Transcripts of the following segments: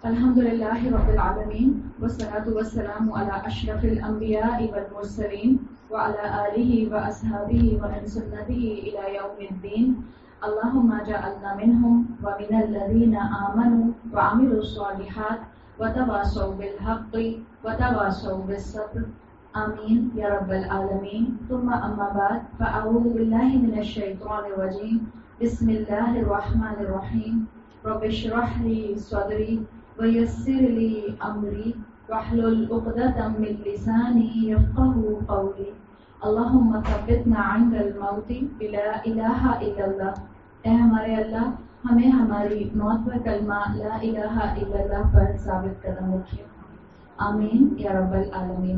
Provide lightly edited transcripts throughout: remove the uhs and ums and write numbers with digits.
الحمدللہ رب العالمین والصلاة والسلام علی اشرف الانبیاء والمرسلین وعلی آلہ واصحابہ ومن سنتہ الی یوم الدین اللہم اجعلنا منہم ومن الذین آمنوا وعملوا الصالحات وتواصوا بالحق وتواصوا بالصبر آمین یا رب العالمین. ثم اما بعد فاعوذ باللہ من الشیطان الرجیم. بسم اللہ الرحمن الرحیم. رب اشرح لی صدری ویسر لی امری واحلل عقدۃ من لسانی یفقهوا قولی. اللہم ثبتنا عند الموت بلا الہ الا اللہ. اے ہمارے اللہ، ہمیں ہماری موت پر کلمہ لا الہ الا اللہ پر ثابت قدم رکھیے. آمین یا رب العالمین.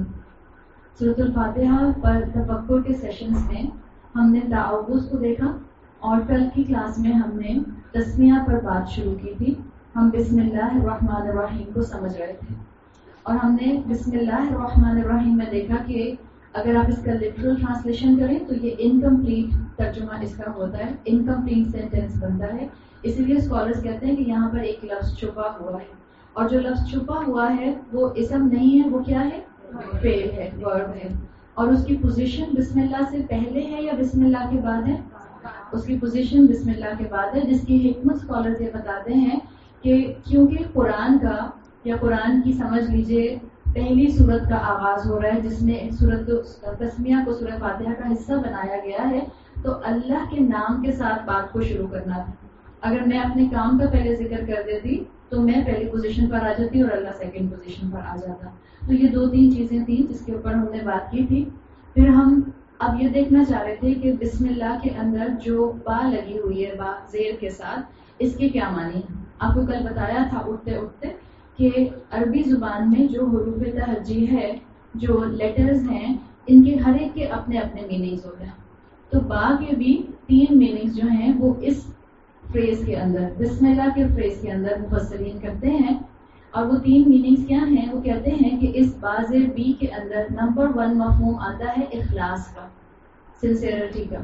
سورۃ الفاتحہ پر تفکر کے سیشنز میں ہم نے تعوذ کو دیکھا اور کل کی کلاس میں ہم نے تسمیہ پر بات شروع کی تھی. ہم بسم اللہ الرحمن الرحیم کو سمجھ رہے تھے اور ہم نے بسم اللہ الرحمن الرحیم میں دیکھا کہ اگر آپ اس کا لٹرل ٹرانسلیشن کریں تو یہ انکمپلیٹ ترجمہ اس کا ہوتا ہے، انکمپلیٹ سینٹینس بنتا ہے. اسی لیے اسکالرز کہتے ہیں کہ یہاں پر ایک لفظ چھپا ہوا ہے، اور جو لفظ چھپا ہوا ہے وہ اسم نہیں ہے، وہ کیا ہے؟ فعل ہے، ورب ہے. اور اس کی پوزیشن بسم اللہ سے پہلے ہے یا بسم اللہ کے بعد ہے؟ اس کی پوزیشن بسم اللہ کے بعد ہے، جس کی حکمت اسکالرز یہ بتاتے ہیں کہ کیونکہ قرآن کا یا قرآن کی سمجھ لیجئے پہلی سورت کا آغاز ہو رہا ہے جس میں سورت تسمیہ کو سورہ فاتحہ کا حصہ بنایا گیا ہے، تو اللہ کے نام کے ساتھ بات کو شروع کرنا تھا. اگر میں اپنے کام کا پہلے ذکر کر دیتی تو میں پہلی پوزیشن پر آ جاتی اور اللہ سیکنڈ پوزیشن پر آ جاتا. تو یہ دو تین چیزیں تھیں جس کے اوپر ہم نے بات کی تھی. پھر ہم اب یہ دیکھنا چاہ رہے تھے کہ بسم اللہ کے اندر جو با لگی ہوئی ہے، با زیر کے ساتھ، اس کے کیا معنی ہیں. آپ کو کل بتایا تھا اٹھتے اٹھتے کہ عربی زبان میں جو حروف تہجی ہے، جو لیٹرز ہیں، ان کے ہر ایک کے اپنے اپنے میننگز ہوتے ہیں. تو با کے بھی 3 میننگز جو ہیں وہ اس فریز کے اندر، بسم اللہ کے فریز کے اندر مفسرین کرتے ہیں. اور وہ 3 میننگز کیا ہیں؟ وہ کہتے ہیں کہ اس با زیر بی کے اندر نمبر 1 مفہوم آتا ہے اخلاص کا، سنسیئرٹی کا،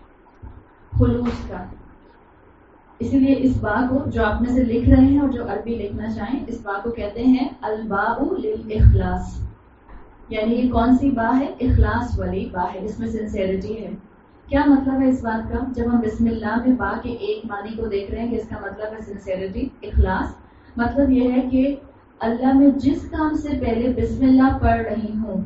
خلوص کا. اسی لیے اس با کو جو آپ میں سے لکھ رہے ہیں اور جو عربی لکھنا چاہیں، اس با کو کہتے ہیں الباء للاخلاص. یعنی یہ کون سی با ہے؟ اخلاص والی با ہے، اس میں سنسیئرٹی ہے. کیا مطلب ہے اس بات کا؟ جب ہم بسم اللہ میں با کے ایک معنی کو دیکھ رہے ہیں کہ اس کا مطلب ہے سنسیئرٹی، اخلاص. مطلب یہ ہے کہ اللہ میں جس کام سے پہلے بسم اللہ پڑھ رہی ہوں،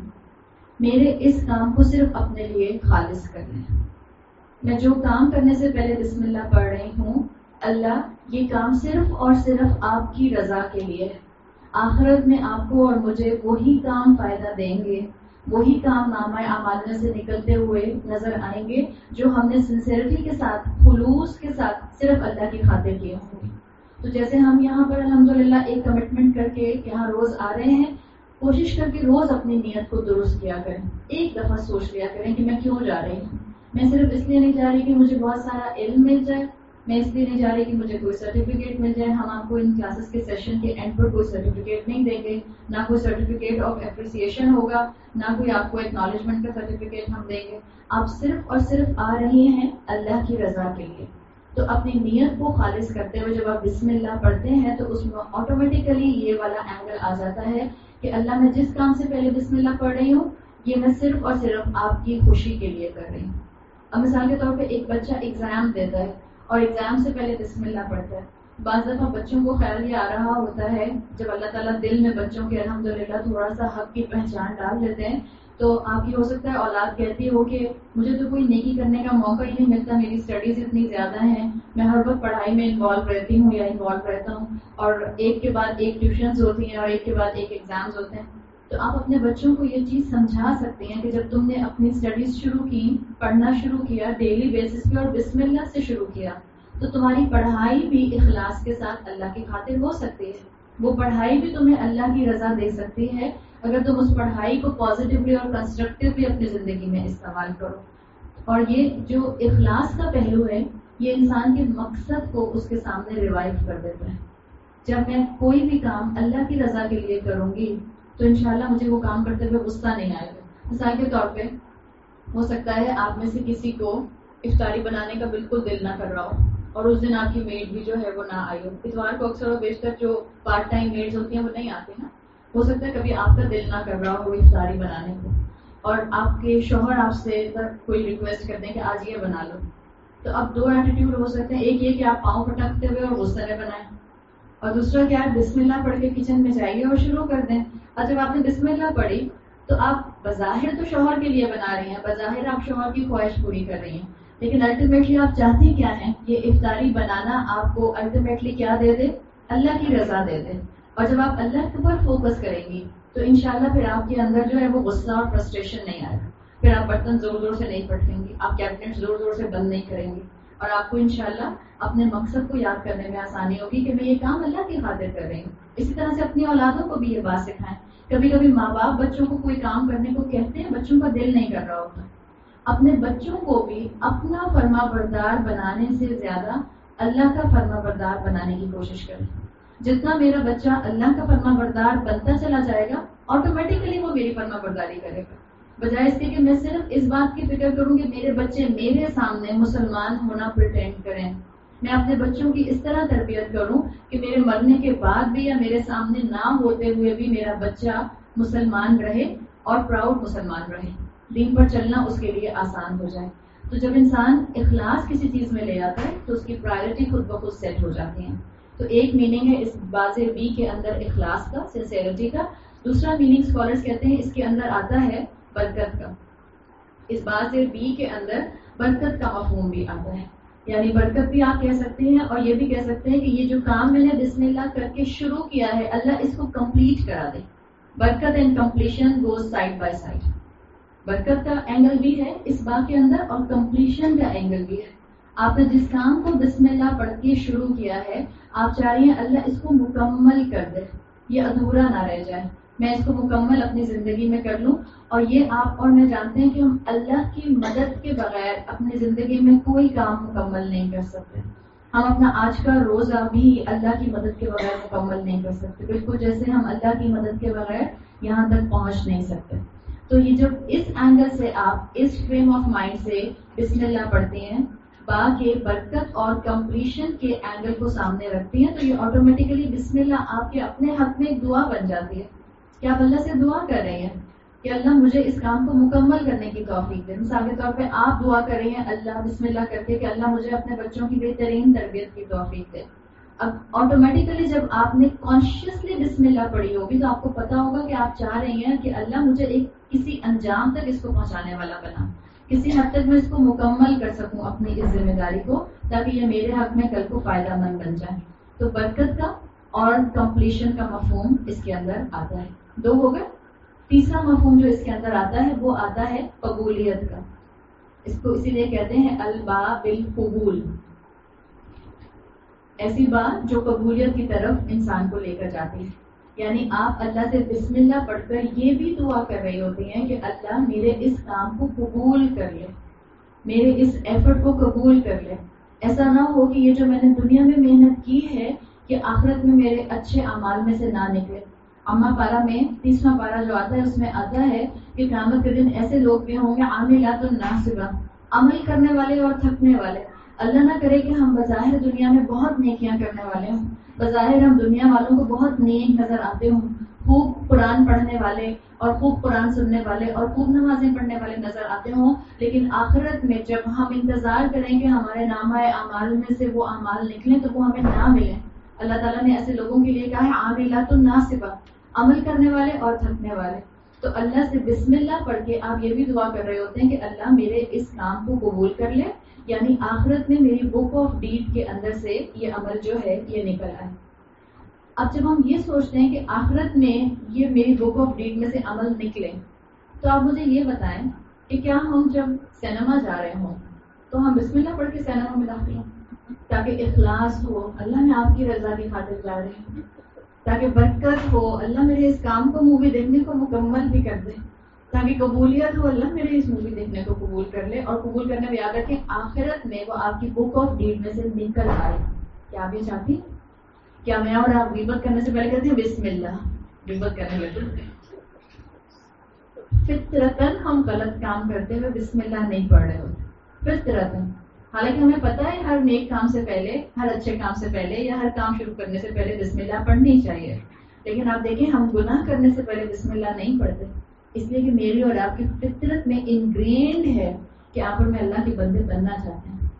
میرے اس کام کو صرف اپنے لیے خالص کرنا ہے. میں جو کام کرنے سے پہلے بسم اللہ پڑھ رہی ہوں، اللہ یہ کام صرف اور صرف آپ کی رضا کے لیے ہے. آخرت میں آپ کو اور مجھے وہی کام فائدہ دیں گے، وہی کام نامہ اعمال میں سے نکلتے ہوئے نظر آئیں گے جو ہم نے سنسیئرٹی کے ساتھ، خلوص کے ساتھ صرف اللہ کی خاطر کیے ہوں گے. تو جیسے ہم یہاں پر الحمدللہ ایک کمٹمنٹ کر کے یہاں روز آ رہے ہیں، کوشش کر کے روز اپنی نیت کو درست کیا کریں. ایک دفعہ سوچ لیا کریں کہ میں کیوں جا رہی ہوں. میں صرف اس لیے نہیں جا رہی کہ مجھے بہت سارا علم مل جائے، میں اس لیے نہیں جا رہی کہ مجھے کوئی سرٹیفکیٹ مل جائے. ہم آپ کو ان کلاسز کے سیشن کے اینڈ پر کوئی سرٹیفکیٹ نہیں دیں گے، نہ کوئی سرٹیفکیٹ آف اپریسیشن ہوگا، نہ کوئی آپ کو ایکنالجمنٹ کا سرٹیفکیٹ ہم دیں گے. آپ صرف اور صرف آ رہی ہیں اللہ کی رضا کے لیے. تو اپنی نیت کو خالص کرتے ہوئے جب آپ بسم اللہ پڑھتے ہیں تو اس میں آٹومیٹیکلی یہ والا اینگل آ جاتا ہے کہ اللہ میں جس کام سے پہلے بسم اللہ پڑھ رہی ہوں، یہ میں صرف اور صرف آپ کی خوشی کے لیے کر رہی ہوں. اب مثال کے طور پہ ایک بچہ ایگزام دیتا ہے اور ایگزام سے پہلے بسم اللہ پڑھتا ہے. بعض دفعہ بچوں کو خیال یہ آ رہا ہوتا ہے، جب اللہ تعالیٰ دل میں بچوں کے الحمدللہ تھوڑا سا حق کی پہچان ڈال دیتے ہیں، تو آپ کی ہو سکتا ہے اولاد کہتی ہو کہ مجھے تو کوئی نیکی کرنے کا موقع ہی نہیں ملتا، میری اسٹڈیز اتنی زیادہ ہیں، میں ہر وقت پڑھائی میں انوالو رہتی ہوں یا انوالو رہتا ہوں، اور ایک کے بعد ایک ٹیوشنز ہوتی ہیں اور ایک کے بعد ایک ایگزامز ہوتے ہیں. تو آپ اپنے بچوں کو یہ چیز سمجھا سکتے ہیں کہ جب تم نے اپنی اسٹڈیز شروع کی، پڑھنا شروع کیا ڈیلی بیسس پہ اور بسم اللہ سے شروع کیا، تو تمہاری پڑھائی بھی اخلاص کے ساتھ اللہ کی خاطر ہو سکتی ہے. وہ پڑھائی بھی تمہیں اللہ کی رضا دے سکتی ہے اگر تم اس پڑھائی کو پازیٹیولی اور کنسٹرکٹیولی اپنی زندگی میں استعمال کرو. اور یہ جو اخلاص کا پہلو ہے، یہ انسان کے مقصد کو اس کے سامنے ریوائو کر دیتا ہے. جب میں کوئی بھی کام اللہ کی رضا کے لیے کروں گی تو انشاءاللہ مجھے وہ کام کرتے ہوئے غصہ نہیں آئے گا. مثال کے طور پہ ہو سکتا ہے آپ میں سے کسی کو افطاری بنانے کا بالکل دل نہ کر رہا ہو اور اس دن آپ کی میڈ بھی جو ہے وہ نہ آئی ہو. اتوار کو اکثر و بیشتر جو پارٹ ٹائم میڈز ہوتی ہیں وہ نہیں آتی نا. ہو سکتا ہے کبھی آپ کا دل نہ کر رہا ہو افطاری بنانے کو اور آپ کے شوہر آپ سے کوئی ریکویسٹ کرتے ہیں کہ آج یہ بنا لو. تو اب دو ایٹیٹیوڈ ہو سکتے ہیں. ایک یہ کہ آپ پاؤں پٹکتے ہوئے اور غصے میں بنائیں, اور دوسرا کیا ہے بسم اللہ پڑھ کے کچن میں جائیے اور شروع کر دیں. اور جب آپ نے بسم اللہ پڑھی تو آپ بظاہر تو شوہر کے لیے بنا رہی ہیں, بظاہر آپ شوہر کی خواہش پوری کر رہی ہیں, لیکن الٹیمیٹلی آپ چاہتی کیا ہیں؟ یہ افطاری بنانا آپ کو الٹیمیٹلی کیا دے دے؟ اللہ کی رضا دے دے. اور جب آپ اللہ کے اوپر فوکس کریں گی تو انشاءاللہ پھر آپ کے اندر جو ہے وہ غصہ اور فرسٹریشن نہیں آئے گا. پھر آپ برتن زور زور سے نہیں پٹکیں گی, آپ کیبنٹ زور زور سے بند نہیں کریں گی, اور آپ کو انشاءاللہ اپنے مقصد کو یاد کرنے میں آسانی ہوگی کہ میں یہ کام اللہ کی خاطر کر رہی ہوں. اسی طرح سے اپنی اولادوں کو بھی یہ بات سکھائیں. کبھی کبھی ماں باپ بچوں کو کوئی کام کرنے کو کہتے ہیں, بچوں کا دل نہیں کر رہا ہوتا. اپنے بچوں کو بھی اپنا فرما بردار بنانے سے زیادہ اللہ کا فرما بردار بنانے کی کوشش کریں. جتنا میرا بچہ اللہ کا فرما بردار بنتا چلا جائے گا آٹومیٹیکلی وہ میری فرما برداری کرے گا, بجائے اس کے کہ میں صرف اس بات کی فکر کروں کہ میرے بچے میرے سامنے مسلمان ہونا پریٹینڈ کریں. میں اپنے بچوں کی اس طرح تربیت کروں کہ میرے مرنے کے بعد بھی یا میرے سامنے نہ ہوتے ہوئے بھی میرا بچہ مسلمان رہے اور پراؤڈ مسلمان رہے, دین پر چلنا اس کے لیے آسان ہو جائے. تو جب انسان اخلاص کسی چیز میں لے آتا ہے تو اس کی پرائرٹی خود بخود سیٹ ہو جاتی ہیں. تو ایک میننگ ہے اس باز بی کے اندر اخلاص کا, سنسیئرٹی کا. دوسرا میننگ اسکالرس کہتے ہیں اس کے اندر آتا ہے برکت کا. اس باز بی کے اندر برکت کا مفہوم بھی آتا ہے, یعنی برکت بھی آپ کہہ سکتے ہیں اور یہ بھی کہہ سکتے ہیں کہ یہ جو کام میں نے بسم اللہ کر کے شروع کیا ہے اللہ اس کو کمپلیٹ کرا دے. برکت and completion goes side by side. برکت کا اینگل بھی ہے اس بات کے اندر اور کمپلیشن کا اینگل بھی ہے. آپ نے جس کام کو بسم اللہ پڑھ کے شروع کیا ہے آپ چاہ رہی ہیں اللہ اس کو مکمل کر دے, یہ ادھورا نہ رہ جائے, میں اس کو مکمل اپنی زندگی میں کر لوں. اور یہ آپ اور میں جانتے ہیں کہ ہم اللہ کی مدد کے بغیر اپنی زندگی میں کوئی کام مکمل نہیں کر سکتے. ہم اپنا آج کا روزہ بھی اللہ کی مدد کے بغیر مکمل نہیں کر سکتے, بالکل جیسے ہم اللہ کی مدد کے بغیر یہاں تک پہنچ نہیں سکتے. تو یہ جب اس اینگل سے آپ اس فریم آف مائنڈ سے بسم اللہ پڑھتے ہیں, با کے برکت اور کمپلیشن کے اینگل کو سامنے رکھتی ہیں, تو یہ آٹومیٹیکلی بسم اللہ آپ کے اپنے حق میں ایک دعا بن جاتی ہے کہ آپ اللہ سے دعا کر رہے ہیں کہ اللہ مجھے اس کام کو مکمل کرنے کی توفیق دے. مثال کے طور پہ آپ دعا کر رہی ہیں اللہ بسم اللہ کر کے کہ اللہ مجھے اپنے بچوں کی بہترین تربیت کی توفیق دے. اب آٹومیٹیکلی جب آپ نے کانشیسلی بسم اللہ پڑھی ہوگی تو آپ کو پتا ہوگا کہ آپ چاہ رہی ہیں کہ اللہ مجھے ایک کسی انجام تک اس کو پہنچانے والا بنا, کسی حد تک میں اس کو مکمل کر سکوں اپنی اس ذمہ داری کو, تاکہ یہ میرے حق میں کل کو فائدہ مند بن جائے. تو برکت کا اور کمپلیشن کا مفہوم اس کے اندر آتا ہے. دو ہو گئے. تیسرا مفہوم جو اس کے اندر آتا ہے وہ آتا ہے قبولیت کا. اس کو اسی لیے کہتے ہیں الباب بالقبول, ایسی بات جو قبولیت کی طرف انسان کو لے کر جاتی ہے. یعنی آپ اللہ سے بسم اللہ پڑھ کر یہ بھی دعا کر رہی ہوتی ہیں کہ اللہ میرے اس کام کو قبول کر لے, میرے اس ایفرٹ کو قبول کر لے. ایسا نہ ہو کہ یہ جو میں نے دنیا میں محنت کی ہے کہ آخرت میں میرے اچھے اعمال میں سے نہ نکلے. اما پارا میں 30واں پارا جو آتا ہے اس میں آتا ہے کہ قیامت کے دن ایسے لوگ بھی ہوں گے عاملات الناصبہ, عمل کرنے والے اور تھکنے والے. اللہ نہ کرے کہ ہم بظاہر دنیا میں بہت نیکیاں کرنے والے ہوں, بظاہر ہم دنیا والوں کو بہت نیک نظر آتے ہوں, خوب قرآن پڑھنے والے اور خوب قرآن سننے والے اور خوب نمازیں پڑھنے والے نظر آتے ہوں, لیکن آخرت میں جب ہم انتظار کریں کہ ہمارے نامہ اعمال میں سے وہ اعمال نکلیں تو وہ ہمیں نہ ملیں. اللہ تعالیٰ نے ایسے لوگوں کے لیے کہا ہے عاملات الناصبہ, عمل کرنے والے اور تھکنے والے. تو اللہ سے بسم اللہ پڑھ کے آپ یہ بھی دعا کر رہے ہوتے ہیں کہ اللہ میرے اس کام کو قبول کر لے, یعنی آخرت میں میری بک آف ڈیڈ کے اندر سے یہ عمل جو ہے یہ نکل آئے. اب جب ہم یہ سوچتے ہیں کہ آخرت میں یہ میری بک آف ڈیڈ میں سے عمل نکلے, تو آپ مجھے یہ بتائیں کہ کیا ہم جب سینما جا رہے ہوں تو ہم بسم اللہ پڑھ کے سینما میں داخل ہوں تاکہ اخلاص ہو, اللہ میں آپ کی رضا کی خاطر جا رہے ہیں, تاکہ برکت ہو, اللہ میرے اس کام کو مووی دیکھنے کو مکمل بھی کر دے, تاکہ قبولیت ہو, اللہ میرے اس مووی دیکھنے کو قبول کر لے, اور قبول کرنے میں یاد رکھیں آخرت میں وہ آپ کی بک آف ڈیڈ میں سے نکل آئے. کیا آپ یہ چاہتی ہیں؟ کیا میں اور آپ غیبت کرنے سے پہلے کہتے ہیں بسم اللہ, غیبت کرنے لگتے ہیں؟ فطرتاً ہم غلط کام کرتے ہوئے بسم اللہ نہیں پڑھ رہے ہوتے, فطرتاً. حالانکہ ہمیں پتہ ہے ہر نیک کام سے پہلے، ہر اچھے کام سے پہلے یا ہر کام شروع کرنے سے پہلے بسم اللہ پڑھنی چاہیے، لیکن آپ دیکھیں ہم گناہ کرنے سے پہلے بسم اللہ نہیں پڑھتے، اس لیے کہ میری اور آپ کی فطرت میں انگرینڈ ہے کہ آپ اور میں اللہ کے بندے بننا چاہتے ہیں.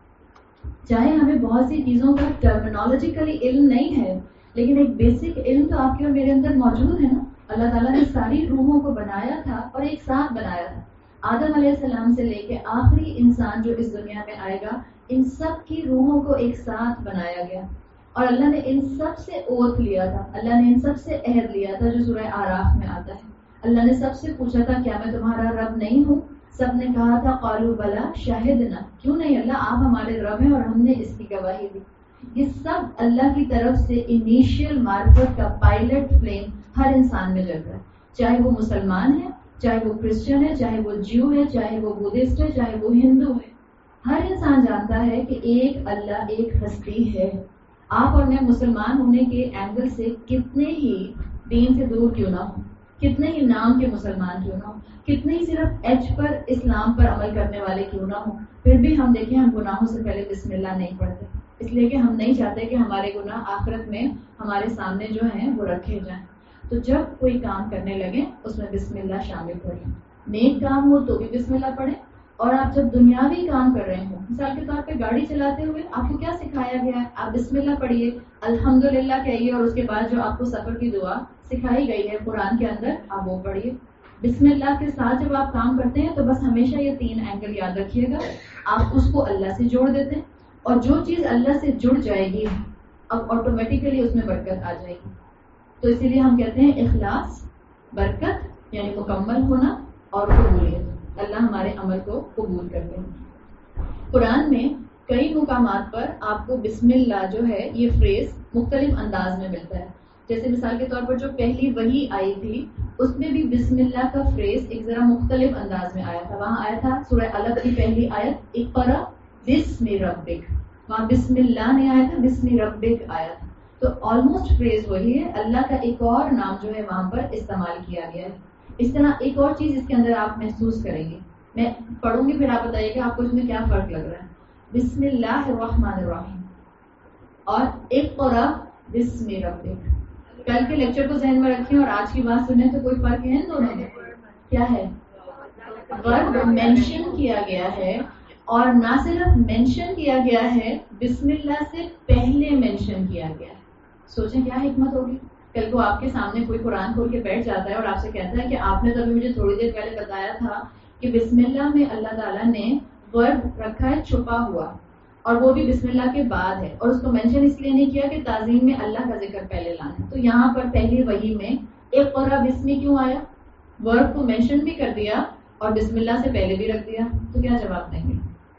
چاہے ہمیں بہت سی چیزوں کا ٹرمینالوجیکلی علم نہیں ہے، لیکن ایک بیسک علم تو آپ کے اور میرے اندر موجود ہے نا. اللہ تعالیٰ نے ساری روحوں کو بنایا تھا اور ایک ساتھ بنایا تھا. آدم علیہ السلام سے لے کے آخری انسان جو اس دنیا میں آئے گا، ان سب کی روحوں کو ایک ساتھ بنایا گیا، اور اللہ نے ان سب سے اوتھ لیا تھا، اللہ نے ان سب سے عہد لیا تھا جو سورہ آراف میں آتا ہے. اللہ نے سب سے پوچھا تھا کیا میں تمہارا رب نہیں ہوں؟ سب نے کہا تھا قالوا بلا شاہدنا، کیوں نہیں اللہ آپ ہمارے رب ہیں اور ہم نے اس کی گواہی دی. یہ سب اللہ کی طرف سے انیشیل معرفت کا پائلٹ فلیم ہر انسان میں جل رہا ہے، چاہے وہ مسلمان ہے، چاہے وہ کرسچن ہے، چاہے وہ جیو ہے، چاہے وہ بدھسٹ ہے، چاہے وہ ہندو ہے. ہر انسان جانتا ہے کہ ایک اللہ، ایک ہستی ہے. آپ اور میں مسلمان ہونے کے اینگل سے کتنے ہی دین سے دور کیوں نہ ہو، کتنے ہی نام کے مسلمان کیوں نہ ہو، کتنے ہی صرف ایچ پر اسلام پر عمل کرنے والے کیوں نہ ہو، پھر بھی ہم دیکھیں ہم گناہوں سے پہلے بسم اللہ نہیں پڑھتے، اس لیے کہ ہم نہیں چاہتے کہ ہمارے گناہ آخرت میں ہمارے سامنے جو ہیں وہ رکھے جائیں. تو جب کوئی کام کرنے لگے اس میں بسم اللہ شامل کریں. نیک کام ہو تو بھی بسم اللہ پڑھیں، اور آپ جب دنیاوی کام کر رہے ہوں، مثال کے طور پہ گاڑی چلاتے ہوئے آپ کو کیا سکھایا گیا ہے؟ آپ بسم اللہ پڑھیے، الحمدللہ کہیے، اور اس کے بعد جو آپ کو سفر کی دعا سکھائی گئی ہے قرآن کے اندر آپ وہ پڑھیے. بسم اللہ کے ساتھ جب آپ کام کرتے ہیں تو بس ہمیشہ یہ 3 اینگل یاد رکھیے گا. آپ اس کو اللہ سے جوڑ دیتے ہیں، اور جو چیز اللہ سے جڑ جائے گی اب آٹومیٹیکلی اس میں برکت آ جائے گی. تو اسی لیے ہم کہتے ہیں اخلاص، برکت یعنی مکمل ہونا، اور قبولیت، اللہ ہمارے عمل کو قبول کرتے ہیں. قرآن میں کئی مقامات پر آپ کو بسم اللہ جو ہے یہ فریز مختلف انداز میں ملتا ہے. جیسے مثال کے طور پر جو پہلی وحی آئی تھی اس میں بھی بسم اللہ کا فریز ایک ذرا مختلف انداز میں آیا تھا. وہاں آیا تھا سورہ علق کی پہلی آیت اقرا بسم ربک، وہاں بسم اللہ نہیں آیا تھا، بسم ربک آیا تھا. تو آلموسٹ فریز وہی ہے، اللہ کا ایک اور نام جو ہے وہاں پر استعمال کیا گیا ہے. اس طرح ایک اور چیز اس کے اندر آپ محسوس کریں گے، میں پڑھوں گی پھر آپ بتائیے کہ آپ کو اس میں کیا فرق لگ رہا ہے. بسم اللہ الرحمن الرحیم اور اقرا بسم ربک. کل کے لیکچر کو ذہن میں رکھیں اور آج کی بات سنیں تو کوئی فرق ہے ان دونوں میں؟ کیا ہے؟ ورب مینشن کیا گیا ہے، اور نہ صرف مینشن کیا گیا ہے، بسم اللہ سے پہلے مینشن کیا گیا ہے. سوچیں کیا حکمت ہوگی. کل کو آپ کے سامنے کوئی قرآن کھول کے بیٹھ جاتا ہے اور آپ سے کہتا ہے کہ آپ نے تو ابھی مجھے تھوڑی دیر پہلے بتایا تھا کہ بسم اللہ میں اللہ تعالیٰ نے ورب رکھا ہے چھپا ہوا، اور وہ بھی بسم اللہ کے بعد ہے، اور اس کو مینشن اس لیے نہیں کیا کہ تعظیم میں اللہ کا ذکر پہلے لانا. تو یہاں پر پہلی وحی میں اقرا بسمی کیوں آیا؟ ورب کو مینشن بھی کر دیا اور بسم اللہ سے پہلے بھی رکھ دیا. تو کیا جواب دیں گے؟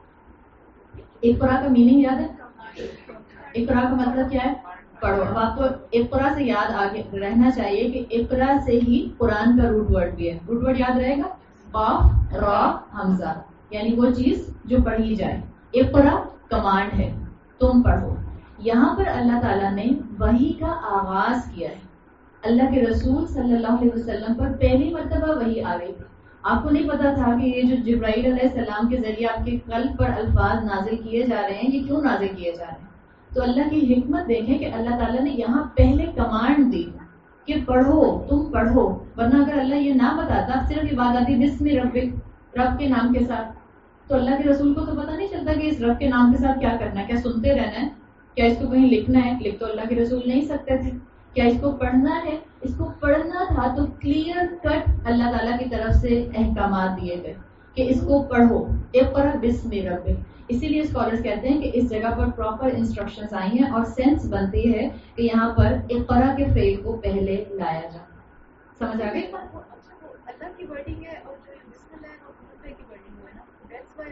اقرا کا میننگ یاد ہے؟ اقرا کا مطلب کیا ہے؟ پڑھو. اب آپ کو اقرا سے یاد آگے رہنا چاہیے کہ اقرا سے ہی قرآن کا روٹ ورڈ بھی ہے. روٹ ورڈ یاد رہے گا، قاف را حمزہ، یعنی وہ چیز جو پڑھی جائے. اقرا کمانڈ ہے، تم پڑھو. یہاں پر اللہ تعالیٰ نے وحی کا آغاز کیا ہے. اللہ کے رسول صلی اللہ علیہ وسلم پر پہلی مرتبہ وحی آ گئی تھی. آپ کو نہیں پتا تھا کہ یہ جو جبرائیل علیہ السلام کے ذریعے آپ کے قلب پر الفاظ نازل کیے جا رہے ہیں، یہ کیوں نازل کیے جا رہے ہیں. تو اللہ کی حکمت دیکھیں کہ اللہ تعالیٰ نے یہاں پہلے کمانڈ دی کہ پڑھو، تم پڑھو. ورنہ اگر اللہ یہ نہ بتاتا، صرف یہ بات آتی بسم ربک، رب کے نام کے ساتھ، تو اللہ کے رسول کو تو پتہ نہیں چلتا کہ اس رب کے نام کے ساتھ کیا کرنا ہے. کیا سنتے رہنا ہے؟ کیا اس کو کہیں لکھنا ہے؟ لکھ تو اللہ کے رسول نہیں سکتے تھے. کیا اس کو پڑھنا ہے؟ اس کو پڑھنا تھا تو کلیئر کٹ اللہ تعالیٰ کی طرف سے احکامات دیے گئے کہ اس کو پڑھو. اقرا بسم ربک. اسی لیے اسکالرز کہتے ہیں کہ اس جگہ پر پراپر انسٹرکشنز آئی ہیں اور سینس بنتی ہے کہ یہاں پر اقرا کے فعل کو پہلے لایا جائے. سمجھ آ گئی؟ اللہ کی ورڈنگ ہے اور جو بسم اللہ ہے وہ دوسرے کی ورڈنگ ہے نا. دیٹس وائی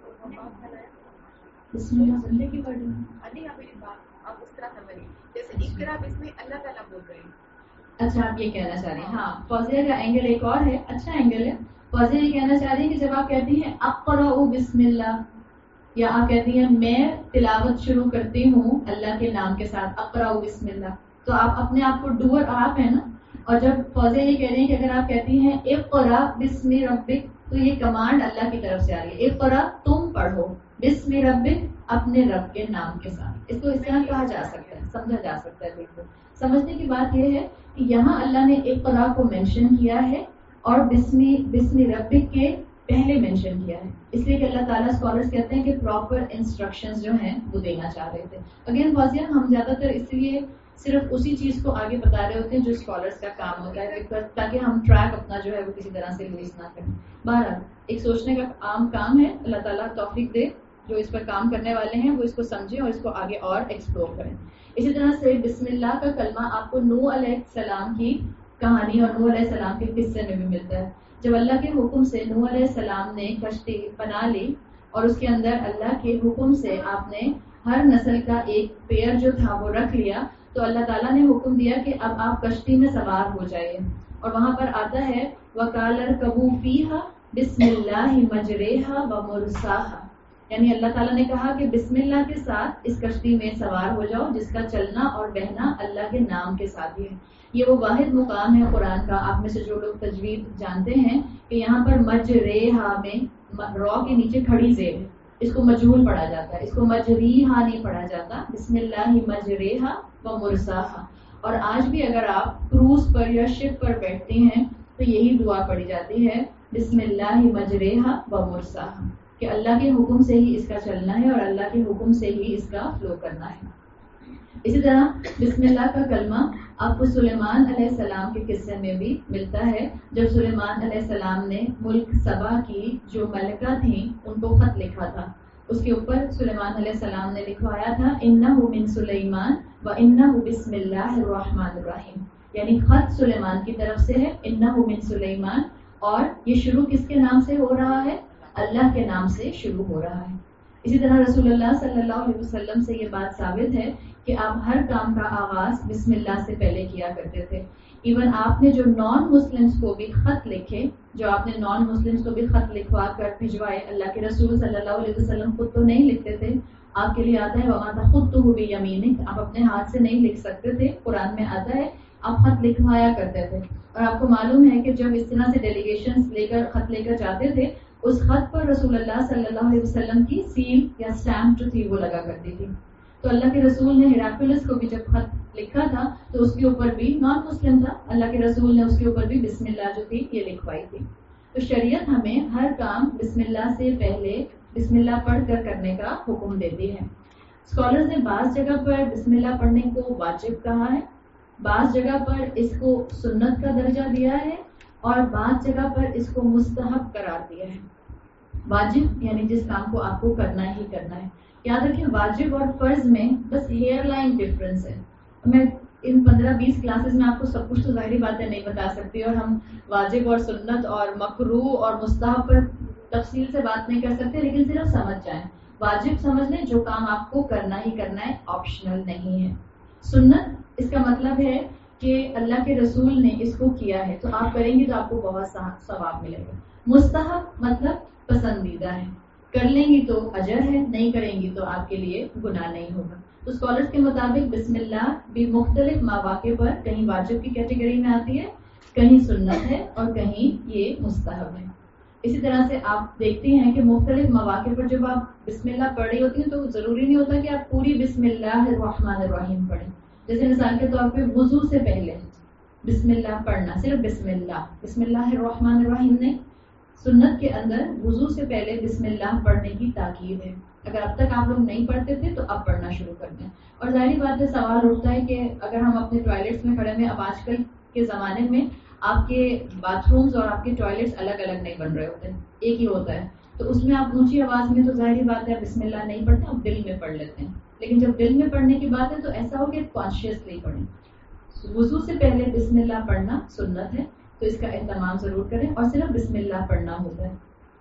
بسم اللہ اللہ کی ورڈنگ ہے. علی آپ میری بات آپ اس طرح سمجھیں جیسے اقرا بسم اللہ تعالیٰ بول رہے ہیں. اچھا آپ یہ کہنا چاہ رہی ہیں. ہاں فوزیہ کا اینگل ایک اور ہے، اچھا اینگل ہے. فوزیہ یہ کہنا چاہ رہی ہیں کہ جب آپ کہتی ہیں اقرأ بسم اللہ، یا آپ کہتی ہیں میں تلاوت شروع کرتی ہوں اللہ کے نام کے ساتھ، اقرأ بسم اللہ، تو آپ اپنے آپ کو ڈوور آپ ہیں نا. اور جب فوزیہ یہ کہہ رہی ہیں کہ اگر آپ کہتی ہیں اقرأ بسم ربک، تو یہ کمانڈ اللہ کی طرف سے آ رہی ہے، اقرأ تم پڑھو. بسم ربک، اپنے رب کے نام کے ساتھ. اس کو اس طرح کہا جا سکتا ہے، سمجھا جا سکتا ہے. بالکل سمجھنے کی بات یہ ہے کہ یہاں اللہ نے اقرا کو مینشن کیا ہے اور بسم ربک کے پہلے مینشن کیا ہے، اس لیے کہ اللہ تعالیٰ اسکالرس کہتے ہیں کہ پراپر انسٹرکشنز جو ہیں وہ دینا چاہ رہے تھے. اگین فوزیہ، ہم زیادہ تر اس لیے صرف اسی چیز کو آگے بتا رہے ہوتے ہیں جو اسکالرس کا کام ہوتا ہے، تاکہ ہم ٹریک اپنا جو ہے وہ کسی طرح سے لوز نہ کریں. بہرحال ایک سوچنے کا عام کام ہے، اللہ تعالیٰ توفیق دے جو اس پر کام کرنے والے ہیں وہ اس کو سمجھیں اور اس کو آگے اور ایکسپلور کریں. اسی طرح سے بسم اللہ کا کلمہ آپ کو نوح علیہ السلام کی کہانی اور نوح علیہ السلام کے قصے میں بھی ملتا ہے. جب اللہ کے حکم سے نوح علیہ السلام نے کشتی بنا لی اور اس کے اندر اللہ کے حکم سے آپ نے ہر نسل کا ایک پیئر جو تھا وہ رکھ لیا، تو اللہ تعالیٰ نے حکم دیا کہ اب آپ کشتی میں سوار ہو جائیے. اور وہاں پر آتا ہے وَقَالَ ارْكَبُوا فِيهَا بِسْمِ اللَّهِ مَجْرَاهَا وَمُرْسَاهَا، یعنی اللہ تعالیٰ نے کہا کہ بسم اللہ کے ساتھ اس کشتی میں سوار ہو جاؤ جس کا چلنا اور بہنا اللہ کے نام کے ساتھ ہی ہے. یہ وہ واحد مقام ہے قرآن کا، آپ میں سے جو لوگ تجوید جانتے ہیں، کہ یہاں پر مجریہا میں رو کے نیچے کھڑی زیر ہے، اس کو مجہول پڑھا جاتا ہے، اس کو مجریہا نہیں پڑھا جاتا. بسم اللہ مجریہا و مرساہا. اور آج بھی اگر آپ کروز پر یا شپ پر بیٹھتے ہیں تو یہی دعا پڑھی جاتی ہے، بسم اللہ مجریہا و مرساہا، کہ اللہ کے حکم سے ہی اس کا چلنا ہے اور اللہ کے حکم سے ہی اس کا فلو کرنا ہے. اسی طرح بسم اللہ کا کلمہ آپ کو سلیمان علیہ السلام کے قصے میں بھی ملتا ہے. جب سلیمان علیہ السلام نے ملک سبا کی جو ملکہ تھیں ان کو خط لکھا تھا، اس کے اوپر سلیمان علیہ السلام نے لکھوایا تھا انہ من سلیمان و انہ بسم اللہ الرحمن الرحیم، یعنی خط سلیمان کی طرف سے ہے، انہ من سلیمان، اور یہ شروع کس کے نام سے ہو رہا ہے؟ اللہ کے نام سے شروع ہو رہا ہے. اسی طرح رسول اللہ صلی اللہ علیہ وسلم سے یہ بات ثابت ہے کہ آپ ہر کام کا آغاز بسم اللہ سے پہلے کیا کرتے تھے. ایون آپ نے جو نان مسلمس کو بھی خط لکھے، جو آپ نے نان مسلمس کو بھی خط لکھوا کر بھجوائے، اللہ کے رسول صلی اللہ علیہ وسلم خود تو نہیں لکھتے تھے، آپ کے لیے آتا ہے وَمَا تَخُطُّهُ بِيَمِينِكَ، آپ اپنے ہاتھ سے نہیں لکھ سکتے تھے. قرآن میں آتا ہے آپ خط لکھوایا کرتے تھے. اور آپ کو معلوم ہے کہ جب اس طرح سے ڈیلیگیشنز لے کر خط لے کر جاتے تھے، اس خط پر رسول اللہ صلی اللہ علیہ وسلم کی سیل یا اسٹیمپ جو تھی وہ لگا کرتی تھی. تو اللہ کے رسول نے ہیراکلس کو بھی جب خط لکھا تھا تو اس کے اوپر بھی نان مسلم تھا، اللہ کے رسول نے اس کے اوپر بھی بسم اللہ جو تھی یہ لکھوائی تھی. تو شریعت ہمیں ہر کام بسم اللہ سے پہلے بسم اللہ پڑھ کر کرنے کا حکم دیتی ہے. اسکالرز نے بعض جگہ پر بسم اللہ پڑھنے کو واجب کہا ہے، بعض جگہ پر اس کو سنت کا درجہ دیا ہے، اور بعض جگہ پر اس کو مستحب قرار دیا ہے. واجب یعنی جس کام کو آپ کو کرنا ہی کرنا ہے. یاد رکھیں واجب اور فرض میں بس ہیئر لائن ڈفرینس ہے. میں ان 15-20 کلاسز میں آپ کو سب کچھ تو ظاہری باتیں نہیں بتا سکتی، اور ہم واجب اور سنت اور مکروہ اور مستحب پر تفصیل سے بات نہیں کر سکتے، لیکن صرف سمجھ جائیں. واجب سمجھ لیں جو کام آپ کو کرنا ہی کرنا ہے، آپشنل نہیں ہے. سنت اس کا مطلب ہے کہ اللہ کے رسول نے اس کو کیا ہے تو آپ کریں گے تو آپ کو بہت ثواب ملے گا. مستحب مطلب پسندیدہ ہے، کر لیں گی تو اجر ہے، نہیں کریں گی تو آپ کے لیے گناہ نہیں ہوگا. تو اسکالرس کے مطابق بسم اللہ بھی مختلف مواقع پر کہیں واجب کی کیٹیگری میں آتی ہے، کہیں سنت ہے، اور کہیں یہ مستحب ہے. اسی طرح سے آپ دیکھتے ہیں کہ مختلف مواقع پر جب آپ بسم اللہ پڑھ رہی ہوتی ہیں تو ضروری نہیں ہوتا کہ آپ پوری بسم اللہ الرحمن الرحیم پڑھیں. جیسے مثال کے طور پہ وضو سے پہلے بسم اللہ پڑھنا، صرف بسم اللہ الرحمن الرحیم نہیں. سنت کے اندر وضو سے پہلے بسم اللہ پڑھنے کی تاکید ہے. اگر اب تک آپ لوگ نہیں پڑھتے تھے تو اب پڑھنا شروع کر دیں. اور ظاہری بات ہے سوال اٹھتا ہے کہ اگر ہم اپنے ٹوائلٹس میں کھڑے ہیں، اب آج کل کے زمانے میں آپ کے باتھ رومز اور آپ کے ٹوائلٹس الگ الگ نہیں بن رہے ہوتے، ایک ہی ہوتا ہے. تو اس میں آپ اونچی آواز میں تو ظاہری بات ہے بسم اللہ نہیں پڑھتے، آپ دل میں پڑھ لیتے ہیں. لیکن جب دل میں پڑھنے کی بات ہے تو ایسا ہو کہ کانشیسلی پڑھیں. وضو سے پہلے بسم اللہ پڑھنا سنت ہے، تو اس کا اہتمام ضرور کریں، اور صرف بسم اللہ پڑھنا ہوتا ہے.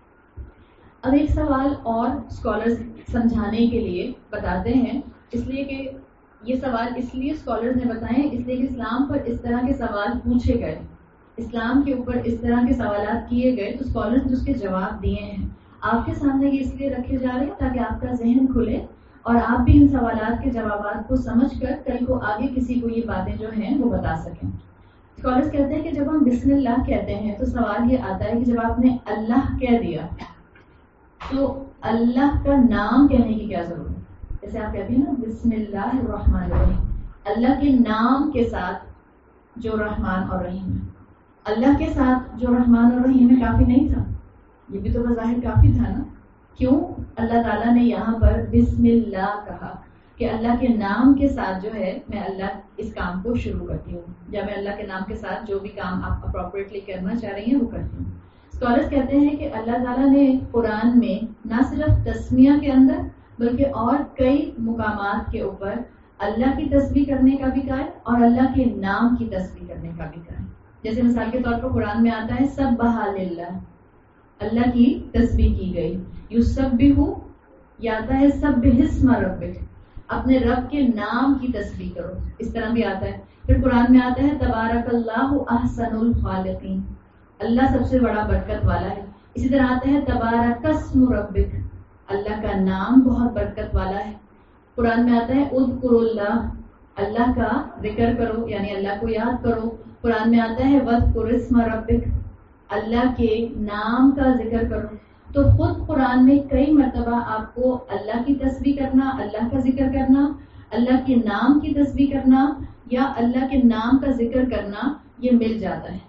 اب ایک سوال اور اسکالرز سمجھانے کے لیے بتاتے ہیں، اس لیے کہ یہ سوال اس لیے اسکالرز نے بتائے اس لیے کہ اسلام پر اس طرح کے سوال پوچھے گئے، اسلام کے اوپر اس طرح کے سوالات کیے گئے، تو اسکالرز نے اس کے جواب دیے ہیں. آپ کے سامنے یہ اس لیے رکھے جا رہے ہیں تاکہ آپ کا ذہن کھلے اور آپ بھی ان سوالات کے جوابات کو سمجھ کر کل کو آگے کسی کو یہ باتیں جو ہیں وہ بتا سکیں. اسکالرز کہتے ہیں کہ جب ہم بسم اللہ کہتے ہیں تو سوال یہ آتا ہے کہ جب آپ نے اللہ کہہ دیا تو اللہ کا نام کہنے کی کیا ضرورت ہے؟ جیسے آپ کہتے ہیں نا بسم اللہ الرحمن الرحیم، اللہ کے نام کے ساتھ جو رحمان اور رحیم ہے، اللہ کے ساتھ جو رحمان اور رحیم ہے کافی نہیں تھا؟ یہ بھی تو بظاہر کافی تھا نا. کیوں اللہ تعالیٰ نے یہاں پر بسم اللہ کہا کہ اللہ کے نام کے ساتھ جو ہے میں اللہ اس کام کو شروع کرتی ہوں، یا میں اللہ کے نام کے ساتھ جو بھی کام آپ اپروپریٹلی کرنا چاہ رہی ہیں وہ کرتی ہوں. اسکالرس کہتے ہیں کہ اللہ تعالیٰ نے قرآن میں نہ صرف تسمیہ کے اندر بلکہ اور کئی مقامات کے اوپر اللہ کی تسبیح کرنے کا بھی کہا ہے اور اللہ کے نام کی تسبیح کرنے کا بھی کہا ہے. جیسے مثال کے طور پر قرآن میں آتا ہے سبح للہ، اللہ کی تسبیح کی گئی. یسبح یہ آتا ہے سبح اسم ربک، اپنے رب کے نام کی تسبیح کرو، اس طرح بھی آتا ہے. پھر قرآن میں آتا ہے تبارک اللہ احسن الخالقین، اللہ سب سے بڑا برکت والا ہے. اسی طرح آتا ہے تبارک اسم ربک، اللہ کا نام بہت برکت والا ہے. قرآن میں آتا ہے اذکروا اللہ، اللہ کا ذکر کرو یعنی اللہ کو یاد کرو. قرآن میں آتا ہے واذکر اسم ربک، اللہ کے نام کا ذکر کرو. تو خود قرآن میں کئی مرتبہ آپ کو اللہ کی تسبیح کرنا، اللہ کا ذکر کرنا، اللہ کے نام کی تسبیح کرنا یا اللہ کے نام کا ذکر کرنا یہ مل جاتا ہے،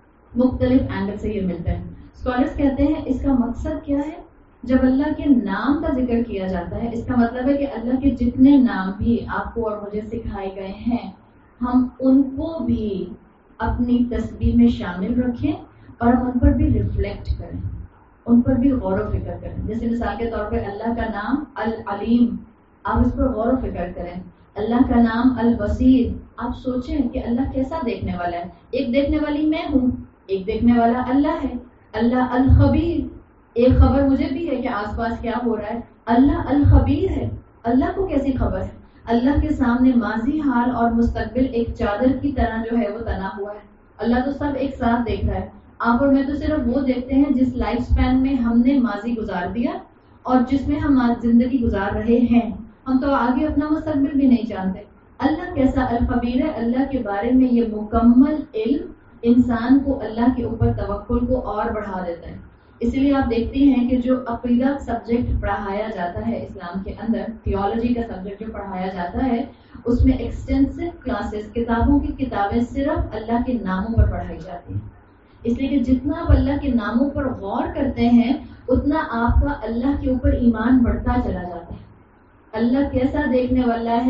مختلف اینگل سے یہ ملتا ہے. اسکالرس کہتے ہیں اس کا مقصد کیا ہے؟ جب اللہ کے نام کا ذکر کیا جاتا ہے اس کا مطلب ہے کہ اللہ کے جتنے نام بھی آپ کو اور مجھے سکھائے گئے ہیں ہم ان کو بھی اپنی تسبیح میں شامل رکھیں اور ہم ان پر بھی ریفلیکٹ کریں، ان پر بھی غور و فکر کریں. جیسے مثال کے طور پر اللہ کا نام العلیم، آپ اس پر غور و فکر کریں. اللہ کا نام البصیر، آپ سوچیں کہ اللہ کیسا دیکھنے والا ہے. ایک دیکھنے والی میں ہوں، ایک دیکھنے والا اللہ ہے. اللہ الخبیر، ایک خبر مجھے بھی ہے کہ آس پاس کیا ہو رہا ہے. اللہ الخبیر ہے، اللہ کو کیسی خبر ہے؟ اللہ کے سامنے ماضی، حال اور مستقبل ایک چادر کی طرح جو ہے وہ تنا ہوا ہے. اللہ تو سب ایک ساتھ دیکھ رہا ہے. آپ اور میں تو صرف وہ دیکھتے ہیں جس لائف سپین میں ہم نے ماضی گزار دیا اور جس میں ہم آج زندگی گزار رہے ہیں. ہم تو آگے اپنا مستقبل بھی نہیں جانتے. اللہ کیسا الخبیر ہے، اللہ کے بارے میں یہ مکمل علم انسان کو اللہ کے اوپر توکل کو اور بڑھا دیتا ہے. اس لیے آپ دیکھتے ہیں کہ جو عقیدہ سبجیکٹ پڑھایا جاتا ہے اسلام کے اندر، تھیولوجی کا سبجیکٹ جو پڑھایا جاتا ہے اس میں ایکسٹینسو کلاسز، کتابوں کی کتابیں صرف اللہ کے ناموں پر پڑھائی جاتی ہیں. اس لیے کہ جتنا آپ اللہ کے ناموں پر غور کرتے ہیں اتنا آپ کا اللہ کے اوپر ایمان بڑھتا چلا جاتا ہے. اللہ کیسا دیکھنے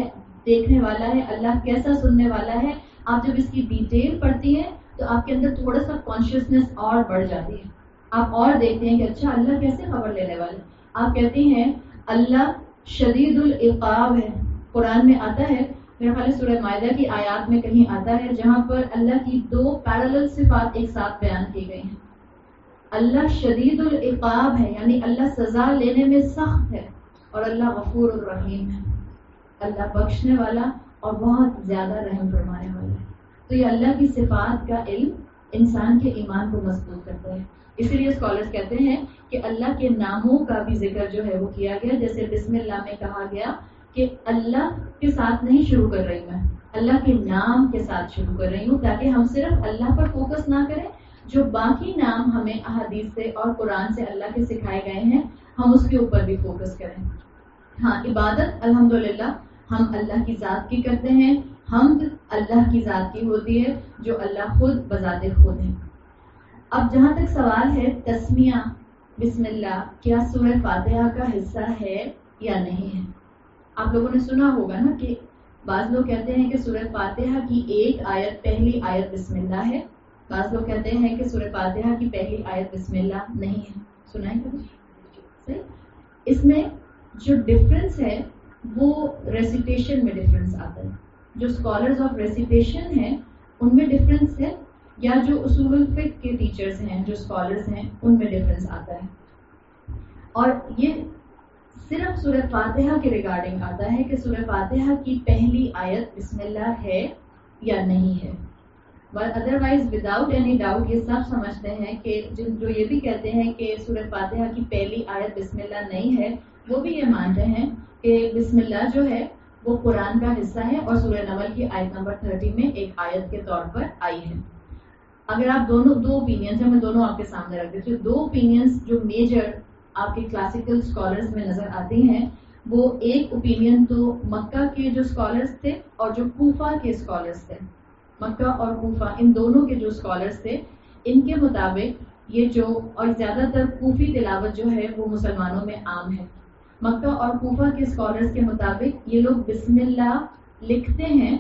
والا ہے، اللہ کیسا سننے والا ہے. آپ جب اس کی ڈیٹیل پڑھتی ہیں تو آپ کے اندر تھوڑا سا کانشیسنیس اور بڑھ جاتی ہے. آپ اور دیکھتے ہیں کہ اچھا اللہ کیسے خبر لینے والے. آپ کہتے ہیں اللہ شدید العقاب ہے. قرآن میں آتا ہے، میرا خیال ہے سورہ مائدہ کی آیات میں کہیں آتا ہے جہاں پر اللہ کی دو پیرالل صفات ایک ساتھ بیان کی گئی ہیں. اللہ شدید العقاب ہے یعنی اللہ سزا لینے میں سخت ہے، اور اللہ غفور الرحیم ہے، اللہ بخشنے والا اور بہت زیادہ رحم فرمانے والا ہے. تو یہ اللہ کی صفات کا علم انسان کے ایمان کو مضبوط کرتا ہے. اسی لیے اسکالرز کہتے ہیں کہ اللہ کے ناموں کا بھی ذکر جو ہے وہ کیا گیا. جیسے بسم اللہ میں کہا گیا کہ اللہ کے ساتھ نہیں شروع کر رہی میں، اللہ کے نام کے ساتھ شروع کر رہی ہوں، تاکہ ہم صرف اللہ پر فوکس نہ کریں، جو باقی نام ہمیں احادیث سے اور قرآن سے اللہ کے سکھائے گئے ہیں ہم اس کے اوپر بھی فوکس کریں. ہاں، عبادت الحمدللہ ہم اللہ کی ذات کی کرتے ہیں. حمد اللہ کی ذات کی ہوتی ہے جو اللہ خود بذات خود ہے. اب جہاں تک سوال ہے تسمیہ بسم اللہ کیا سورہ فاتحہ کا حصہ ہے یا نہیں ہے. آپ لوگوں نے سنا ہوگا نا کہ بعض لوگ کہتے ہیں کہ سورہ فاتحہ کی ایک آیت، پہلی آیت بسم اللہ ہے. بعض لوگ کہتے ہیں کہ سورہ فاتحہ کی پہلی آیت بسم اللہ نہیں ہے. سنا ہے کبھی؟ صحیح. اس میں جو ڈفرینس ہے وہ ریسیٹیشن میں ڈفرینس آتا ہے. جو اسکالرز آف ریسیٹیشن ہیں ان میں ڈفرینس ہے، یا جو اصول الفقہ کے ٹیچرز ہیں، جو اسکالرز ہیں، ان میں ڈفرینس آتا ہے. اور یہ صرف سورہ فاتحہ کے ریگارڈنگ آتا ہے کہ سورہ فاتحہ کی پہلی آیت بسم اللہ ہے یا نہیں ہے. But otherwise without any doubt یہ سب سمجھتے ہیں کہ جو یہ بھی کہتے ہیں کہ سورہ فاتحہ کی پہلی آیت بسم اللہ نہیں ہے، وہ بھی یہ مانتے ہیں کہ بسم اللہ جو ہے وہ قرآن کا حصہ ہے اور سورہ نمل کی آیت نمبر 30 میں ایک آیت کے طور پر آئی ہے. اگر آپ دو اوپینینز ہیں، میں دونوں آپ کے سامنے رکھ دیتی ہوں. دو اوپینینز جو میجر آپ کے کلاسیکل اسکالرز میں نظر آتی ہیں، وہ ایک اوپینین تو مکہ کے جو اسکالرز تھے اور جو کوفہ کے اسکالرز تھے، مکہ اور کوفہ ان دونوں کے جو اسکالرز تھے، ان کے مطابق یہ جو اور زیادہ تر کوفی تلاوت جو ہے وہ مسلمانوں میں عام ہے. مکہ اور کوفہ کے اسکالرز کے مطابق یہ لوگ بسم اللہ لکھتے ہیں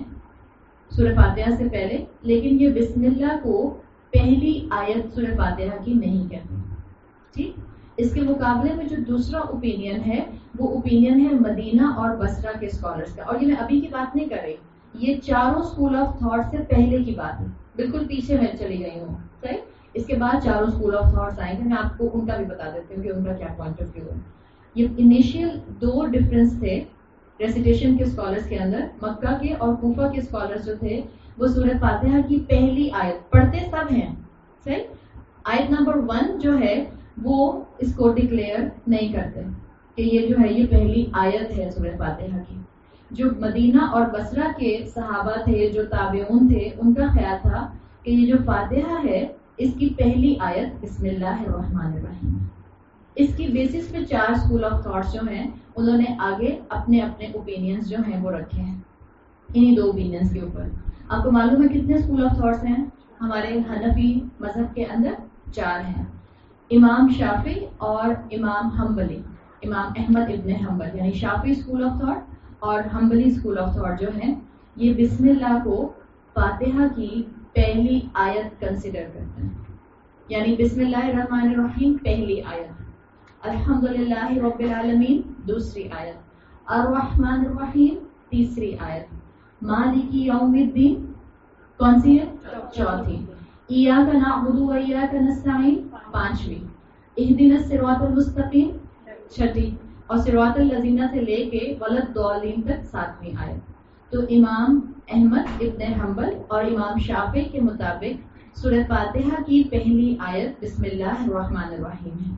سورہ فاتحہ سے پہلے، لیکن یہ بسم اللہ کو پہلی آیت سورہ فاتحہ کی نہیں کہتے. ٹھیک، اس کے مقابلے میں جو دوسرا اوپینین ہے وہ اوپینین ہے مدینہ اور بصرہ کے اسکالرز کا. اور یہ میں ابھی کی بات نہیں کر رہی، یہ چاروں اسکول آف تھاٹ سے پہلے کی بات ہے، بالکل پیچھے میں چلی گئی ہوں. صحیح، اس کے بعد چاروں اسکول آف تھاٹس آئیں گے، میں آپ کو ان کا بھی بتا دیتی ہوں کہ ان کا کیا پوائنٹ آف ویو ہے. یہ انیشیل 2 ڈفرینس تھے ریسیٹیشن کے اسکالرز کے اندر. مکہ کے اور کوفہ کے اسکالرز جو تھے وہ سورہ فاتحہ کی پہلی آیت پڑھتے سب ہیں. صحیح، آیت نمبر 1 جو ہے وہ اس کو ڈکلیئر نہیں کرتے کہ یہ جو ہے یہ پہلی آیت ہے سورہ فاتحہ کی. جو مدینہ اور بصرہ کے صحابہ تھے، جو تابعون تھے، ان کا خیال تھا کہ یہ جو فاتحہ ہے اس کی پہلی آیت بسم اللہ الرحمن الرحیم. اس کی بیسس پہ 4 اسکول آف تھاٹس جو ہیں انہوں نے آگے اپنے اپنے اوپینینز جو ہیں وہ رکھے ہیں انہی 2 اوپینینز کے اوپر. آپ کو معلوم ہے کتنے اسکول آف تھاٹس ہیں ہمارے حنفی مذہب کے اندر؟ 4 ہیں. امام شافعی اور امام حنبلی، امام احمد ابن حنبل، یعنی شافعی اسکول آف تھاٹ اور حنبلی اسکول آف تھاٹ جو ہیں یہ بسم اللہ کو فاتحہ کی پہلی آیت کنسیڈر کرتے ہیں. یعنی بسم اللہ الرحمن الرحیم پہلی آیت، الحمدللہ رب العالمین دوسری آیت، الرحمن الرحیم تیسری آیت، مالک یوم الدین کون سی ہے؟ چوتھی، ایاک نعبد و ایاک نستعین پانچویں، اہدنا الصراط المستقیم چھٹی، اور صراط الذین سے لے کے ولدضالین تک 7ویں آیت. تو امام احمد ابن حنبل اور امام شافعی کے مطابق سورہ فاتحہ کی پہلی آیت بسم اللہ الرحمن الرحیم ہے.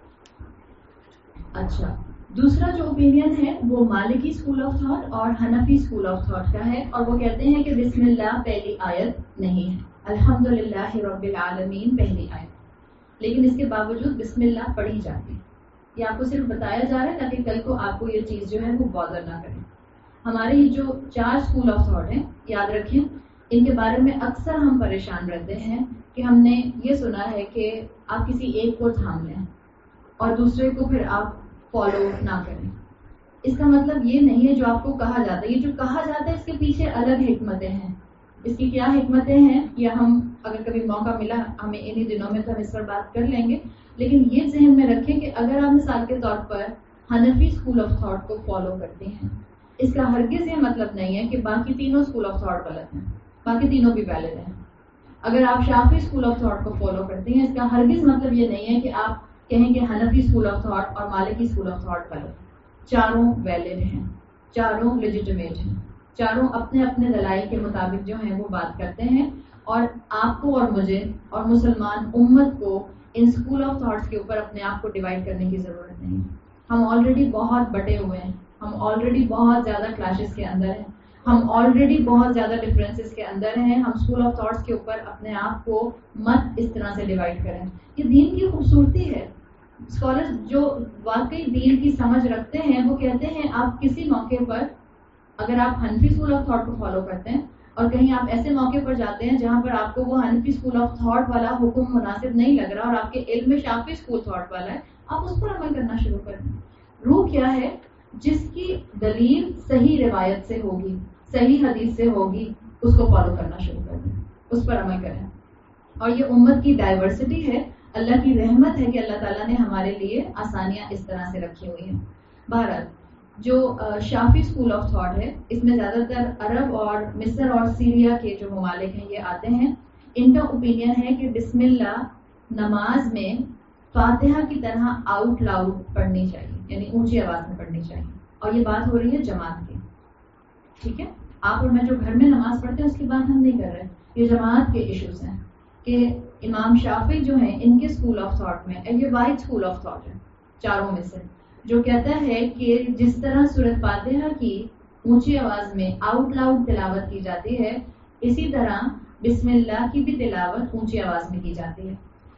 اچھا، دوسرا جو اوپینین ہے وہ مالکی اسکول آف تھاٹ اور حنفی اسکول آف تھاٹ کا ہے، اور وہ کہتے ہیں کہ بسم اللہ پہلی آیت نہیں ہے، الحمدللہ رب العالمین پہلی آیت. لیکن اس کے باوجود بسم اللہ پڑھی جاتی ہے. یہ آپ کو صرف بتایا جا رہا ہے تاکہ کل کو آپ کو یہ چیز جو ہے وہ بادر نہ کرے. ہمارے یہ جو 4 اسکول آف تھاٹ ہیں یاد رکھیں، ان کے بارے میں اکثر ہم پریشان رہتے ہیں کہ ہم نے یہ سنا ہے کہ آپ کسی ایک کو تھام لیں اور دوسرے کو پھر آپ فالو نہ کریں. اس کا مطلب یہ نہیں ہے جو آپ کو کہا جاتا ہے. یہ جو کہا جاتا ہے اس کے پیچھے الگ حکمتیں ہیں. اس کی کیا حکمتیں ہیں یا ہم اگر کبھی موقع ملا ہمیں انہی دنوں میں تو ہم اس پر بات کر لیں گے. لیکن یہ ذہن میں رکھیں کہ اگر آپ مثال کے طور پر حنفی اسکول آف تھاٹ کو فالو کرتے ہیں، اس کا ہرگز یہ مطلب نہیں ہے کہ باقی تینوں اسکول آف تھاٹ غلط ہیں، باقی تینوں بھی ویلڈ ہیں. اگر آپ شافعی اسکول آف تھاٹ کو فالو کرتے ہیں، اس کا ہرگز مطلب یہ نہیں ہے کہ آپ کہیں کہ حنفی اسکول آف تھاٹ اور مالکی اسکول آف تھاٹ غلط. چاروں ویلڈ ہیں، چاروں لیجیٹمیٹ ہیں، چاروں اپنے اپنے دلائل کے مطابق جو ہیں وہ بات کرتے ہیں. اور آپ کو اور مجھے اور مسلمان امت کو ان اسکول آف تھاٹس کے اوپر اپنے آپ کو ڈیوائڈ کرنے کی ضرورت نہیں. ہم آلریڈی بہت بٹے ہوئے ہیں، ہم آلریڈی بہت زیادہ کلاشز کے اندر ہیں، ہم آلریڈی بہت زیادہ ڈفرینسز کے اندر ہیں. ہم اسکول آف تھاٹس کے اوپر اپنے آپ کو مت اس طرح سے ڈیوائڈ کریں. یہ دین کی خوبصورتی ہے. اسکالرز جو واقعی دین کی سمجھ رکھتے ہیں وہ کہتے ہیں آپ کسی موقع پر اگر آپ حنفی اسکول آف تھاٹ کو فالو کرتے ہیں اور کہیں آپ ایسے موقع پر جاتے ہیں جہاں پر آپ کو وہ حنفی اسکول آف تھاٹ والا حکم مناسب نہیں لگ رہا اور آپ کے علم میں شافعی اسکول تھاٹ والا ہے، آپ اس پر عمل کرنا شروع کر دیں. روح کیا ہے؟ جس کی دلیل صحیح روایت سے ہوگی، صحیح حدیث سے ہوگی، اس کو فالو کرنا شروع کر دیں، اس پر عمل کریں. اور یہ امت کی ڈائیورسٹی ہے، اللہ کی رحمت ہے کہ اللہ تعالیٰ نے ہمارے لیے آسانیاں اس طرح سے رکھی ہوئی ہیں. بہرحال جو شافعی اسکول آف تھاٹ ہے اس میں زیادہ تر عرب اور مصر اور سیریا کے جو ممالک ہیں یہ آتے ہیں. ان کا اوپینین ہے کہ بسم اللہ نماز میں فاتحہ کی طرح آؤٹ لاؤڈ پڑھنی چاہیے، یعنی اونچی آواز میں پڑھنی چاہیے. اور یہ بات ہو رہی ہے جماعت کی. ٹھیک ہے، آپ اور میں جو گھر میں نماز پڑھتے ہیں اس کی بات ہم نہیں کر رہے. یہ جماعت کے ایشوز ہیں کہ امام شافعی جو ہیں ان کے اسکول آف تھاٹ میں، یہ واحد اسکول آف تھاٹ ہے چاروں میں سے، جو کہتا ہے کہ جس طرح سورہ فاتحہ کی اونچی آواز میں آؤٹ لاؤڈ تلاوت کی جاتی ہے، اسی طرح بسم اللہ کی بھی تلاوت اونچی آواز میں کی جاتی ہے.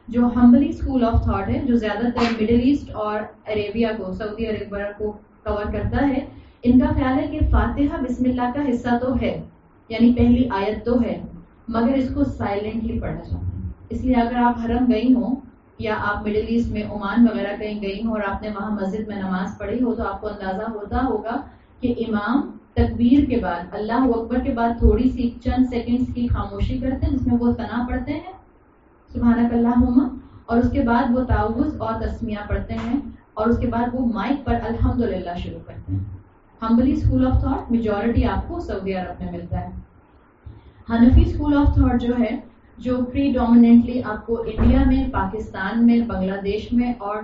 جو ہمبلی اسکول آف تھاٹ ہے، جو زیادہ تر مڈل ایسٹ اور عربیہ کو، سعودی عربیہ کو کور کرتا ہے، ان کا خیال ہے کہ فاتحہ بسم اللہ کا حصہ تو ہے، یعنی پہلی آیت تو ہے، مگر اس کو سائلنٹلی پڑھنا چاہتے ہیں. اس لیے اگر آپ حرم گئی ہوں یا آپ مڈل ایسٹ میں عمان وغیرہ کہیں گئی ہوں اور آپ نے وہاں مسجد میں نماز پڑھی ہو تو آپ کو اندازہ ہوتا ہوگا کہ امام تکبیر کے بعد، اللہ اکبر کے بعد تھوڑی سی چند سیکنڈز کی خاموشی کرتے ہیں جس میں وہ ثنا پڑھتے ہیں سبحانک اللہم، اور اس کے بعد وہ تعوذ اور تسمیہ پڑھتے ہیں، اور اس کے بعد وہ مائک پر الحمدللہ شروع کرتے ہیں. ہمبلی اسکول آف تھاٹ میجورٹی آپ کو سعودی عرب میں ملتا ہے. حنفی اسکول آف تھاٹ جو ہے، جو پری ڈومیننٹلی آپ کو انڈیا میں، پاکستان میں، بنگلہ دیش میں اور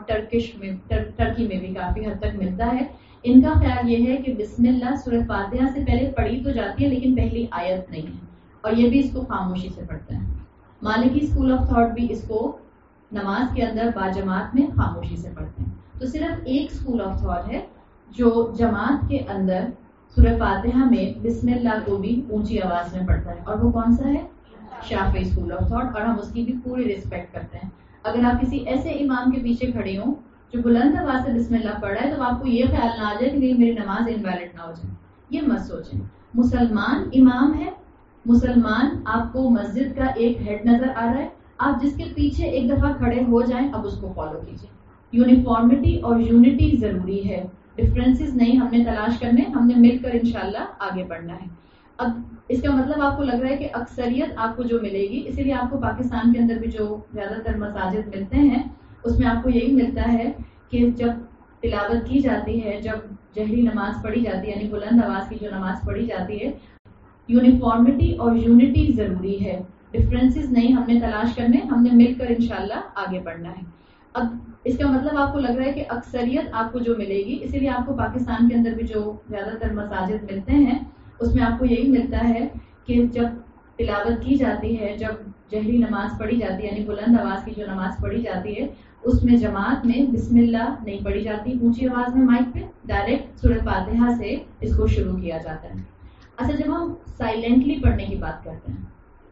ٹرکی میں بھی کافی حد تک ملتا ہے. ان کا خیال یہ ہے کہ بسم اللہ سورہ فاتحہ سے پہلے پڑھی تو جاتی ہے لیکن پہلی آیت نہیں ہے، اور یہ بھی اس کو خاموشی سے پڑھتے ہیں. مالکی اسکول آف تھاٹ بھی اس کو نماز کے اندر باجماعت میں خاموشی سے پڑھتے ہیں. تو صرف ایک اسکول آف تھاٹ ہے جو جماعت کے اندر سورہ فاتحہ میں بسم اللہ کو بھی اونچی آواز میں پڑھتا ہے، اور وہ کون سا ہے؟ شافعی اسکول آف تھاٹ، اور ہم اس کی بھی پوری رسپیکٹ کرتے ہیں. اگر آپ کسی ایسے امام کے پیچھے کھڑے ہوں جو بلند آواز سے بسم اللہ پڑھ رہا ہے تو آپ کو یہ خیال نہ آ جائے کہ نہیں میری نماز انویلڈ نہ ہو جائے، یہ مت سوچیں. مسلمان امام ہے، مسلمان آپ کو مسجد کا ایک ہیڈ نظر آ رہا ہے، آپ جس کے پیچھے ایک دفعہ کھڑے ہو جائیں اب اس کو فالو کیجیے. یونیفارمٹی اور یونٹی ضروری ہے، ڈفرینسز نہیں ہم نے تلاش کرنے، ہم نے مل کر انشاءاللہ آگے بڑھنا ہے. اب اس کا مطلب آپ کو لگ رہا ہے کہ اکثریت آپ کو جو ملے گی، اسی لیے آپ کو پاکستان کے اندر بھی جو زیادہ تر مساجد ملتے ہیں اس میں آپ کو یہی ملتا ہے کہ جب تلاوت کی جاتی ہے، جب جہری نماز پڑھی جاتی ہے یعنی بلند آواز کی جو نماز پڑھی جاتی ہے، یونیفارمٹی اور یونٹی ضروری ہے، ڈفرینسز نہیں ہم نے تلاش کرنے، ہم نے مل کر انشاءاللہ آگے بڑھنا ہے. اب اس کا مطلب آپ کو لگ رہا ہے کہ اکثریت آپ کو جو ملے گی، اسی لیے آپ کو پاکستان کے اندر بھی جو زیادہ تر مساجد ملتے ہیں اس میں آپ کو یہی ملتا ہے کہ جب تلاوت کی جاتی ہے، جب جہری نماز پڑھی جاتی ہے یعنی بلند آواز کی جو نماز پڑھی جاتی ہے اس میں جماعت میں بسم اللہ نہیں پڑھی جاتی اونچی آواز میں مائک پہ، ڈائریکٹ سورہ فاتحہ سے اس کو شروع کیا جاتا ہے. اچھا، جب ہم سائلنٹلی پڑھنے کی بات کرتے ہیں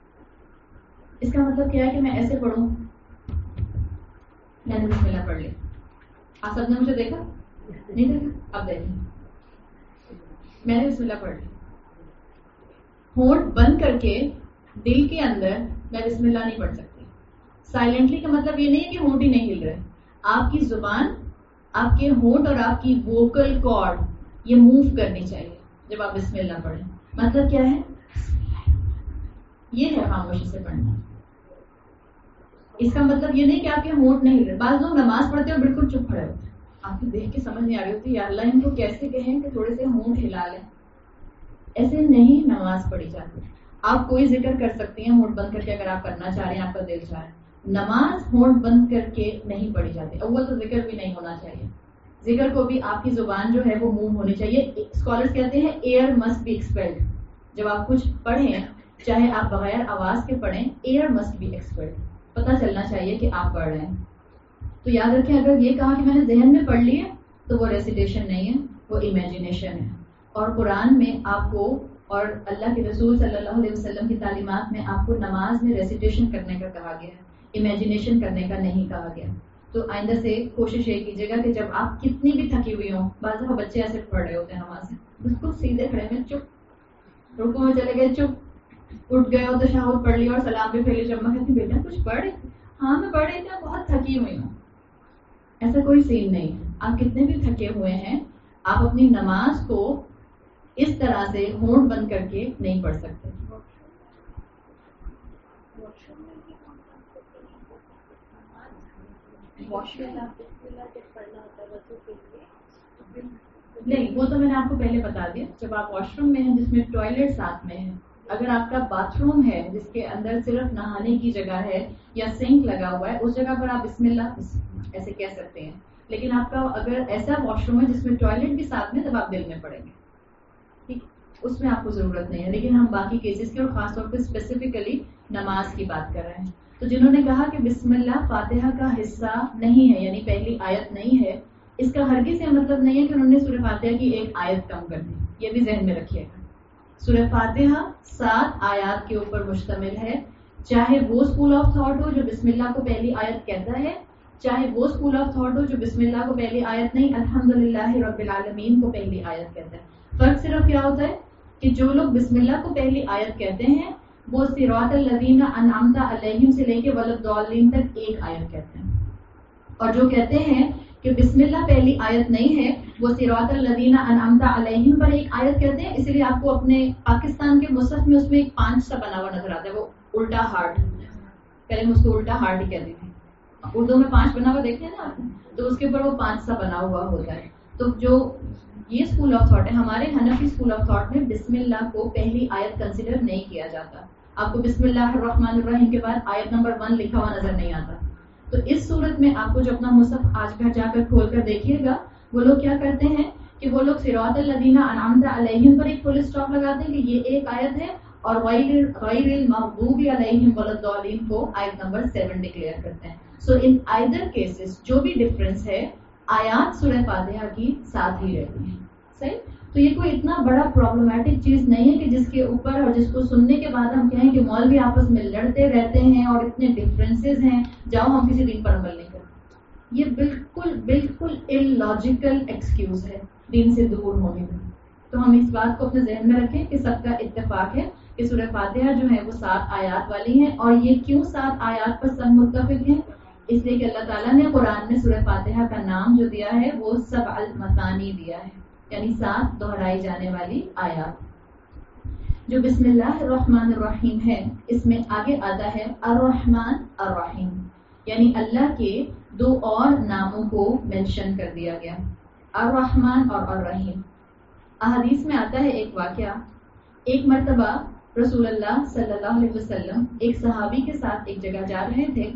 اس کا مطلب کیا ہے کہ میں ایسے پڑھوں، میں نے بسم اللہ پڑھ لی، آپ سب نے مجھے دیکھا نہیں دیکھا؟ اب دیکھیں، میں نے بسم اللہ پڑھ لی، ہونٹ بند کر کے دل کے اندر میں بسم اللہ نہیں پڑھ سکتی. سائلنٹلی کا مطلب یہ نہیں ہے کہ ہونٹ ہی نہیں ہل رہے، آپ کی زبان، آپ کے ہونٹ اور آپ کی ووکل کارڈ یہ موو کرنی چاہیے جب آپ بسم اللہ پڑھیں. مطلب کیا ہے؟ یہ ہے خاموشی سے پڑھنا. اس کا مطلب یہ نہیں کہ آپ کے ہونٹ نہیں ہل رہے. بعض لوگ نماز پڑھتے ہیں اور بالکل چپ کھڑے ہوتے ہیں، آپ کو دیکھ کے سمجھ نہیں آ رہی ہوتی یا اللہ ان کو کیسے کہیں کہ تھوڑے سے ہونٹ ہلا لیں. ایسے نہیں نماز پڑھی جاتی. آپ کوئی ذکر کر سکتی ہیں ہونٹ بند کر کے اگر آپ کرنا چاہ رہے ہیں، آپ کا دل چاہ رہا ہے. نماز ہونٹ بند کر کے نہیں پڑھی جاتی. اول تو ذکر بھی نہیں ہونا چاہیے، ذکر کو بھی آپ کی زبان جو ہے وہ موو ہونی چاہیے. اسکالرز کہتے ہیں ایئر مسٹ بی ایکسپیلڈ. جب آپ کچھ پڑھیں چاہے آپ بغیر آواز کے پڑھیں، ایئر مسٹ بی ایکسپیلڈ، پتہ چلنا چاہیے کہ آپ پڑھ رہے ہیں. تو یاد رکھیں اگر یہ کہا کہ میں نے ذہن میں پڑھ لی ہے تو وہ ریسیٹیشن نہیں ہے، وہ امیجنیشن ہے. اور قرآن میں آپ کو اور اللہ کے رسول صلی اللہ علیہ وسلم کی تعلیمات میں آپ کو نماز میں ریسیٹیشن کرنے کا کہا گیا ہے، امیجنیشن کرنے کا نہیں کہا گیا. تو آئندہ سے کوشش یہ کیجیے گا کہ جب آپ کتنی بھی تھکی ہوئی ہوں، بعض دفعہ بچے ایسے پڑھ رہے ہوتے ہیں نماز میں بالکل سیدھے کھڑے میں چپ، رکوع میں چلے گئے چپ، اٹھ گئے ہو تو تشہد پڑھ لیا اور سلام بھی پھیلے. جب میں کہتی بیٹا کچھ پڑھ رہی تھی؟ ہاں میں پڑھ رہی تھی، بہت تھکی ہوئی ہوں. ایسا کوئی سین نہیں ہے. آپ کتنے بھی تھکے ہوئے ہیں، آپ اپنی نماز کو اس طرح سے ہونٹ بند کر کے نہیں پڑھ سکتے. نہیں، وہ تو میں نے آپ کو پہلے بتا دیا. جب آپ واش روم میں ہیں جس میں ٹوائلٹ ساتھ میں ہے، اگر آپ کا باتھ روم ہے جس کے اندر صرف نہانے کی جگہ ہے یا سنک لگا ہوا ہے، اس جگہ پر آپ بسم اللہ ایسے کہہ سکتے ہیں. لیکن آپ کا اگر ایسا واش روم ہے جس میں ٹوائلٹ بھی ساتھ میں، تب آپ دل میں پڑھیں گے، ٹھیک، اس میں آپ کو ضرورت نہیں ہے. لیکن ہم باقی کیسز کی اور خاص طور پہ اسپیسیفکلی نماز کی بات کر رہے ہیں. تو جنہوں نے کہا کہ بسم اللہ فاتحہ کا حصہ نہیں ہے یعنی پہلی آیت نہیں ہے، اس کا ہرگز یہ مطلب نہیں ہے کہ انہوں نے سورہ فاتحہ کی ایک آیت کم کر دی. یہ بھی ذہن میں رکھیے گا، سورہ فاتحہ 7 آیات کے اوپر مشتمل ہے. چاہے وہ اسکول آف تھاٹ ہو جو بسم اللہ کو پہلی آیت کہتا ہے، چاہے وہ اسکول آف تھاٹ ہو جو بسم اللہ کو پہلی آیت نہیں الحمدللہ رب العالمین کو پہلی آیت کہتا ہے۔ فرق صرف کیا ہوتا ہے کہ جو لوگ بسم اللہ کو پہلی آیت کہتے ہیں وہ صراط الذین انعمت علیہم سے لے کے ولضالین تک ایک آیت کہتے ہیں، اور جو کہتے ہیں کہ بسم اللہ پہلی آیت نہیں ہے وہ صراط الذین انعمت علیہم پر ایک آیت کہتے ہیں۔ اسی لیے آپ کو اپنے پاکستان کے مصحف میں اس میں ایک 5 سا بنا ہوا نظر آتا ہے، وہ الٹا ہارٹ، پہلے میں اس کو الٹا ہارٹ ہی کہتی تھی، اردو میں 5 بنا ہوا دیکھتے ہیں نا آپ نے، تو اس کے اوپر وہ 5 سا بنا ہوا ہوتا ہے۔ تو جو یہ اسکول آف تھاٹ ہے، ہمارے حنفی اسکول آف تھاٹ میں بسم اللہ کو پہلی آیت کنسیڈر نہیں کیا جاتا۔ آپ کو بسم اللہ الرحمن الرحیم کے بعد آیت نمبر 1 لکھا ہوا نظر نہیں آتا۔ تو اس صورت میں آپ کو جو اپنا مصحف آج گھر جا کر کھول کر دیکھیے گا، وہ لوگ کیا کرتے ہیں کہ وہ لوگ صراط الذین انعمت علیہم پر ایک فل اسٹاپ لگاتے ہیں کہ یہ ایک آیت ہے، اور غیر المغضوب علیہم ولا کو آیت نمبر 7 ڈکلیئر کرتے ہیں۔ سو ان آئدر کیسز جو بھی ڈفرنس ہے آیات سورہ فاتحہ کی ساتھ ہی رہتی ہیں، صحیح؟ تو یہ کوئی اتنا بڑا پرابلمٹک چیز نہیں ہے کہ جس کے اوپر اور جس کو سننے کے بعد ہم کہیں کہ مولوی آپس میں لڑتے رہتے ہیں اور اتنے ڈفرینسز ہیں، جاؤ ہم کسی دین پر عمل نہیں کرتے۔ یہ بالکل بالکل illogical ایکسکیوز ہے دین سے دور ہونے میں۔ تو ہم اس بات کو اپنے ذہن میں رکھیں کہ سب کا اتفاق ہے کہ سورہ فاتحہ جو ہے وہ 7 آیات والی ہیں، اور یہ کیوں 7 آیات پر سب متفق ہیں؟ اس لیے کہ اللہ تعالیٰ نے قرآن میں سورہ فاتحہ کا نام جو دیا ہے وہ 7 المثانی دیا ہے، یعنی 7 دہرائی جانے والی آیات۔ جو بسم اللہ الرحمن الرحیم ہے اس میں آگے آتا ہے الرحمن الرحیم، یعنی اللہ کے 2 اور ناموں کو مینشن کر دیا گیا، الرحمن اور الرحیم۔ احادیث میں آتا ہے ایک واقعہ، ایک مرتبہ رسول اللہ صلی اللہ علیہ وسلم ایک صحابی کے ساتھ ایک جگہ جا رہے تھے،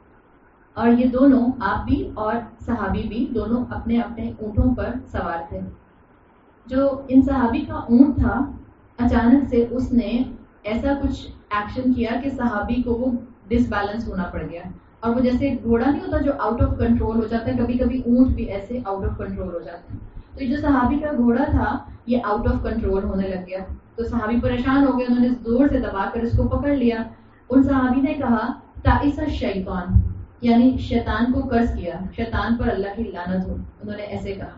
اور یہ دونوں، آپ بھی اور صحابی بھی، دونوں اپنے اپنے اونٹوں پر سوار تھے۔ جو ان صحابی کا اونٹ تھا اچانک سے اس نے ایسا کچھ ایکشن کیا کہ صحابی کو وہ ڈس بیلنس ہونا پڑ گیا، اور وہ جیسے گھوڑا نہیں ہوتا جو آؤٹ آف کنٹرول ہو جاتا ہے، کبھی کبھی اونٹ بھی ایسے آؤٹ آف کنٹرول ہو جاتا ہے۔ تو یہ جو صحابی کا گھوڑا تھا یہ آؤٹ آف کنٹرول ہونے لگ گیا، تو صحابی پریشان ہو گئے، انہوں نے زور سے دبا کر اس کو پکڑ لیا۔ ان صحابی نے کہا تعیس الشیطان، یعنی شیطان کو قرض کیا، شیطان پر اللہ کی لعنت ہو، انہوں نے ایسے کہا۔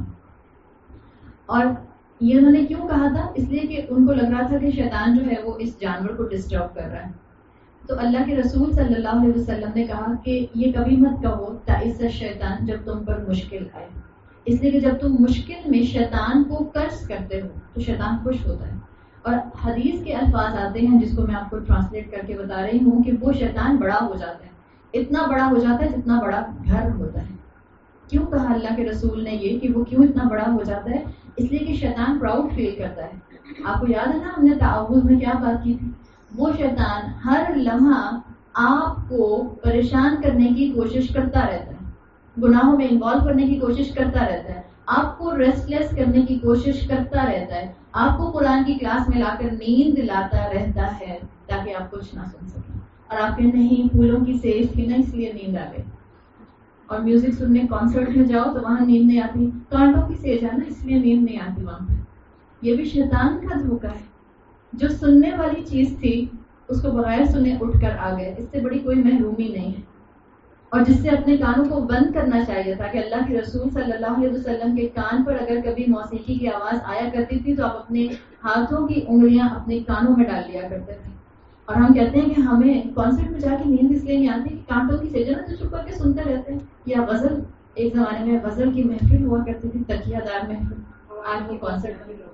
اور یہ انہوں نے کیوں کہا تھا؟ اس لیے کہ ان کو لگ رہا تھا کہ شیطان جو ہے وہ اس جانور کو ڈسٹرب کر رہا ہے۔ تو اللہ کے رسول صلی اللہ علیہ وسلم نے کہا کہ یہ کبھی مت کہو تعیس الشیطان جب تم پر مشکل آئے، اس لیے کہ جب تم مشکل میں شیطان کو قرض کرتے ہو تو شیطان خوش ہوتا ہے۔ اور حدیث کے الفاظ آتے ہیں جس کو میں آپ کو ٹرانسلیٹ کر کے بتا رہی ہوں کہ وہ شیطان بڑا ہو جاتا ہے، اتنا بڑا ہو جاتا ہے جتنا بڑا گھر ہوتا ہے۔ کیوں کہا اللہ کے رسول نے یہ کہ وہ کیوں اتنا بڑا ہو جاتا ہے؟ اس لیے کہ شیطان پراؤڈ فیل کرتا ہے۔ آپ کو یاد ہے نا ہم نے تعاوذ میں کیا بات کی تھی؟ وہ شیطان ہر لمحہ آپ کو پریشان کرنے کی کوشش کرتا رہتا ہے، گناہوں میں انوالو کرنے کی کوشش کرتا رہتا ہے، آپ کو ریسٹ لیس کرنے کی کوشش کرتا رہتا ہے، آپ کو قرآن کی کلاس میں لا کر نیند دلاتا رہتا ہے تاکہ آپ کچھ نہ سن سکیں، اور آپ کے نہیں پھولوں کی سیج تھی نا اس لیے نیند آ گئی، اور میوزک سننے کانسرٹ میں جاؤ تو وہاں نیند نہیں آتی، کانٹوں کی سیج ہے نا اس لیے نیند نہیں آتی وہاں پہ۔ یہ بھی شیطان کا دھوکہ ہے، جو سننے والی چیز تھی اس کو بغیر سنے اٹھ کر آ گئے، اس سے بڑی کوئی محرومی نہیں ہے۔ اور جس سے اپنے کانوں کو بند کرنا چاہیے تھا کہ اللہ کے رسول صلی اللہ علیہ وسلم کے کان پر اگر کبھی موسیقی کی آواز آیا کرتی تھی تو آپ اپنے ہاتھوں کی انگلیاں اپنے کانوں میں ڈال لیا کرتے تھے۔ اور ہم کہتے ہیں کہ ہمیں کانسرٹ میں جا کے نیند اس لیے نہیں آتی کہ کانٹوں کی سیجن تو چپ کر کے سنتے رہتے ہیں، یا غزل، ایک زمانے میں غزل کی محفل ہوا کرتی تھی، تکیہ دار محفل، آج وہ کانسرٹ میں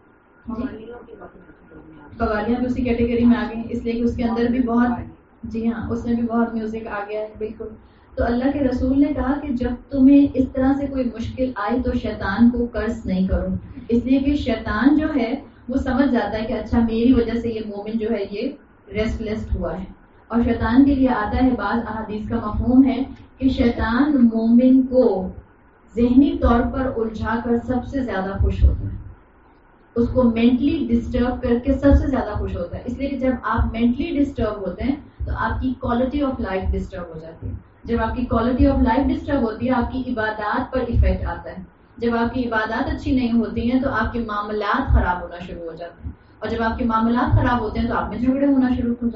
قوالیاں بھی اسی کیٹیگری میں آ گئی، اس لیے کہ اس کے اندر بھی بہت، جی ہاں اس میں بھی بہت میوزک آ گیا ہے، بالکل۔ تو اللہ کے رسول نے کہا کہ جب تمہیں اس طرح سے کوئی مشکل آئے تو شیطان کو قرض نہیں کرو، اس لیے کہ شیطان جو ہے وہ سمجھ جاتا ہے کہ اچھا میری وجہ سے یہ مومن جو ہے یہ ریسٹ لیس ہوا ہے، اور شیطان کے لیے آتا ہے بعض احادیث کا مفہوم ہے کہ شیطان مومن کو ذہنی طور پر الجھا کر سب سے زیادہ خوش ہوتا ہے، اس کو مینٹلی ڈسٹرب کر کے سب سے زیادہ خوش ہوتا ہے، اس لیے کہ جب آپ مینٹلی ڈسٹرب ہوتے ہیں تو آپ کی کوالٹی آف لائف ڈسٹرب ہو جاتی ہے، جب آپ کی کوالٹی آف لائف ڈسٹرب ہوتی ہے آپ کی عبادات پر ایفیکٹ آتا ہے، جب آپ کی عبادات اچھی نہیں ہوتی ہیں تو آپ کے معاملات خراب ہونا شروع ہو جاتے ہیں، اور جب آپ کے معاملات خراب ہوتے ہیں تو آپ میں جھگڑے ہونا شروع ہو جاتے ہیں۔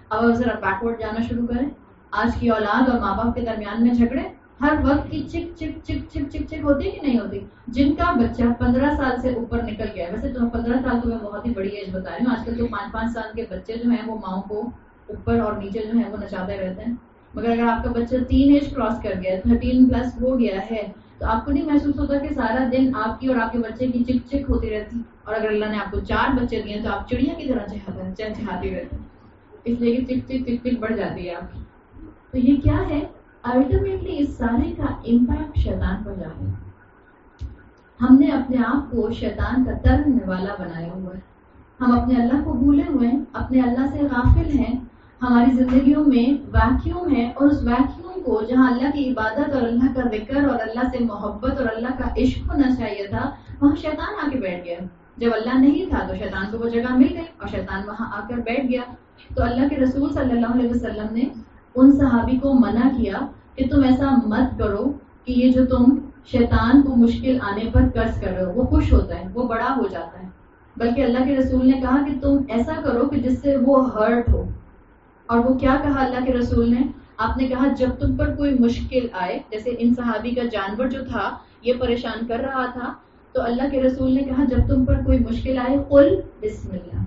اب ذرا بیکورڈ جانا شروع کریں. آج کی اولاد اور ماں باپ کے درمیان میں جھگڑے ہر وقت کی چک چک چک چک چک چک ہوتی کہ نہیں ہوتی. جن کا بچہ 15 سال سے اوپر نکل گیا ہے، ویسے تو 15 سال تو میں بہت ہی بڑی ایج بتا رہی ہوں، آج کل تو 5-5 سال کے بچے جو ہیں وہ ماؤں کو اوپر اور نیچے جو ہیں وہ نچاتے رہتے ہیں. مگر اگر آپ کا بچہ 3 ایج کراس کر گیا ہے، 13+ ہو گیا ہے، تو آپ کو نہیں محسوس ہوتا کہ سارا دن آپ کی اور آپ کے بچے کی چک چک ہوتی رہتی؟ اور اگر اللہ نے آپ کو 4 بچے دیے تو آپ چڑیا کی طرح چہچہاتی رہتے، اس لیے کہ چک چک چک چک بڑھ جاتی ہے آپ کی. تو یہ کیا ہے؟ الٹیمیٹلی اس سارے کا امپیکٹ شیطان پر جا رہا ہے. ہم نے اپنے آپ کو شیطان کا ترنے والا بنایا ہوا ہے. ہم اپنے اللہ کو بھولے ہوئے ہیں، اپنے اللہ سے غافل ہیں. ہماری زندگیوں میں ویکیوم ہے، اور اس ویکیوم کو جہاں اللہ کی عبادت اور اللہ کا ذکر اور اللہ سے محبت اور اللہ کا عشق ہونا چاہیے تھا، وہاں شیطان آ کے بیٹھ گیا. جب اللہ نہیں تھا تو شیطان کو وہ جگہ مل گئی اور شیطان وہاں آ کر بیٹھ گیا. تو اللہ کے رسول صلی اللہ علیہ وسلم نے ان صحابی کو منع کیا کہ تم ایسا مت کرو کہ یہ جو تم شیطان کو مشکل آنے پر قرض کر رہے ہو، وہ خوش ہوتا ہے، وہ بڑا ہو جاتا ہے. بلکہ اللہ کے رسول نے کہا کہ تم ایسا کرو کہ جس سے وہ ہرٹ ہو. اور وہ کیا کہا اللہ کے رسول نے؟ آپ نے کہا جب تم پر کوئی مشکل آئے، جیسے ان صحابی کا جانور جو تھا یہ پریشان کر رہا تھا، تو اللہ کے رسول نے کہا جب تم پر کوئی مشکل آئے قل بسم اللہ.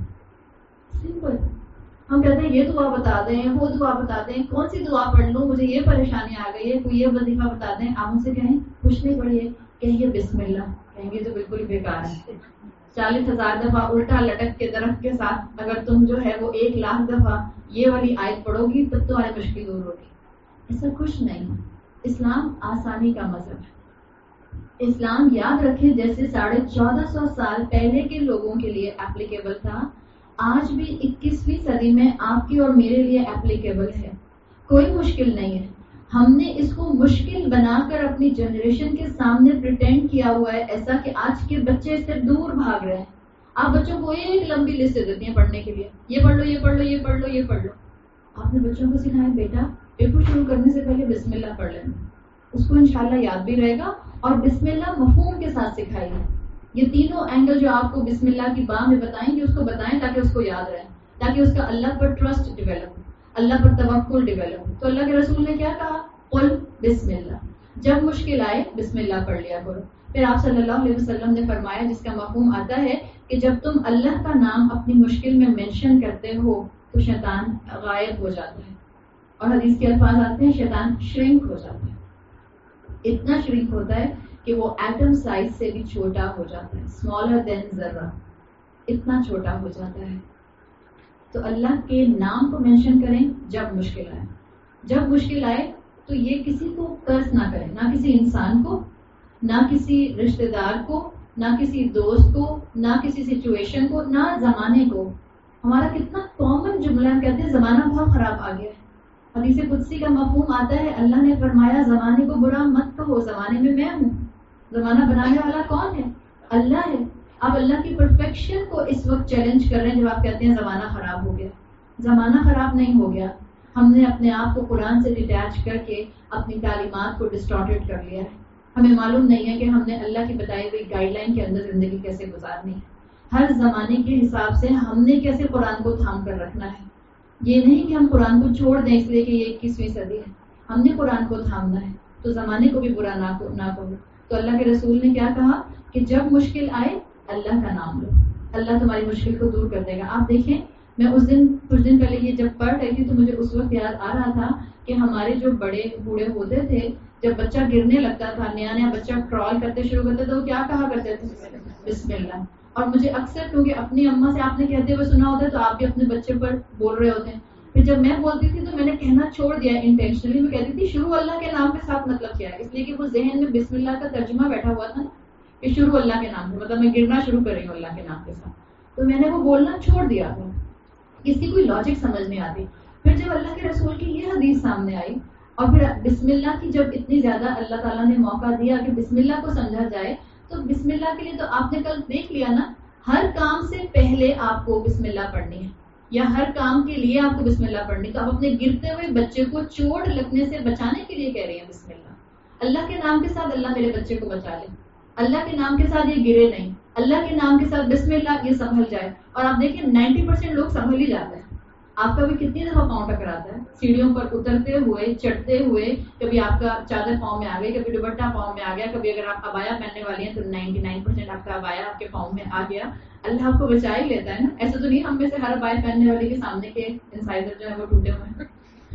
سمپل. ہم کہتے ہیں یہ دعا بتا دیں، وہ دعا بتا دیں، کون سی دعا پڑھ لوں، مجھے یہ پریشانی آ گئی ہے، کوئی یہ وظیفہ بتا دیں. آپ ان سے کہیں کچھ نہیں پڑھیے، کہیے بسم اللہ. کہیں گے تو بالکل بیکار ہے. 40,000 دفعہ الٹا لٹک کے درخت کے ساتھ اگر تم جو ہے وہ 1,00,000 دفعہ یہ والی آیت پڑھو گی تب تمہاری مشکل دور ہوگی. ایسا کچھ نہیں. اسلام آسانی کا مذہب ہے. اسلام یاد رکھیں جیسے 1450 سال پہلے کے لوگوں کے لیے اپلیکیبل تھا، آج بھی 21ویں صدی میں آپ کی اور میرے لیے اپلیکیبل ہے. کوئی مشکل نہیں ہے. ہم نے اس کو مشکل بنا کر اپنی جنریشن کے سامنے پریٹینڈ کیا ہوا ہے، ایسا کہ آج کے بچے اس سے دور بھاگ رہے ہیں. آپ بچوں کو ایک لمبی لسٹ دے دیتی ہیں پڑھنے کے لیے، یہ پڑھ لو، یہ پڑھ لو، یہ پڑھ لو، یہ پڑھ لو. آپ نے بچوں کو سکھایا بیٹا پیپر شروع کرنے سے پہلے بسم اللہ پڑھ لینا. اس کو انشاءاللہ یاد بھی رہے گا. اور بسم اللہ مفہوم کے ساتھ سکھائیے. یہ تینوں اینگل جو آپ کو بسم اللہ کی باں میں بتائیں گے اس کو بتائیں تاکہ اس کو یاد رہے، تاکہ اس کا اللہ پر ٹرسٹ ڈیولپ ہو، اللہ پر توکل ڈیولپ ہو. تو اللہ کے رسول نے کیا کہا؟ قل بسم اللہ. جب مشکل آئے بسم اللہ پڑھ لیا کرو. پھر آپ صلی اللہ علیہ وسلم نے فرمایا، جس کا مفہوم آتا ہے کہ جب تم اللہ کا نام اپنی مشکل میں مینشن کرتے ہو تو شیطان غائب ہو جاتا ہے. اور حدیث کے الفاظ آتے ہیں شیطان شرنک ہو جاتا ہے. اتنا شرنک ہوتا ہے کہ وہ ایٹم سائز سے بھی چھوٹا ہو جاتا ہے، اسمالر دین ذرہ، اتنا چھوٹا ہو جاتا ہے. تو اللہ کے نام کو مینشن کریں جب مشکل آئے. جب مشکل آئے تو یہ کسی کو قرض نہ کریں، نہ کسی انسان کو، نہ کسی رشتہ دار کو، نہ کسی دوست کو، نہ کسی سچویشن کو، نہ زمانے کو. ہمارا کتنا کامن جملہ ہے، کہتے ہیں زمانہ بہت خراب آ گیا ہے. حدیث قدسی کا مفہوم آتا ہے اللہ نے فرمایا زمانے کو برا مت کہو، زمانے میں میں ہوں. زمانہ بنانے والا کون ہے؟ اللہ ہے. آپ اللہ کی پرفیکشن کو اس وقت چیلنج کر رہے ہیں جب آپ کہتے ہیں زمانہ خراب ہو گیا. زمانہ خراب نہیں ہو گیا. ہم نے اپنے آپ کو قرآن سے ڈیٹیچ کر کے اپنی تعلیمات کو ڈسٹارٹیڈ کر لیا ہے. ہمیں معلوم نہیں ہے کہ ہم نے اللہ کی بتائی ہوئی گائیڈ لائن کے اندر زندگی کیسے گزارنی ہے. ہر زمانے کے حساب سے ہم نے کیسے قرآن کو تھام کر رکھنا ہے. یہ نہیں کہ ہم قرآن کو چھوڑ دیں اس لیے کہ یہ 21ویں صدی ہے. ہم نے قرآن کو تھامنا ہے تو زمانے کو بھی برا نہ کرو. تو اللہ کے رسول نے کیا کہا کہ جب مشکل آئے اللہ کا نام لو، اللہ تمہاری مشکل کو دور کر دے گا. آپ دیکھیں میں اس دن کچھ دن پہلے یہ جب پڑھ رہی تھی تو مجھے اس وقت یاد آ رہا تھا کہ ہمارے جو بڑے بوڑھے ہوتے تھے جب بچہ گرنے لگتا تھا، نیا نیا بچہ کرال کرتے شروع کرتے تو وہ کیا کہا کرتے تھے؟ بسم اللہ. اور مجھے اکثر کیونکہ اپنی اماں سے آپ نے کہتے ہوئے سنا ہوتا ہے تو آپ بھی اپنے بچے پر بول رہے ہوتے ہیں. پھر جب میں بولتی تھی تو میں نے کہنا چھوڑ دیا انٹینشنلی. میں کہتی تھی شروع اللہ کے نام کے ساتھ مطلب کیا ہے، اس لیے کہ وہ ذہن میں بسم اللہ کا ترجمہ بیٹھا ہوا تھا نا کہ شروع اللہ کے نام سے، مطلب میں گرنا شروع کر رہی ہوں اللہ کے نام کے ساتھ. تو میں نے وہ بولنا چھوڑ دیا تھا. اس کی کوئی لاجک سمجھ نہیں آتی. پھر جب اللہ کے رسول کی یہ حدیث سامنے آئی اور پھر بسم اللہ کی جب اتنی زیادہ اللہ تعالیٰ نے موقع دیا کہ بسم اللہ کو سمجھا جائے تو بسم اللہ کے لیے تو آپ نے کل دیکھ لیا نا، ہر کام سے پہلے آپ کو بسم اللہ پڑھنی ہے یا ہر کام کے لیے آپ کو بسم اللہ پڑھنی. تو آپ اپنے گرتے ہوئے بچے کو چوٹ لگنے سے بچانے کے لیے کہہ رہی ہیں بسم اللہ. اللہ کے نام کے ساتھ اللہ میرے بچے کو بچا لے، اللہ کے نام کے ساتھ یہ گرے نہیں، اللہ کے نام کے ساتھ بسم اللہ یہ سنبھل جائے. اور آپ دیکھیں 90% لوگ سنبھل ہی جاتے ہیں. آپ کا بھی کتنی دفعہ پاؤں ٹکراتا ہے سیڑھیوں پر اترتے ہوئے, چڑھتے ہوئے. کبھی آپ کا چادر پاؤں میں آ گئی, کبھی دوپٹہ پاؤں میں آ گیا, کبھی اگر آپ ابایا پہننے والی ہیں تو 99% آپ کا ابایا آپ کے پاؤں میں آ گیا. اللہ آپ کو بچا ہی لیتا ہے نا. ایسا تو نہیں ہم میں سے ہر ابایا پہننے والی کے سامنے کے انسائزر جو ہے وہ ٹوٹے ہوئے ہیں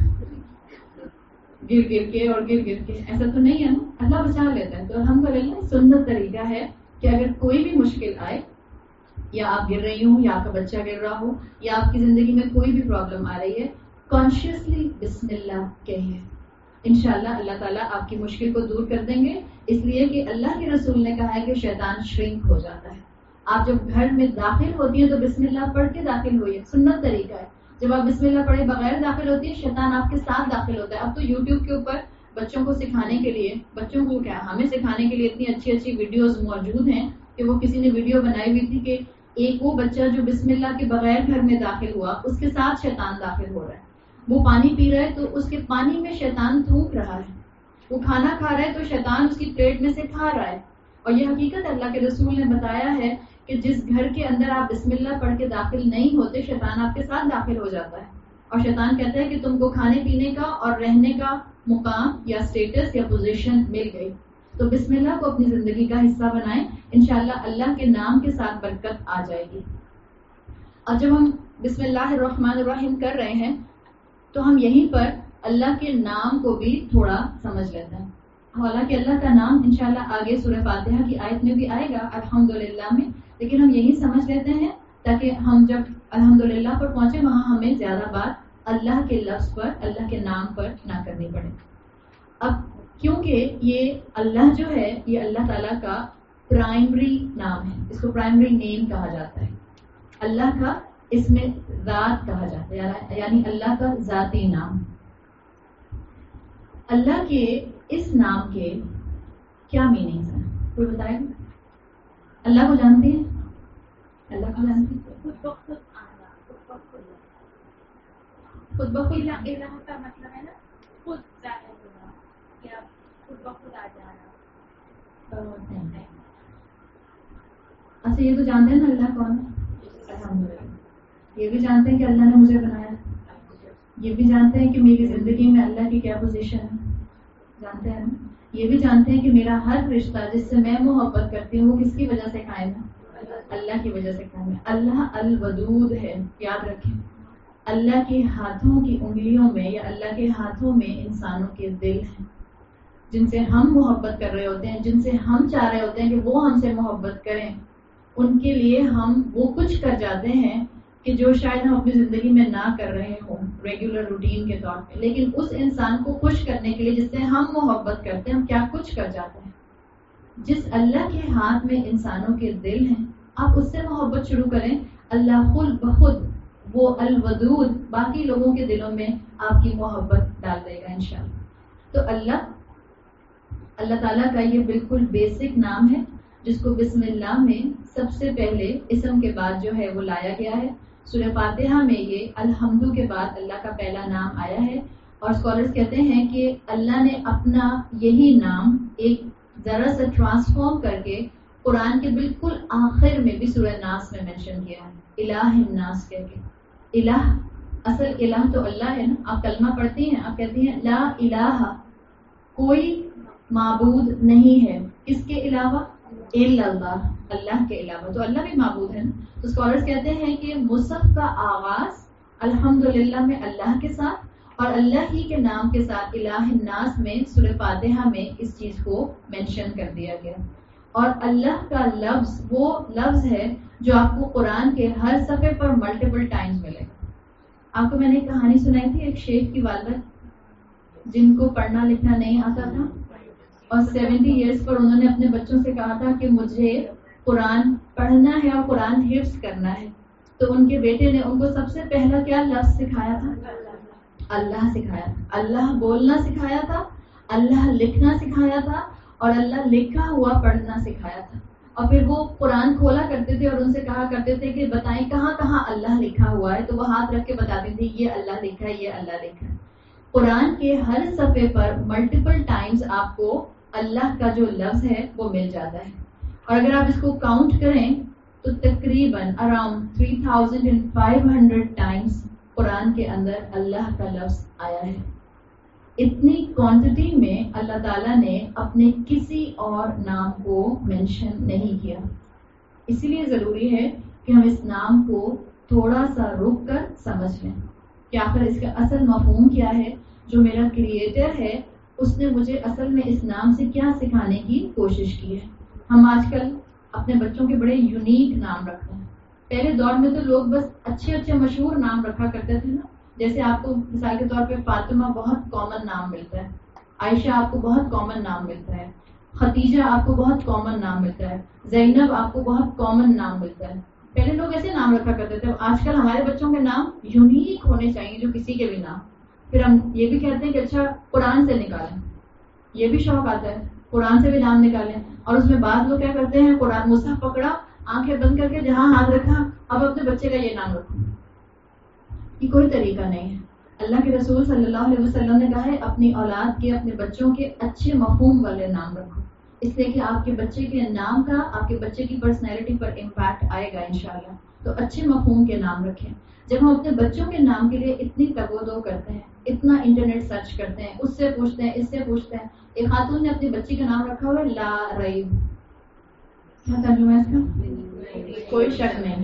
گر کے اور گر کے, ایسا تو نہیں ہے نا. اللہ بچا لیتا ہے. تو الحمدللہ سنت طریقہ ہے کہ اگر کوئی بھی مشکل آئے, یا آپ گر رہی ہوں, یا آپ کا بچہ گر رہا ہو, یا آپ کی زندگی میں کوئی بھی پرابلم آ رہی ہے, کانشیسلی بسم اللہ کہیے. انشاءاللہ اللہ تعالیٰ آپ کی مشکل کو دور کر دیں گے. اس لیے کہ اللہ کے رسول نے کہا ہے کہ شیطان شرنک ہو جاتا ہے. آپ جب گھر میں داخل ہوتی ہیں تو بسم اللہ پڑھ کے داخل ہوئیے, سنت طریقہ ہے. جب آپ بسم اللہ پڑھے بغیر داخل ہوتی ہے, شیطان آپ کے ساتھ داخل ہوتا ہے. اب تو یوٹیوب کے اوپر بچوں کو سکھانے کے لیے, بچوں کو کیا ہمیں سکھانے کے لیے اتنی اچھی اچھی ویڈیوز موجود ہیں کہ وہ کسی نے ویڈیو بنائی ہوئی تھی کہ ایک وہ بچہ جو بسم اللہ کے بغیر گھر میں داخل ہوا, اس کے ساتھ شیطان داخل ہو رہا ہے. وہ پانی پی رہا ہے تو اس کے پانی میں شیطان تھوک رہا ہے. وہ کھانا کھا رہا ہے تو شیطان اس کی پلیٹ میں سے کھا رہا ہے. اور یہ حقیقت اللہ کے رسول نے بتایا ہے کہ جس گھر کے اندر آپ بسم اللہ پڑھ کے داخل نہیں ہوتے, شیطان آپ کے ساتھ داخل ہو جاتا ہے. اور شیطان کہتا ہے کہ تم کو کھانے پینے کا اور رہنے کا مقام یا اسٹیٹس یا پوزیشن مل گئی. تو بسم اللہ کو اپنی زندگی کا حصہ بنائیں, انشاءاللہ اللہ کے نام کے ساتھ برکت آ جائے گی. اور جب ہم بسم اللہ الرحمن الرحیم کر رہے ہیں تو ہم یہیں پر اللہ کے نام کو بھی تھوڑا سمجھ لیتے ہیں. حالانکہ اللہ کا نام انشاءاللہ آگے سورہ فاتحہ کی آیت میں بھی آئے گا الحمدللہ میں, لیکن ہم یہی سمجھ لیتے ہیں تاکہ ہم جب الحمدللہ پر پہنچے وہاں ہمیں زیادہ بات اللہ کے لفظ پر, اللہ کے نام پر نہ کرنی پڑے. اب کیونکہ یہ اللہ جو ہے یہ اللہ تعالیٰ کا پرائمری نام ہے, اس کو پرائمری نیم کہا جاتا ہے. اللہ کا اس میں ذات کہا جاتا ہے, یعنی اللہ کا ذاتی نام. اللہ کے اس نام کے کیا میننگز ہیں کوئی بتائے گا؟ اللہ کو جانتے ہیں؟ اللہ کو جانتے ہیں؟ خود بخود الہ کا مطلب ہے نا خود ظاہر ہونا, یا خود بخود آ جانا. اچھا یہ تو جانتے ہیں نا اللہ کون ہے؟ الحمدللہ. یہ بھی جانتے ہیں کہ اللہ نے مجھے بنایا, یہ بھی جانتے ہیں کہ میری زندگی میں اللہ کی کیا پوزیشن ہے, جانتے ہیں نا. یہ بھی جانتے ہیں کہ میرا ہر رشتہ جس سے میں محبت کرتی ہوں وہ کس کی وجہ سے قائم ہے, اللہ کی وجہ سے قائم ہے. اللہ الودود ہے, یاد رکھیں. اللہ کے ہاتھوں کی انگلیوں میں یا اللہ کے ہاتھوں میں انسانوں کے دل ہیں جن سے ہم محبت کر رہے ہوتے ہیں, جن سے ہم چاہ رہے ہوتے ہیں کہ وہ ہم سے محبت کریں. ان کے لیے ہم وہ کچھ کر جاتے ہیں کہ جو شاید ہم اپنی زندگی میں نہ کر رہے ہوں ریگولر روٹین کے طور پہ, لیکن اس انسان کو خوش کرنے کے لیے جس سے ہم محبت کرتے ہیں ہم کیا کچھ کر جاتے ہیں. جس اللہ کے ہاتھ میں انسانوں کے دل ہیں آپ اس سے محبت شروع کریں. اللہ خود بخود وہ الودود باقی لوگوں کے دلوں میں آپ کی محبت ڈال دے گا انشاءاللہ. تو اللہ تعالیٰ کا یہ بالکل بیسک نام ہے جس کو بسم اللہ میں سب سے پہلے اسم کے بعد جو ہے وہ لایا گیا ہے. سورہ فاتحہ میں یہ الحمد کے بعد اللہ کا پہلا نام آیا ہے, اور اسکالرز کہتے ہیں کہ اللہ نے اپنا یہی نام ایک ذرا سا ٹرانسفارم کر کے قرآن کے بالکل آخر میں بھی سورہ ناس میں مینشن کیا ہے, الہ الناس کہہ کے. الہ اصل الہ تو اللہ ہے نا. آپ کلمہ پڑھتی ہیں, آپ کہتی ہیں لا الہ, کوئی معبود نہیں ہے کس کے علاوہ, الا اللہ, اللہ کے علاوہ. تو اللہ بھی معبود ہے نا. تو اسکالرز کہتے ہیں کہ مصحف کا آغاز الحمدللہ میں اللہ کے ساتھ اور اللہ ہی کے نام کے ساتھ الہ الناس میں سورہ فاتحہ میں اس چیز کو مینشن کر دیا گیا. اور اللہ کا لفظ وہ لفظ ہے جو آپ کو قرآن کے ہر صفحے پر ملٹیپل ٹائمز ملے گا. آپ کو میں نے ایک کہانی سنائی تھی, ایک شیخ کی والدہ جن کو پڑھنا لکھنا نہیں آتا تھا اور 70 ایئرس پر انہوں نے اپنے بچوں سے کہا تھا کہ مجھے قرآن پڑھنا ہے اور قرآن حفظ کرنا ہے. تو ان کے بیٹے نے ان کو سب سے پہلا کیا لفظ سکھایا تھا؟ اللہ سکھایا تھا. اللہ بولنا سکھایا تھا, اللہ لکھنا سکھایا تھا, اور اللہ لکھا ہوا پڑھنا سکھایا تھا. اور پھر وہ قرآن کھولا کرتے تھے اور ان سے کہا کرتے تھے کہ بتائیں کہاں کہاں اللہ لکھا ہوا ہے, تو وہ ہاتھ رکھ کے بتاتی تھی یہ اللہ لکھا ہے, یہ اللہ لکھا ہے. قرآن کے ہر صفحے پر ملٹیپل ٹائمز آپ کو اللہ کا جو لفظ ہے وہ مل جاتا ہے. اور اگر آپ اس کو کاؤنٹ کریں تو تقریباً اراؤنڈ 3500 ٹائمز قرآن کے اندر اللہ کا لفظ آیا ہے. اتنی کوانٹٹی میں اللہ تعالیٰ نے اپنے کسی اور نام کو مینشن نہیں کیا. اسی لیے ضروری ہے کہ ہم اس نام کو تھوڑا سا رک کر سمجھ لیں کہ آخر اس کا اصل مفہوم کیا ہے. جو میرا کریٹر ہے اس نے مجھے اصل میں اس نام سے کیا سکھانے کی کوشش کی ہے. ہم آج کل اپنے بچوں کے بڑے یونیک نام رکھتے ہیں. پہلے دور میں تو لوگ بس اچھے اچھے مشہور نام رکھا کرتے تھے نا. جیسے آپ کو مثال کے طور پہ فاطمہ بہت کامن نام ملتا ہے, عائشہ آپ کو بہت کامن نام ملتا ہے, ختیجہ آپ کو بہت کامن نام ملتا ہے, زینب آپ کو بہت کامن نام ملتا ہے. پہلے لوگ ایسے نام رکھا کرتے تھے. آج کل ہمارے بچوں کے نام یونیک ہونے چاہیے, جو کسی کے بھی نام. پھر ہم یہ بھی کہتے ہیں کہ اچھا قرآن سے نکالیں, یہ بھی شوق آتا ہے قرآن سے بھی نام نکالیں. اور اس میں بعض لوگ کیا کرتے ہیں, قرآن مصحف پکڑا, آنکھیں بند کر کے جہاں ہاتھ رکھا, اب اپنے بچے کا یہ نام رکھو. یہ کوئی طریقہ نہیں ہے. اللہ کے رسول صلی اللہ علیہ وسلم نے کہا ہے اپنی اولاد کے, اپنے بچوں کے اچھے مفہوم والے نام رکھو, اس لیے کہ آپ کے بچے کے نام کا آپ کے بچے کی پرسنالٹی پر امپیکٹ آئے گا انشاءاللہ. تو اچھے مفہوم کے نام رکھیں. جب ہم اپنے بچوں کے نام کے لیے اتنی تگ و دو کرتے ہیں, اتنا انٹرنیٹ سرچ کرتے ہیں, اس سے پوچھتے ہیں, اس سے پوچھتے ہیں. ایک خاتون نے اپنی بچی کا نام رکھا ہوا ہے لا ریب. کیا ترجمہ ہے اس کا؟ کوئی شک نہیں.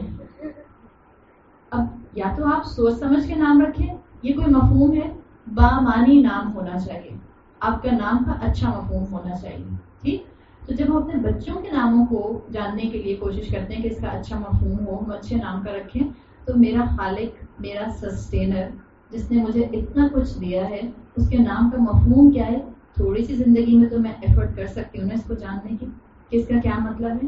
اب یا تو آپ سوچ سمجھ کے نام رکھیں, یہ کوئی مفہوم ہے, بامانی نام ہونا چاہیے, آپ کا نام کا اچھا مفہوم ہونا چاہیے. ٹھیک. تو جب ہم اپنے بچوں کے ناموں کو جاننے کے لیے کوشش کرتے ہیں کہ اس کا اچھا مفہوم ہو, ہم اچھے نام کا رکھیں, تو میرا خالق, میرا سسٹینر, جس نے مجھے اتنا کچھ دیا ہے, اس کے نام کا مفہوم کیا ہے. تھوڑی سی زندگی میں تو میں ایفرٹ کر سکتی ہوں نا اس کو جاننے کی کہ اس کا کیا مطلب ہے.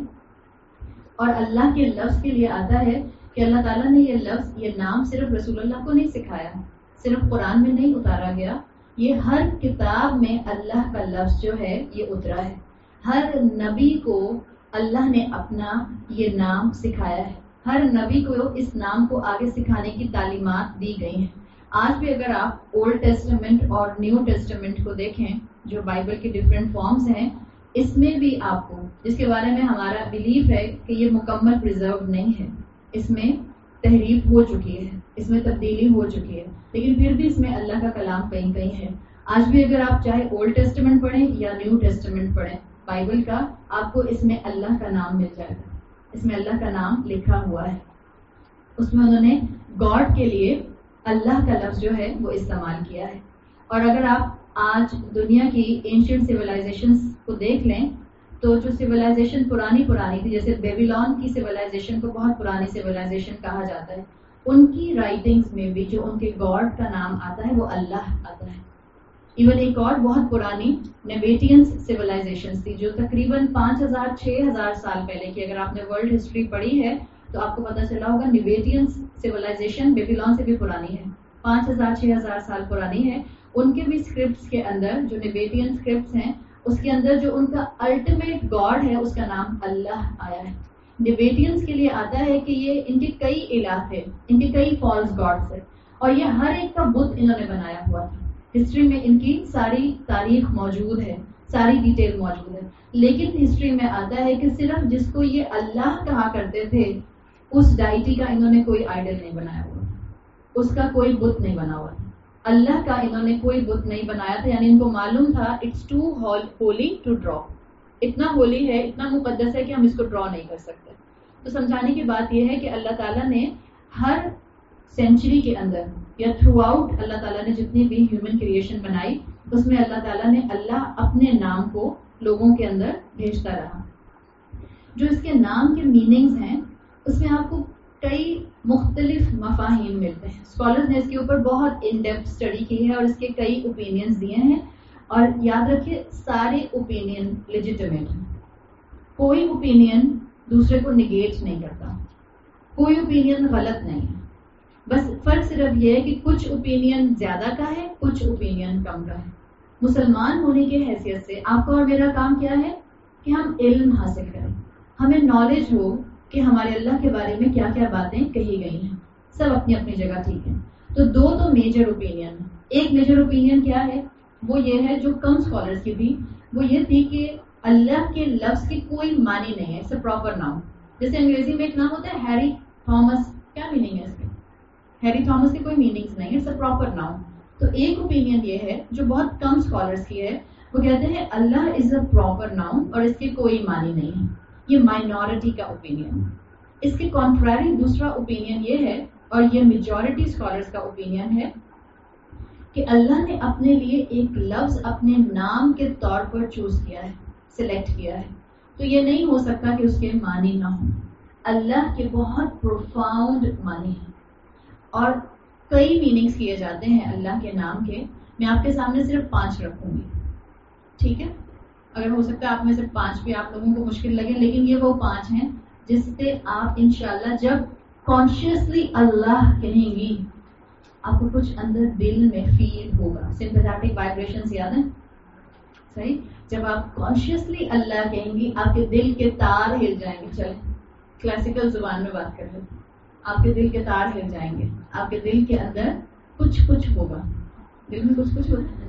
اور اللہ کے لفظ کے لیے آتا ہے کہ اللہ تعالیٰ نے یہ لفظ, یہ نام صرف رسول اللہ کو نہیں سکھایا, صرف قرآن میں نہیں اتارا گیا, یہ ہر کتاب میں اللہ کا لفظ جو ہے یہ اترا ہے. ہر نبی کو اللہ نے اپنا یہ نام سکھایا ہے. ہر نبی کو اس نام کو آگے سکھانے کی تعلیمات دی گئی ہیں. آج بھی اگر آپ اولڈ ٹیسٹمنٹ اور نیو ٹیسٹمنٹ کو دیکھیں, جو بائبل کے ڈفرینٹ فارمز ہیں, اس میں بھی آپ کو, جس کے بارے میں ہمارا بلیف ہے کہ یہ مکمل پریزرو نہیں ہے, اس میں تحریف ہو چکی ہے, اس میں تبدیلی ہو چکی ہے, لیکن پھر بھی اس میں اللہ کا کلام کہیں کہیں ہے. آج بھی اگر آپ چاہے اولڈ ٹیسٹمنٹ پڑھیں یا نیو ٹیسٹمنٹ پڑھیں بائبل کا, آپ کو اس میں اللہ کا نام مل جائے گا. اس میں اللہ کا نام لکھا ہوا ہے. اس میں انہوں نے گاڈ کے لیے اللہ کا لفظ جو ہے وہ استعمال کیا ہے. اور اگر آپ آج دنیا کی اینشینٹ سویلائزیشنز کو دیکھ لیں, تو جو سویلائزیشن پرانی تھی, جیسے بیبیلون کی سویلائزیشن کو بہت پرانی سویلائزیشن کہا جاتا ہے, ان کی رائٹنگز میں بھی جو ان کے گاڈ کا نام آتا ہے وہ اللہ آتا ہے. ایون ایک اور بہت پرانی نیبیٹینس سویلائزیشن تھی, جو تقریباً 5000-6000 سال پہلے کی. اگر آپ نے ورلڈ ہسٹری پڑھی ہے تو آپ کو پتہ چلا ہوگا نیبیٹینس سویلائزیشن بیبیلون سے بھی پرانی ہے, 5000-6000 سال پرانی ہے. ان کے بھی اسکرپٹس کے اندر, جو نیبیٹین اسکرپٹس ہیں, اس کے اندر جو ان کا الٹیمیٹ گاڈ ہے اس کا نام اللہ آیا ہے. نیبیٹینس کے لیے آتا ہے کہ یہ ان کے کئی الہ تھے, ان کے کئی فالس گاڈ تھے, اور یہ ہر ایک کا بت انہوں نے بنایا ہوا تھا. ہسٹری میں ان کی ساری تاریخ موجود ہے, ساری ڈیٹیل موجود ہے. لیکن ہسٹری میں آتا ہے کہ صرف جس کو یہ اللہ کہا کرتے تھے, اس ڈائٹی کا انہوں نے کوئی آئیڈل نہیں بنایا ہوا, اس کا کوئی بت نہیں بنا ہوا تھا. اللہ کا انہوں نے کوئی بت نہیں بنایا تھا. یعنی ان کو معلوم تھا it's too holy to draw, اتنا ہولی ہے, اتنا مقدس ہے کہ ہم اس کو ڈرا نہیں کر سکتے. تو سمجھانے کی بات یہ ہے کہ اللہ تعالیٰ نے ہر سینچری کے اندر یا تھرو آؤٹ اللہ تعالیٰ نے جتنی بھی ہیومن کریشن بنائی, اس میں اللہ تعالیٰ نے اللہ اپنے نام کو لوگوں کے اندر بھیجتا رہا. جو اس کے نام کے میننگز ہیں اس میں آپ کو کئی مختلف مفاہیم ملتے ہیں. اسکالرز نے اس کے اوپر بہت ان ڈیپتھ اسٹڈی کی ہے اور اس کے کئی اوپینینز دیے ہیں. اور یاد رکھیے سارے اوپینین لیجیٹمیٹ ہیں, کوئی اوپینین دوسرے کو نگیٹ نہیں کرتا, کوئی اوپینین غلط نہیں ہے. بس فرق صرف یہ ہے کہ کچھ اوپینین زیادہ کا ہے, کچھ اوپینین کم کا ہے. مسلمان ہونے کی حیثیت سے آپ کا اور میرا کام کیا ہے کہ ہم علم حاصل کریں, ہمیں نالج ہو کہ ہمارے اللہ کے بارے میں کیا کیا باتیں کہی گئی ہیں. سب اپنی اپنی جگہ ٹھیک ہیں. تو دو میجر اوپینین. ایک میجر اوپینین کیا ہے, وہ یہ ہے جو کم اسکالرس کی تھی, وہ یہ تھی کہ اللہ کے لفظ کی کوئی معنی نہیں ہے, اٹس اے پراپر نام. جیسے انگریزی میں ایک نام ہوتا ہے ہیری تھامس, کیا میننگ ہے اس کا؟ ہیری تھامس کے کوئی میننگز نہیں, اٹس اے پراپر ناؤن. تو ایک اوپینین یہ ہے جو بہت کم اسکالرس کی ہے, وہ کہتے ہیں اللہ از اے پراپر ناؤن اور اس کے کوئی معنی نہیں ہے. یہ مائنورٹی کا اوپینین ہے. اس کے کانٹریری دوسرا اوپینین یہ ہے, اور یہ میجورٹی اسکالرس کا اوپینین ہے, کہ اللہ نے اپنے لیے ایک لفظ اپنے نام کے طور پر چوز کیا ہے, سلیکٹ کیا ہے. تو یہ نہیں ہو سکتا کہ اس کے معنی نہ ہوں. اللہ کے بہت پروفاؤنڈ معنی ہیں اور کئی میننگز کیے جاتے ہیں اللہ کے نام کے. میں آپ کے سامنے صرف 5 رکھوں گی, ٹھیک ہے؟ اگر ہو سکتا ہے آپ میں سے 5 بھی آپ لوگوں کو مشکل لگے, لیکن یہ وہ 5 ہیں جس سے آپ انشاءاللہ جب کانشیسلی اللہ کہیں گی آپ کو کچھ اندر دل میں فیل ہوگا. سمپیتھیٹک وائبریشنز یاد ہیں؟ صحیح. جب آپ کانشیسلی اللہ کہیں گی آپ کے دل کے تار ہل جائیں گے. چلیں کلاسیکل زبان میں بات کر لیں. آپ کے دل کے تار ہل جائیں گے, آپ کے دل کے اندر کچھ ہوگا. دل میں کچھ ہوگا.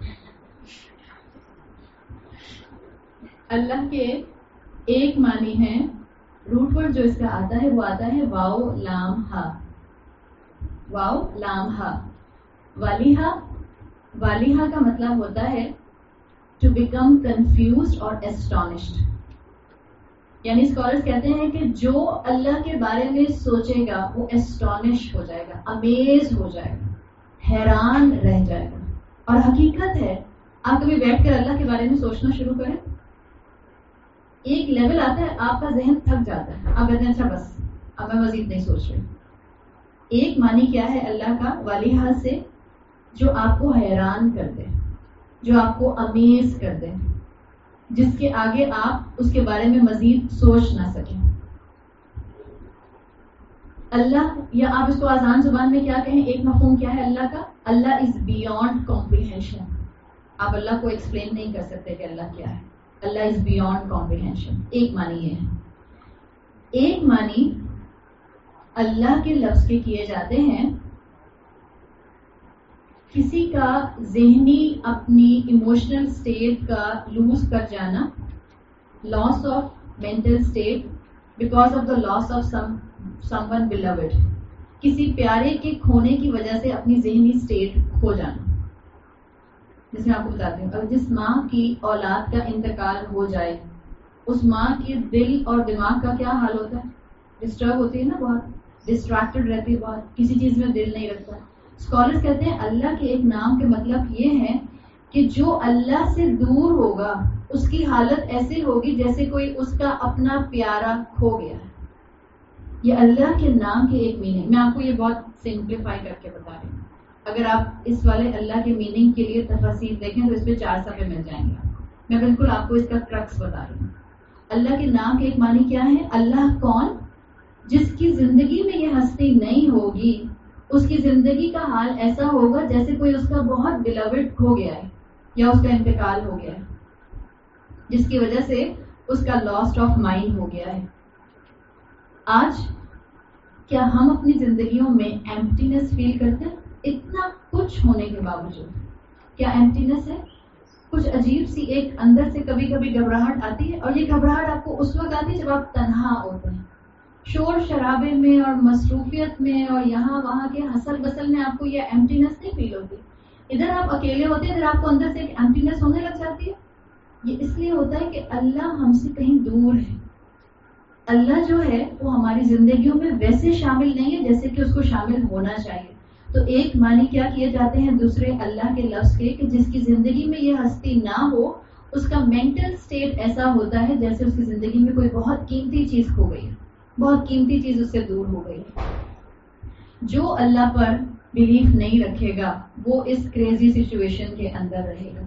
اللہ کے ایک معنی ہے, روٹ ورڈ جو اس کا آتا ہے وہ آتا ہے واو لام ہا. واو لام ہا. والیہا. والیہا کا مطلب ہوتا ہے ٹو بیکم کنفیوزڈ اور اسٹانشڈ. یعنی اسکالرس کہتے ہیں کہ جو اللہ کے بارے میں سوچے گا وہ اسٹانش ہو جائے گا, امیز ہو جائے گا, حیران رہ جائے گا. اور حقیقت ہے آپ کبھی بیٹھ کر اللہ کے بارے میں سوچنا شروع کریں, ایک لیول آتا ہے آپ کا ذہن تھک جاتا ہے, آپ کہتے ہیں اچھا بس اب میں مزید نہیں سوچ رہی. ایک معنی کیا ہے اللہ کا والیہا سے, جو آپ کو حیران کر دے, جو آپ کو امیز کر دے, جس کے آگے آپ اس کے بارے میں مزید سوچ نہ سکیں. اللہ, یا آپ اس کو آسان زبان میں کیا کہیں, ایک مفہوم کیا ہے اللہ کا, اللہ از بیونڈ کمپریہنشن. آپ اللہ کو ایکسپلین نہیں کر سکتے کہ اللہ کیا ہے. اللہ از بیونڈ کمپریہنشن. ایک معنی یہ ہے. ایک معنی اللہ کے لفظ کے کیے جاتے ہیں کسی کا ذہنی اپنی ایموشنل اسٹیٹ کا لوز کر جانا, loss of mental state because of the loss of someone beloved. کسی پیارے کے کھونے کی وجہ سے اپنی ذہنی اسٹیٹ کھو جانا. جس میں آپ کو بتاتی ہوں, اگر جس ماں کی اولاد کا انتقال ہو جائے اس ماں کے دل اور دماغ کا کیا حال ہوتا ہے, ڈسٹرب ہوتی ہے نا, بہت ڈسٹریکٹڈ رہتی ہے, بہت کسی چیز میں دل نہیں رکھتا. اسکالرس کہتے ہیں اللہ کے ایک نام کے مطلب یہ ہے کہ جو اللہ سے دور ہوگا اس کی حالت ایسی ہوگی جیسے کوئی اس کا اپنا پیارا کھو گیا ہے. یہ اللہ کے نام کے ایک میننگ. میں آپ کو یہ بہت سمپلیفائی کر کے بتا رہی ہوں. اگر آپ اس والے اللہ کے میننگ کے لیے تفاصیل دیکھیں تو اس پہ 4 صفحے مل جائیں گے. میں بالکل آپ کو اس کا کرکس بتا رہی ہوں. اللہ کے نام کے ایک معنی کیا ہے, اللہ کون, جس کی زندگی میں یہ ہستی نہیں ہوگی اس کی زندگی کا حال ایسا ہوگا جیسے کوئی اس کا بہت بیلوڈ کھو گیا ہے یا اس کا انتقال ہو گیا ہے, جس کی وجہ سے اس کا لاس آف مائنڈ ہو گیا ہے. آج کیا ہم اپنی زندگیوں میں ایمپٹینس فیل کرتے ہیں؟ اتنا کچھ ہونے کے باوجود کیا ایمپٹینس ہے؟ کچھ عجیب سی ایک اندر سے کبھی کبھی گھبراہٹ آتی ہے, اور یہ گھبراہٹ آپ کو اس وقت آتی ہے جب آپ تنہا ہوتے ہیں, شور شرابے میں اور مصروفیت میں اور یہاں وہاں کے ہسل بسل میں آپ کو یہ ایمپٹینس نہیں فیل ہوتی. ادھر آپ اکیلے ہوتے ہیں, ادھر آپ کو اندر سے ایک ایمپٹینس ہونے لگ جاتی ہے. یہ اس لیے ہوتا ہے کہ اللہ ہم سے کہیں دور ہے. اللہ جو ہے وہ ہماری زندگیوں میں ویسے شامل نہیں ہے جیسے کہ اس کو شامل ہونا چاہیے. تو ایک معنی کیا کیے جاتے ہیں دوسرے اللہ کے لفظ کے, کہ جس کی زندگی میں یہ ہستی نہ ہو اس کا مینٹل اسٹیٹ ایسا ہوتا ہے جیسے اس کی زندگی میں کوئی بہت قیمتی چیز کھو گئی ہے, بہت قیمتی چیز اس سے دور ہو گئی. جو اللہ پر بلیف نہیں رکھے گا وہ اس کریزی سچویشن کے اندر رہے گا.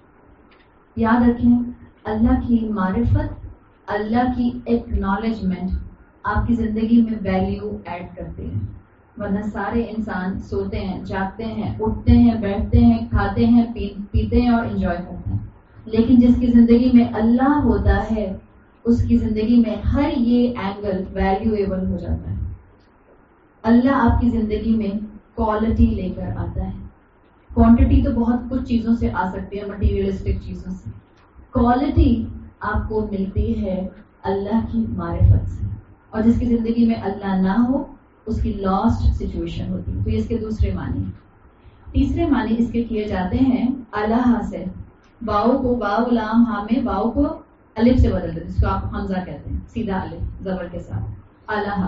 یاد رکھیں, اللہ کی معرفت, اللہ کی ایکنالجمنٹ آپ کی زندگی میں ویلیو ایڈ کرتے ہیں. ورنہ سارے انسان سوتے ہیں, جاگتے ہیں, اٹھتے ہیں, بیٹھتے ہیں, کھاتے ہیں, پیتے ہیں اور انجوائے کرتے ہیں, لیکن جس کی زندگی میں اللہ ہوتا ہے اس کی زندگی میں ہر یہ اینگل ویلیویبل ہو جاتا ہے. اللہ آپ کی زندگی میں کوالٹی لے کر آتا ہے. کوانٹٹی تو بہت کچھ چیزوں سے آ سکتی ہے, مٹیریلسٹک چیزوں سے. کوالٹی آپ کو ملتی ہے اللہ کی معرفت سے. اور جس کی زندگی میں اللہ نہ ہو اس کی لاسٹ سچویشن ہوتی ہے. تو یہ اس کے دوسرے معنی. تیسرے معنی اس کے کیے جاتے ہیں الہ سے. واؤ کو واؤ لام ہا میں واؤ کو الف سے بدل دیتے، جس کو آپ حمزہ کہتے ہیں، سیدھا الف زبر کے ساتھ. الہ.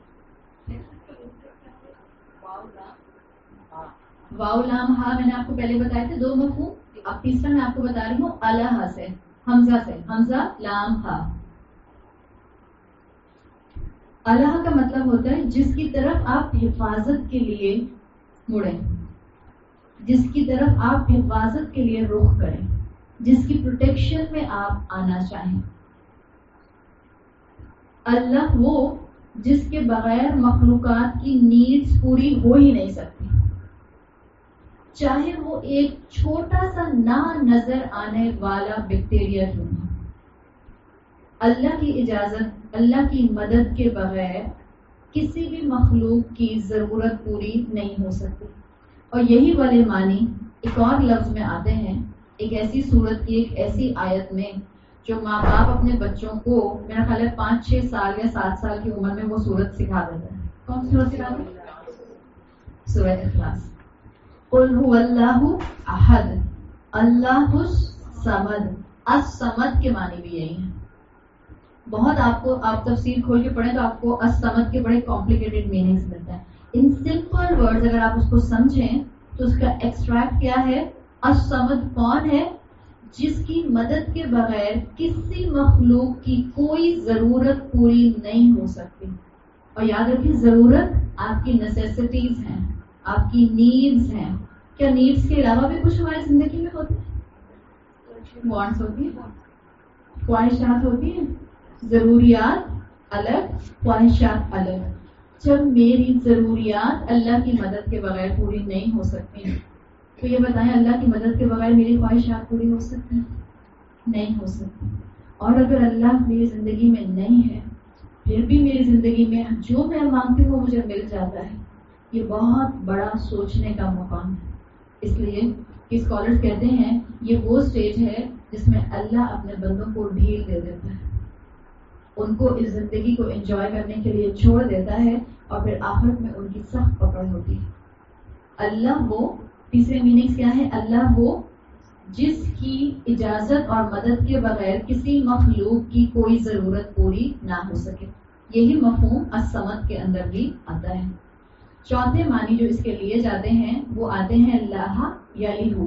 واؤ لام ہا میں نے آپ کو پہلے بتائے تھے 2 مفہوم. اب تیسرا میں آپ کو بتا رہی ہوں الہ سے، حمزہ سے. حمزہ لام ہا. الہ کا مطلب ہوتا ہے جس کی طرف آپ حفاظت کے لیے مڑیں، جس کی طرف آپ حفاظت کے لیے رخ کریں، جس کی پروٹیکشن میں آپ آنا چاہیں. اللہ وہ جس کے بغیر مخلوقات کی نیڈز پوری ہو ہی نہیں سکتی، چاہے وہ ایک چھوٹا سا نہ نظر آنے والا بیکٹیریا کیوں نہ. اللہ کی اجازت، اللہ کی مدد کے بغیر کسی بھی مخلوق کی ضرورت پوری نہیں ہو سکتی. اور یہی والے معنی ایک اور لفظ میں آتے ہیں، ایک ایسی صورت کی ایک ایسی آیت میں جو ماں باپ اپنے بچوں کو میرا خیال ہے 5-6 سال یا 7 سال کی عمر میں وہ صورت سکھا دیتا ہے. کون سی صورت سکھا دیتا ہے؟ سورہ اخلاص. قل هو اللہ احد اللہ الصمد. الصمد کے معنی بھی یہی ہیں. بہت آپ تفسیر کھول کے پڑھیں تو آپ کو الصمد کے بڑے کمپلیکیٹڈ میننگز ملتے ہیں. ان سمپل ورڈز اگر آپ اس کو سمجھیں تو اس کا ایکسٹریکٹ کیا ہے؟ الصمد کون ہے؟ جس کی مدد کے بغیر کسی مخلوق کی کوئی ضرورت پوری نہیں ہو سکتی. اور یاد رکھیں ضرورت آپ کی نیسیسٹیز ہیں، آپ کی نیڈز ہیں. کیا نیڈز کے علاوہ بھی کچھ ہماری زندگی میں ہوتے ہیں؟ وانٹس ہوتی ہیں، خواہشات ہوتی ہیں. ضروریات الگ، خواہشات الگ. جب میری ضروریات اللہ کی مدد کے بغیر پوری نہیں ہو سکتی تو یہ بتائیں اللہ کی مدد کے بغیر میری خواہشات پوری ہو سکتی؟ نہیں ہو سکتی. اور اگر اللہ میری زندگی میں نہیں ہے پھر بھی میری زندگی میں جو میں مانگتی ہوں مجھے مل جاتا ہے، یہ بہت بڑا سوچنے کا مقام ہے. اس لیے کہ اسکالرز کہتے ہیں یہ وہ سٹیج ہے جس میں اللہ اپنے بندوں کو ڈھیل دے دیتا ہے، ان کو اس زندگی کو انجوائے کرنے کے لیے چھوڑ دیتا ہے اور پھر آخرت میں ان کی سخت پکڑ ہوتی ہے. اللہ وہ، تیسرے میننگز کیا ہے؟ اللہ وہ جس کی اجازت اور مدد کے بغیر کسی مخلوق کی کوئی ضرورت پوری نہ ہو سکے. یہی مفہوم الصمد کے اندر بھی آتا ہے. چوتھے معنی جو اس کے لیے جاتے ہیں وہ آتے ہیں اللہ یلیہ.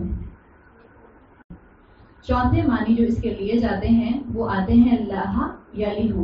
چوتھے معنی جو اس کے لیے جاتے ہیں وہ آتے ہیں اللہ یلیہ،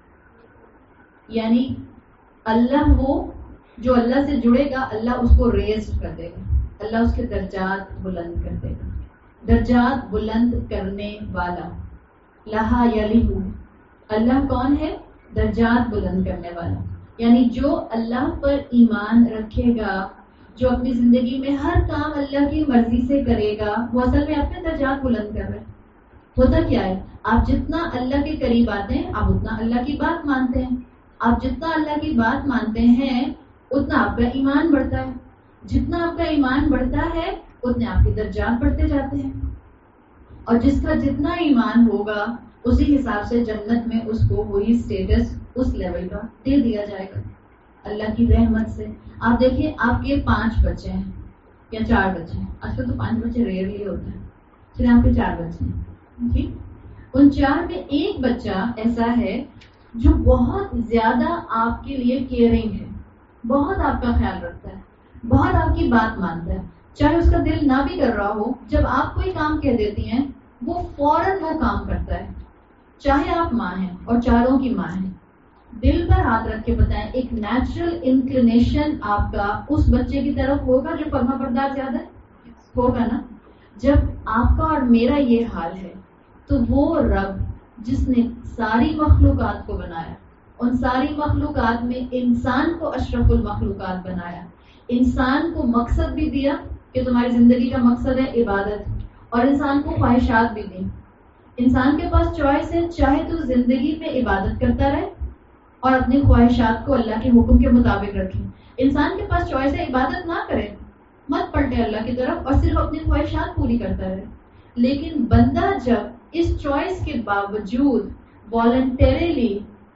یعنی اللہ وہ جو اللہ سے جڑے گا اللہ اس کو ریز کر دے گا، اللہ اس کے درجات بلند کر دے گا. درجات بلند کرنے والا. لہا یلیہ، اللہ کون ہے؟ درجات بلند کرنے والا. یعنی جو اللہ پر ایمان رکھے گا، جو اپنی زندگی میں ہر کام اللہ کی مرضی سے کرے گا، وہ اصل میں اپنے درجات بلند کر رہے ہیں. ہوتا کیا ہے؟ آپ جتنا اللہ کے قریب آتے ہیں آپ اتنا اللہ کی بات مانتے ہیں. آپ جتنا اللہ کی بات مانتے ہیں اتنا آپ کا ایمان بڑھتا ہے. جتنا آپ کا ایمان بڑھتا ہے اتنے آپ کے درجات بڑھتے جاتے ہیں. اور جس کا جتنا ایمان ہوگا اسی حساب سے جنت میں اس کو وہی اسٹیٹس اس لیول کا دے دیا جائے گا اللہ کی رحمت سے. آپ دیکھیں آپ کے 5 بچے ہیں یا 4 بچے ہیں، آج کل تو 5 بچے ریئرلی ہوتے ہیں، چلے آپ کے 4 بچے ہیں، ٹھیک. ان 4 میں ایک بچہ ایسا ہے جو بہت زیادہ آپ کے لیے کیئرنگ ہے، بہت آپ کا خیال رکھتا ہے، بہت آپ کی بات مانتا ہے. چاہے اس کا دل نہ بھی کر رہا ہو، جب آپ کوئی کام کہہ دیتی ہیں وہ فوراً وہ کام کرتا ہے. چاہے آپ ماں ہیں اور 4 کی ماں ہیں، دل پر ہاتھ رکھ کے بتائیں ایک نیچرل انکلینیشن آپ کا اس بچے کی طرف ہوگا جو فرما بردار زیادہ ہوگا نا. جب آپ کا اور میرا یہ حال ہے تو وہ رب جس نے ساری مخلوقات کو بنایا، ان ساری مخلوقات میں انسان کو اشرف المخلوقات بنایا، انسان کو مقصد بھی دیا کہ تمہاری زندگی کا مقصد ہے عبادت، اور انسان کو خواہشات بھی دی. انسان کے پاس چوائس ہے، چاہے تو زندگی میں عبادت کرتا رہے اور اپنی خواہشات کو اللہ کے حکم کے مطابق رکھے. انسان کے پاس چوائس ہے عبادت نہ کرے، مت پلٹے اللہ کی طرف اور صرف اپنی خواہشات پوری کرتا رہے. لیکن بندہ جب اس چوائس کے باوجود والنٹریلی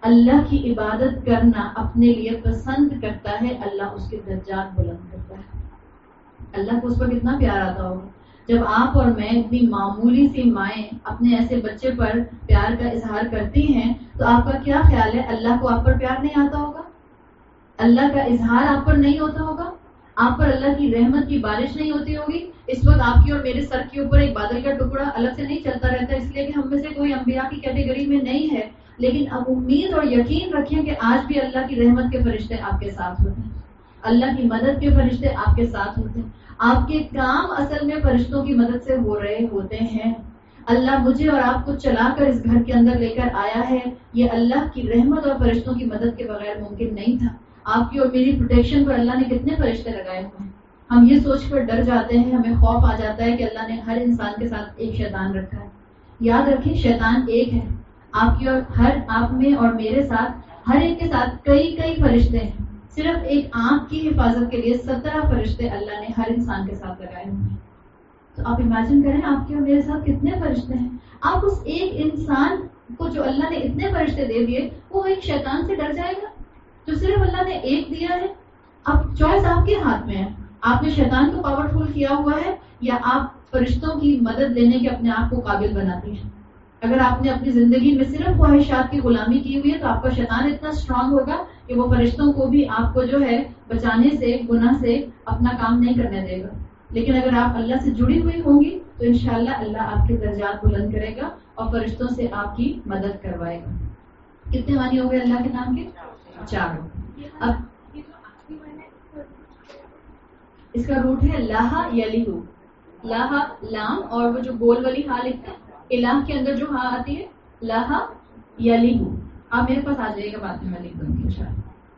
اللہ کی عبادت کرنا اپنے لیے پسند کرتا ہے، اللہ اس کے درجات بلند کرتا ہے. اللہ کو اس پر کتنا پیار آتا ہوگا جب آپ اور میں اتنی معمولی سی مائیں اپنے ایسے بچے پر پیار کا اظہار کرتی ہیں، تو آپ کا کیا خیال ہے اللہ کو آپ پر پیار نہیں آتا ہوگا؟ اللہ کا اظہار آپ پر نہیں ہوتا ہوگا؟ آپ پر اللہ کی رحمت کی بارش نہیں ہوتی ہوگی؟ اس وقت آپ کی اور میرے سر کے اوپر ایک بادل کا ٹکڑا الگ سے نہیں چلتا رہتا، اس لیے کہ ہم میں سے کوئی انبیاء کی کیٹیگری میں نہیں ہے، لیکن اب امید اور یقین رکھیں کہ آج بھی اللہ کی رحمت کے فرشتے آپ کے ساتھ ہوتے ہیں، اللہ کی مدد کے فرشتے آپ کے ساتھ ہوتے ہیں. آپ کے کام اصل میں فرشتوں کی مدد سے ہو رہے ہوتے ہیں. اللہ مجھے اور آپ کو چلا کر اس گھر کے اندر لے کر آیا ہے، یہ اللہ کی رحمت اور فرشتوں کی مدد کے بغیر ممکن نہیں تھا. آپ کی اور میری پروٹیکشن پر اللہ نے کتنے فرشتے لگائے ہوئے ہیں. ہم یہ سوچ کر ڈر جاتے ہیں، ہمیں خوف آ جاتا ہے کہ اللہ نے ہر انسان کے ساتھ ایک شیطان رکھا ہے. یاد رکھیں شیطان ایک ہے، آپ کی اور آپ میں اور میرے ساتھ ہر ایک کے ساتھ کئی فرشتے ہیں. صرف ایک آنکھ کی حفاظت کے لیے 17 فرشتے اللہ نے ہر انسان کے ساتھ لگائے ہوئے ہیں. تو آپ امیجن کریں آپ کے اور میرے ساتھ کتنے فرشتے ہیں. آپ اس ایک انسان کو جو اللہ نے اتنے فرشتے دے دیے، وہ ایک شیطان سے ڈر جائے گا جو صرف اللہ نے ایک دیا ہے؟ اب چوائس آپ کے ہاتھ میں ہے. آپ نے شیطان کو پاورفل کیا ہوا ہے یا آپ فرشتوں کی مدد لینے کے اپنے آپ کو قابل بناتی ہیں. اگر آپ نے اپنی زندگی میں صرف خواہشات کی غلامی کی ہوئی ہے تو آپ کا شیطان اتنا اسٹرانگ ہوگا کہ وہ فرشتوں کو بھی آپ کو جو ہے بچانے سے، گناہ سے اپنا کام نہیں کرنے دے گا. لیکن اگر آپ اللہ سے جڑی ہوئی ہوں گی تو انشاءاللہ اللہ آپ کے درجات بلند کرے گا اور فرشتوں سے آپ کی مدد کروائے گا. کتنے معنی ہو گئے اللہ کے نام کے؟ 4. اب اس کا روٹ ہے لاہ یلیہو. لاہ لام اور وہ جو گول والی ہاں لکھتے ہیں، الہ کے اندر جو ہاں آتی ہے لاہ یلیہو. آپ میرے پاس آ جائیے گا، بعد میں لکھ دوں گی انشاءاللہ.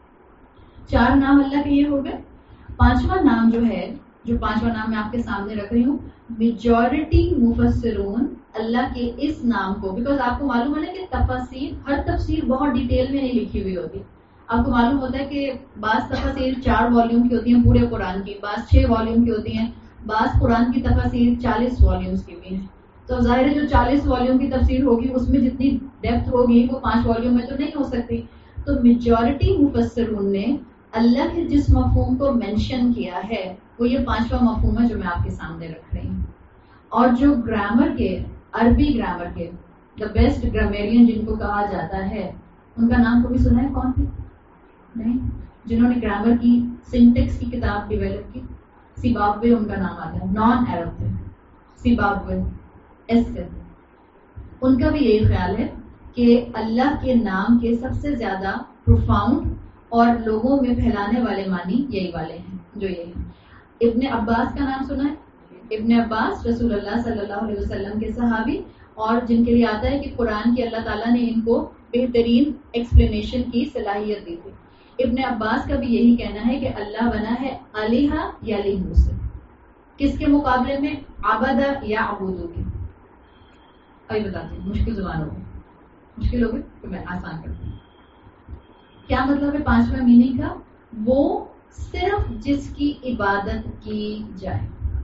4 نام اللہ کے یہ ہو گئے. 5واں نام جو ہے، جو 5واں نام میں آپ کے سامنے رکھ رہی ہوں، میجورٹی مفسرون اللہ کے اس نام کو، بیکاز آپ کو معلوم ہے نا کہ تفاسیر، ہر تفسیر بہت ڈیٹیل میں نہیں لکھی ہوئی ہوتی. آپ کو معلوم ہوتا ہے کہ بعض تفاسیر 4 والیوم کی ہوتی ہیں پورے قرآن کی، بعض 6 والیوم کی ہوتی ہیں، بعض قرآن کی تفاسیر 40 والیومز کی بھی ہیں. تو ظاہر ہے جو 40 والیوم کی تفسیر ہوگی اس میں جتنی ڈیپتھ ہوگی وہ 5 والیوم میں تو نہیں ہو سکتی. تو میجورٹی مفسرون نے اللہ کے جس مفہوم کو مینشن کیا ہے وہ یہ 5واں مفہوم ہے جو میں آپ کے سامنے رکھ رہی ہوں. اور جو گرامر کے، عربی گرامر کے دا بیسٹ گرامیرین جن کو کہا جاتا ہے، ان کا نام کبھی سنا ہے؟ کون تھی؟ نہیں. جنہوں نے گرامر کی، سنٹیکس کی کتاب ڈیولپ کی، سیبابوے ان کا نام آتا ہے. نان عرب تھے سیبابوے، ایس سے. ان کا بھی یہی خیال ہے کہ اللہ کے نام کے سب سے زیادہ پروفاؤنڈ اور لوگوں میں پھیلانے والے معنی یہی والے ہیں جو یہ ہیں. ابن عباس کا نام سنا ہے؟ ابن عباس رسول اللہ صلی اللہ علیہ وسلم کے صحابی، اور جن کے لیے آتا ہے کہ قرآن کی اللہ تعالیٰ نے ان کو بہترین ایکسپلینیشن کی صلاحیت دی تھی. ابن عباس کا بھی یہی کہنا ہے کہ اللہ بنا ہے الہ یلیہو سے. کس کے مقابلے میں؟ عبدہ یا عبودو کے. ابھی بتاتے ہیں، مشکل زبان ہوگی، مشکل ہوگی تو میں آسان کرتی ہوں. کیا مطلب ہے 5واں میننگ کا؟ وہ صرف جس کی عبادت کی جائے.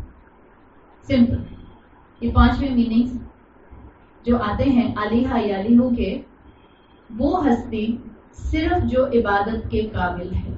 سمپل. یہ 5ویں میننگز جو آتے ہیں الہ یلیہو کے، وہ ہستی صرف جو عبادت کے قابل ہے،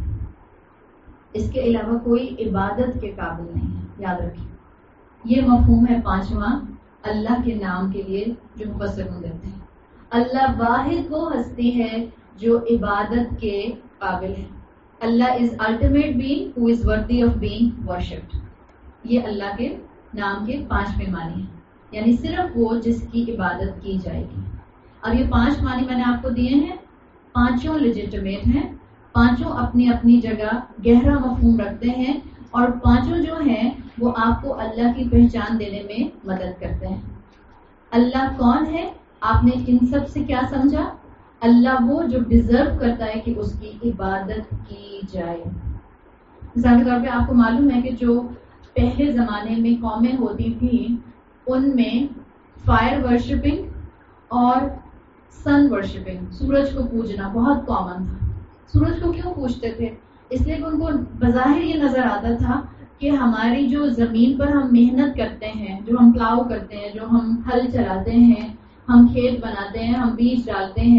اس کے علاوہ کوئی عبادت کے قابل نہیں ہے. یاد رکھیں یہ مفہوم ہے 5واں اللہ کے نام کے لیے جو مفسرون دیتے ہیں. اللہ واحد وہ ہستی ہے جو عبادت کے قابل ہے. اللہ is ultimate being who is worthy of being worshipped. یہ اللہ کے نام کے 5ویں معنی ہیں، یعنی صرف وہ جس کی عبادت کی جائے گی. اب یہ 5 معنی میں نے آپ کو دیے ہیں، 5 لیجیٹمیٹ ہیں، 5 اپنی اپنی جگہ گہرا مفہوم رکھتے ہیں، اور 5 جو ہیں وہ آپ کو اللہ کی پہچان دینے میں مدد کرتے ہیں. اللہ کون ہے؟ آپ نے ان سب سے کیا سمجھا؟ اللہ وہ جو ڈیزرو کرتا ہے کہ اس کی عبادت کی جائے. مثال کے طور پہ آپ کو معلوم ہے کہ جو پہلے زمانے میں قومیں ہوتی تھیں ان میں فائر ورشپنگ اور سن ورشپنگ، سورج کو پوجنا بہت کامن تھا. سورج کو کیوں پوجتے تھے؟ اس لیے کہ ان کو بظاہر یہ نظر آتا تھا کہ ہماری جو زمین پر ہم محنت کرتے ہیں، جو ہم پلاؤ کرتے ہیں، جو ہم ہل چلاتے ہیں، ہم کھیت بناتے ہیں، ہم بیج ڈالتے ہیں،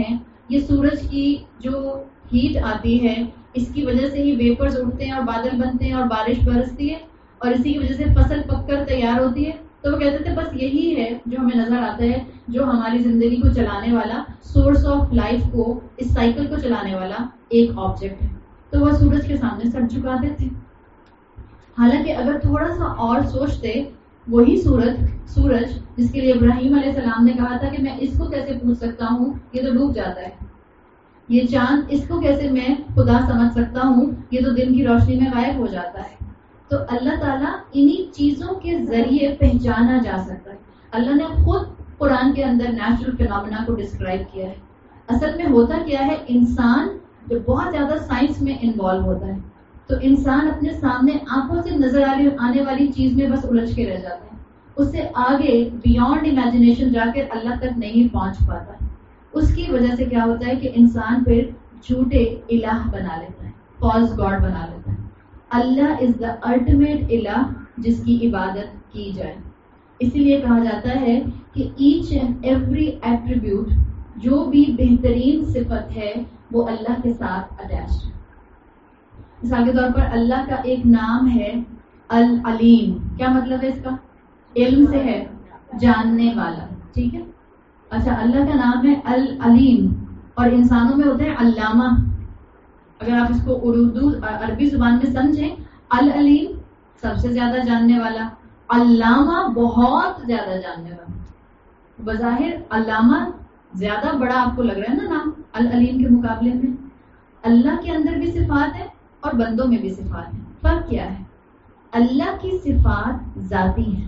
یہ سورج کی جو ہیٹ آتی ہے اس کی وجہ سے ہی ویپرز اٹھتے ہیں اور بادل بنتے ہیں اور بارش برستی ہے اور اسی کی وجہ سے فصل پک کر تیار ہوتی ہے. تو وہ کہتے تھے بس یہی ہے جو ہمیں نظر آتا ہے جو ہماری زندگی کو چلانے والا, سورس آف لائف کو, اس سائیکل کو چلانے والا ایک آبجیکٹ ہے. تو وہ سورج کے سامنے سر جھکاتے تھے. حالانکہ اگر تھوڑا سا اور سوچتے, وہی سورج جس کے لیے ابراہیم علیہ السلام نے کہا تھا کہ میں اس کو کیسے پوچھ سکتا ہوں, یہ تو ڈوب جاتا ہے. یہ چاند, اس کو کیسے میں خدا سمجھ سکتا ہوں, یہ تو دن کی روشنی میں غائب ہو جاتا ہے. تو اللہ تعالیٰ انہی چیزوں کے ذریعے پہچانا جا سکتا ہے. اللہ نے خود قرآن کے اندر نیچرل فینومینا کو ڈسکرائب کیا ہے. اصل میں ہوتا کیا ہے, انسان جو بہت زیادہ سائنس میں انوالو ہوتا ہے تو انسان اپنے سامنے آنکھوں سے نظر آنے والی چیز میں بس الجھ کے رہ جاتا ہے. اس سے آگے بیونڈ امیجنیشن جا کر اللہ تک نہیں پہنچ پاتا. اس کی وجہ سے کیا ہوتا ہے کہ انسان پھر جھوٹے الہ بنا لیتا ہے, فالس گاڈ بنا لیتا ہے. اللہ از دا الٹیمیٹ الہ جس کی عبادت کی جائے. اسی لیے کہا جاتا ہے کہ ایچ اینڈ ایوری ایٹریبیوٹ, جو بھی بہترین صفت ہے وہ اللہ کے ساتھ اٹیچڈ ہے. مثال کے طور پر اللہ کا ایک نام ہے العلیم. کیا مطلب ہے اس کا؟ علم سے ہے, جاننے والا. ٹھیک ہے. اچھا, اللہ کا نام ہے العلیم اور انسانوں میں ہوتا ہے علامہ. اگر آپ اس کو اردو عربی زبان میں سمجھیں, العلیم سب سے زیادہ جاننے والا, علامہ بہت زیادہ جاننے والا. بظاہر علامہ زیادہ بڑا آپ کو لگ رہا ہے نا نام العلیم کے مقابلے میں. اللہ کے اندر بھی صفات ہیں اور بندوں میں بھی صفات ہیں. فرق کیا ہے؟ اللہ کی صفات ذاتی ہیں.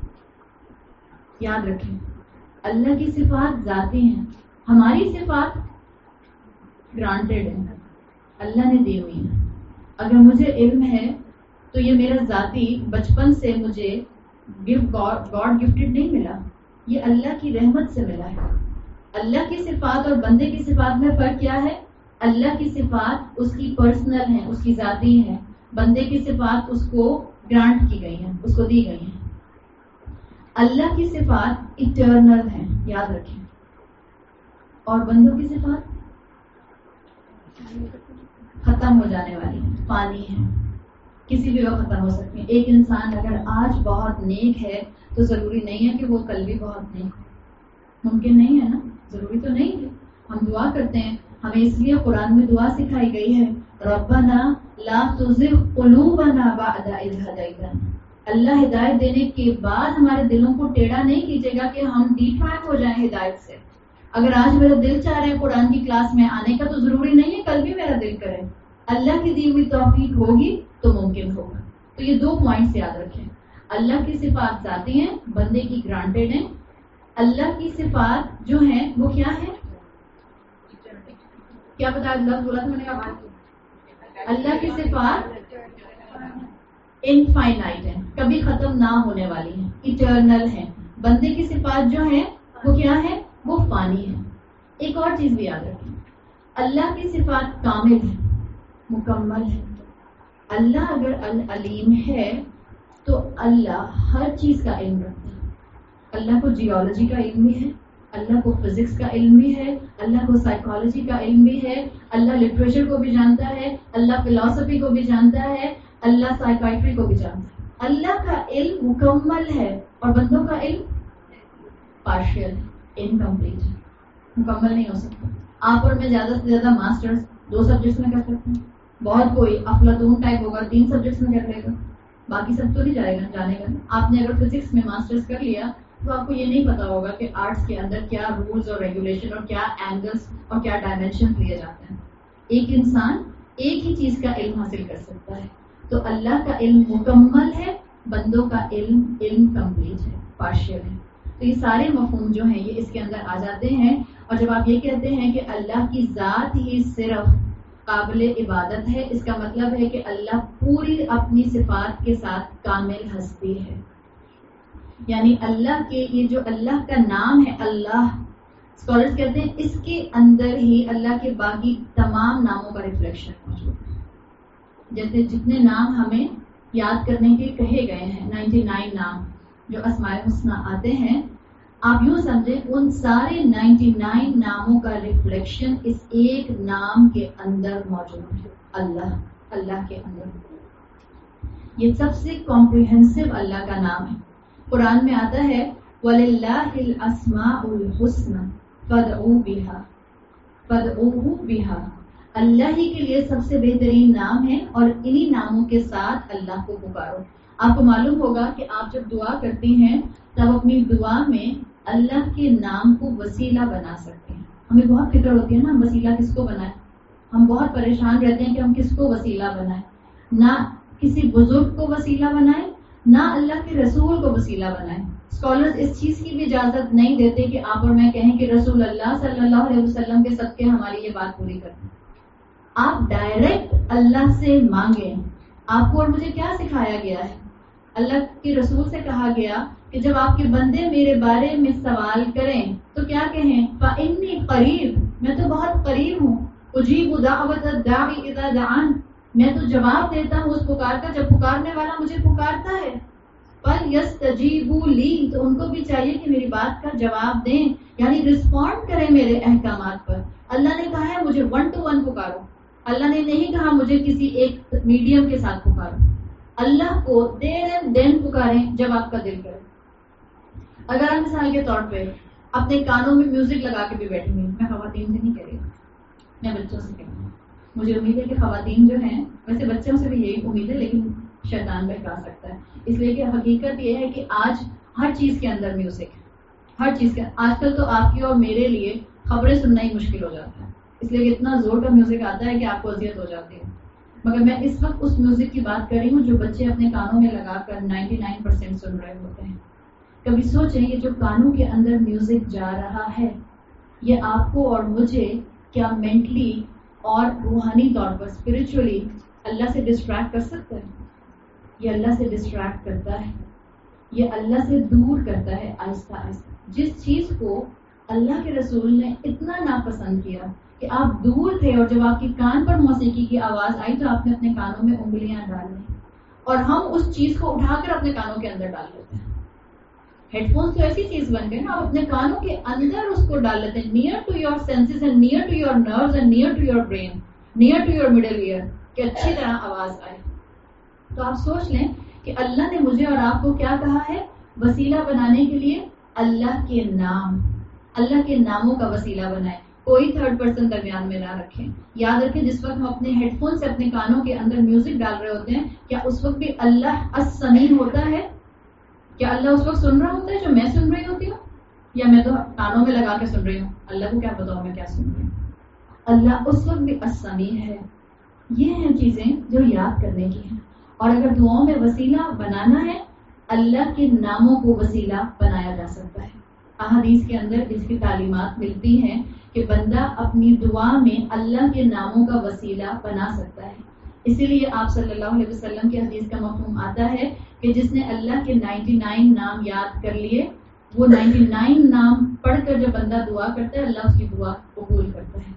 یاد رکھیں, اللہ کی صفات ذاتی ہیں. ہماری صفات گرانٹیڈ ہیں, اللہ نے دی ہوئی ہیں. اگر مجھے علم ہے تو یہ میرا ذاتی بچپن سے مجھے گاڈ گفٹڈ نہیں ملا, یہ اللہ کی رحمت سے ملا ہے. اللہ کی صفات اور بندے کی صفات میں فرق کیا ہے؟ اللہ کی صفات اس کی پرسنل ہیں, اس کی ذاتی ہیں. بندے کی صفات اس کو گرانٹ کی گئی ہیں, اس کو دی گئی ہیں. اللہ کی صفات ایٹرنل ہیں, یاد رکھیں. اور بندوں کی صفات ختم ہو جانے والی ہیں, فانی ہیں, کسی بھی وقت ختم ہو سکتی ہیں. ایک انسان اگر آج بہت نیک ہے تو ضروری نہیں ہے کہ وہ کل بھی بہت نیک ہو. ممکن نہیں ہے نا, ضروری تو نہیں ہے. ہم دعا کرتے ہیں, ہمیں اس لیے قرآن میں دعا سکھائی گئی ہے, ربنا لا تزغ قلوبنا بعد اذ ہدیتنا. اللہ ہدایت دینے کے بعد ہمارے دلوں کو ٹیڑھا نہیں کیجیے گا کہ ہم ڈی ٹریک ہو جائیں ہدایت سے. اگر آج میرا دل چاہ رہا ہے قرآن کی کلاس میں آنے کا تو ضروری نہیں ہے کل بھی میرا دل کرے. اللہ کی دی ہوئی توفیق ہوگی تو ممکن ہوگا. تو یہ 2 پوائنٹس یاد رکھیں. اللہ کی صفات ذاتی ہیں, بندے کی گرانٹیڈ ہیں. اللہ کی صفات جو ہیں وہ کیا ہیں؟ کیا بتا لفظ بولا تھا میں نے کہا, اللہ کی صفات انفائنائٹ ہیں, کبھی ختم نہ ہونے والی ہیں, ایٹرنل ہیں. بندے کی صفات جو ہیں وہ کیا ہے؟ وہ فانی ہیں. ایک اور چیز بھی یاد رکھیں, اللہ کی صفات کامل ہیں, مکمل ہیں. اللہ اگر العلیم ہے تو اللہ ہر چیز کا علم رکھتا ہے. اللہ کو جیولوجی کا علم بھی ہے, اللہ کو فزکس کا علم بھی ہے, اللہ کو سائیکالوجی کا علم بھی ہے, اللہ لٹریچر کو بھی جانتا ہے, اللہ فلسفی کو بھی جانتا ہے, اللہ سائیکائٹری کو بھی جانتا ہے. اللہ کا علم مکمل ہے اور بندوں کا علم پارشل ہے, انکمپلیٹ ہے, مکمل نہیں ہو سکتا. آپ اور میں زیادہ سے زیادہ ماسٹرز 2 سبجیکٹس میں کر سکتے ہیں. بہت کوئی افلاطون ٹائپ ہوگا 3 سبجیکٹس میں کر لے گا, باقی سب تو نہیں جانے گا. آپ نے اگر فزکس میں ماسٹرز کر لیا تو آپ کو یہ نہیں پتا ہوگا کہ آرٹس کے اندر کیا رولز اور ریگولیشن اور کیا اینگلس اور کیا ڈائمینشن لیے جاتے ہیں. ایک انسان ایک ہی چیز کا علم حاصل کر سکتا ہے. تو اللہ کا علم مکمل ہے, بندوں کا علم کمپلیٹ ہے, پارشل ہے. تو یہ سارے مفہوم جو ہیں یہ اس کے اندر آ جاتے ہیں. اور جب آپ یہ کہتے ہیں کہ اللہ کی ذات ہی صرف قابل عبادت ہے, اس کا مطلب ہے کہ اللہ پوری اپنی صفات کے ساتھ کامل ہستی ہے. یعنی اللہ کے یہ جو اللہ کا نام ہے اللہ, اسکالرز کہتے ہیں اس کے اندر ہی اللہ کے باقی تمام ناموں کا ریفلیکشن موجود ہے. جیسے جتنے نام ہمیں یاد کرنے کے کہے گئے ہیں 99 نام جو اسماء الحسنی آتے ہیں, آپ یوں سمجھیں ان سارے 99 ناموں کا ریفلیکشن اس ایک نام کے اندر موجود ہے، اللہ، اللہ کے اندر۔ یہ سب سے کمپریہنسو اللہ کا نام ہے۔ قرآن میں آتا ہے وَلِلَّهِ الْأَسْمَاءُ الْحُسْنَى فَادْعُوهُ بِهَا فَادْعُوهُ بِهَا، اللہ ہی کے لیے سب سے بہترین نام ہے اور انہی ناموں کے ساتھ اللہ کو پکارو۔ آپ کو معلوم ہوگا کہ آپ جب دعا کرتی ہیں تب اپنی دعا میں اللہ کے نام کو وسیلہ بنا سکتے ہیں۔ ہمیں بہت فکر ہوتی ہے نا، ہم وسیلہ کس کو بنائیں، ہم بہت پریشان رہتے ہیں کہ ہم کس کو وسیلہ بنائیں، نہ کسی بزرگ کو وسیلہ بنائیں نہ اللہ کے رسول کو وسیلہ بنائیں۔ اسکالرز اس چیز کی بھی اجازت نہیں دیتے کہ آپ اور میں کہیں کہ رسول اللہ صلی اللہ علیہ وسلم کے صدقے ہماری یہ بات پوری کریں۔ آپ ڈائریکٹ اللہ سے مانگیں۔ آپ کو اور مجھے کیا سکھایا گیا ہے؟ اللہ کے رسول سے کہا گیا کہ جب آپ کے بندے میرے بارے میں سوال کریں تو کیا کہیں؟ فَإِنِّي قریب، میں تو بہت قریب ہوں، اجیب دعوت الداعی اذا دعان، میں تو جواب دیتا ہوں اس پکار کا جب پکارنے والا مجھے پکارتا ہے۔ فَلْيَسْتَجِيبُوا لِي، تو ان کو بھی چاہیے کہ میری بات کا جواب دیں، یعنی رسپونڈ کریں میرے احکامات پر۔ اللہ نے کہا ہے مجھے 1 to 1 پکارو، اللہ نے نہیں کہا مجھے کسی ایک میڈیم کے ساتھ پکارو۔ اللہ کو دیر اینڈ دین پکاریں جب آپ کا دل کرے۔ اگر ہم مثال کے طور پہ اپنے کانوں میں میوزک لگا کے بھی بیٹھیں گے، میں خواتین سے نہیں کہہ رہی، میں بچوں سے کہہ رہی ہوں، مجھے امید ہے کہ خواتین جو ہیں، ویسے بچوں سے بھی یہی امید ہے لیکن شیطان بہکا سکتا ہے، اس لیے کہ حقیقت یہ ہے کہ آج ہر چیز کے اندر میوزک ہے، ہر چیز کا۔ آج کل تو آپ کی اور میرے لیے خبریں سننا ہی مشکل ہو جاتا ہے، اس لیے کہ اتنا زور کا میوزک آتا ہے کہ آپ کو اذیت ہو جاتی ہے۔ مگر میں اس وقت اس میوزک کی بات کر رہی ہوں جو بچے اپنے کانوں میں لگا کر 99% سن رہے ہوتے ہیں۔ کبھی سوچیں یہ جو کانوں کے اندر میوزک جا رہا ہے یہ آپ کو اور مجھے کیا مینٹلی اور روحانی طور پر اسپرچولی اللہ سے ڈسٹریکٹ کر سکتا ہے؟ یہ اللہ سے ڈسٹریکٹ کرتا ہے، یہ اللہ سے دور کرتا ہے آہستہ آہستہ۔ جس چیز کو اللہ کے رسول نے اتنا ناپسند کیا کہ آپ دور تھے اور جب آپ کے کان پر موسیقی کی آواز آئی تو آپ نے اپنے کانوں میں انگلیاں ڈال لیں، اور ہم اس چیز کو اٹھا کر اپنے کانوں کے اندر ڈال لیتے ہیں۔ ہیڈ فونس تو ایسی چیز بن گئے نا، آپ اپنے کانوں کے اندر اس کو ڈال لیتے ہیں، near to your senses and near to your nerves and near to your brain, near to your middle ear, کہ اچھی طرح آواز آئے۔ تو آپ سوچ لیں کہ اللہ نے مجھے اور آپ کو کیا کہا ہے وسیلہ بنانے کے لیے؟ اللہ کے نام، اللہ کے ناموں کا وسیلہ بنائیں، کوئی تھرڈ پرسن درمیان میں نہ رکھیں۔ یاد رکھیں جس وقت ہم اپنے ہیڈ فون سے اپنے کانوں کے اندر میوزک ڈال رہے ہوتے ہیں، کیا اس وقت بھی اللہ السمیع ہوتا ہے؟ کیا اللہ اس وقت سن رہا ہوتا ہے جو میں سن رہی ہوتی ہوں؟ یا میں تو کانوں میں لگا کے سن رہی ہوں، اللہ کو کیا پتا ہو میں کیا سن رہی ہوں؟ اللہ اس وقت بھی السمیع ہے۔ یہ ہیں چیزیں جو یاد کرنے کی ہیں، اور اگر دعاؤں میں وسیلہ بنانا ہے اللہ کے ناموں کو وسیلہ بنایا جا سکتا ہے۔ احادیث کے اندر اس کی تعلیمات ملتی ہیں کہ بندہ اپنی دعا میں اللہ کے ناموں کا وسیلہ بنا سکتا ہے۔ اسی لیے آپ صلی اللہ علیہ وسلم کی حدیث کا مفہوم آتا ہے کہ جس نے اللہ کے 99 نام یاد کر لیے، وہ 99 نام پڑھ کر جب بندہ دعا کرتا ہے اللہ اس کی دعا قبول کرتا ہے۔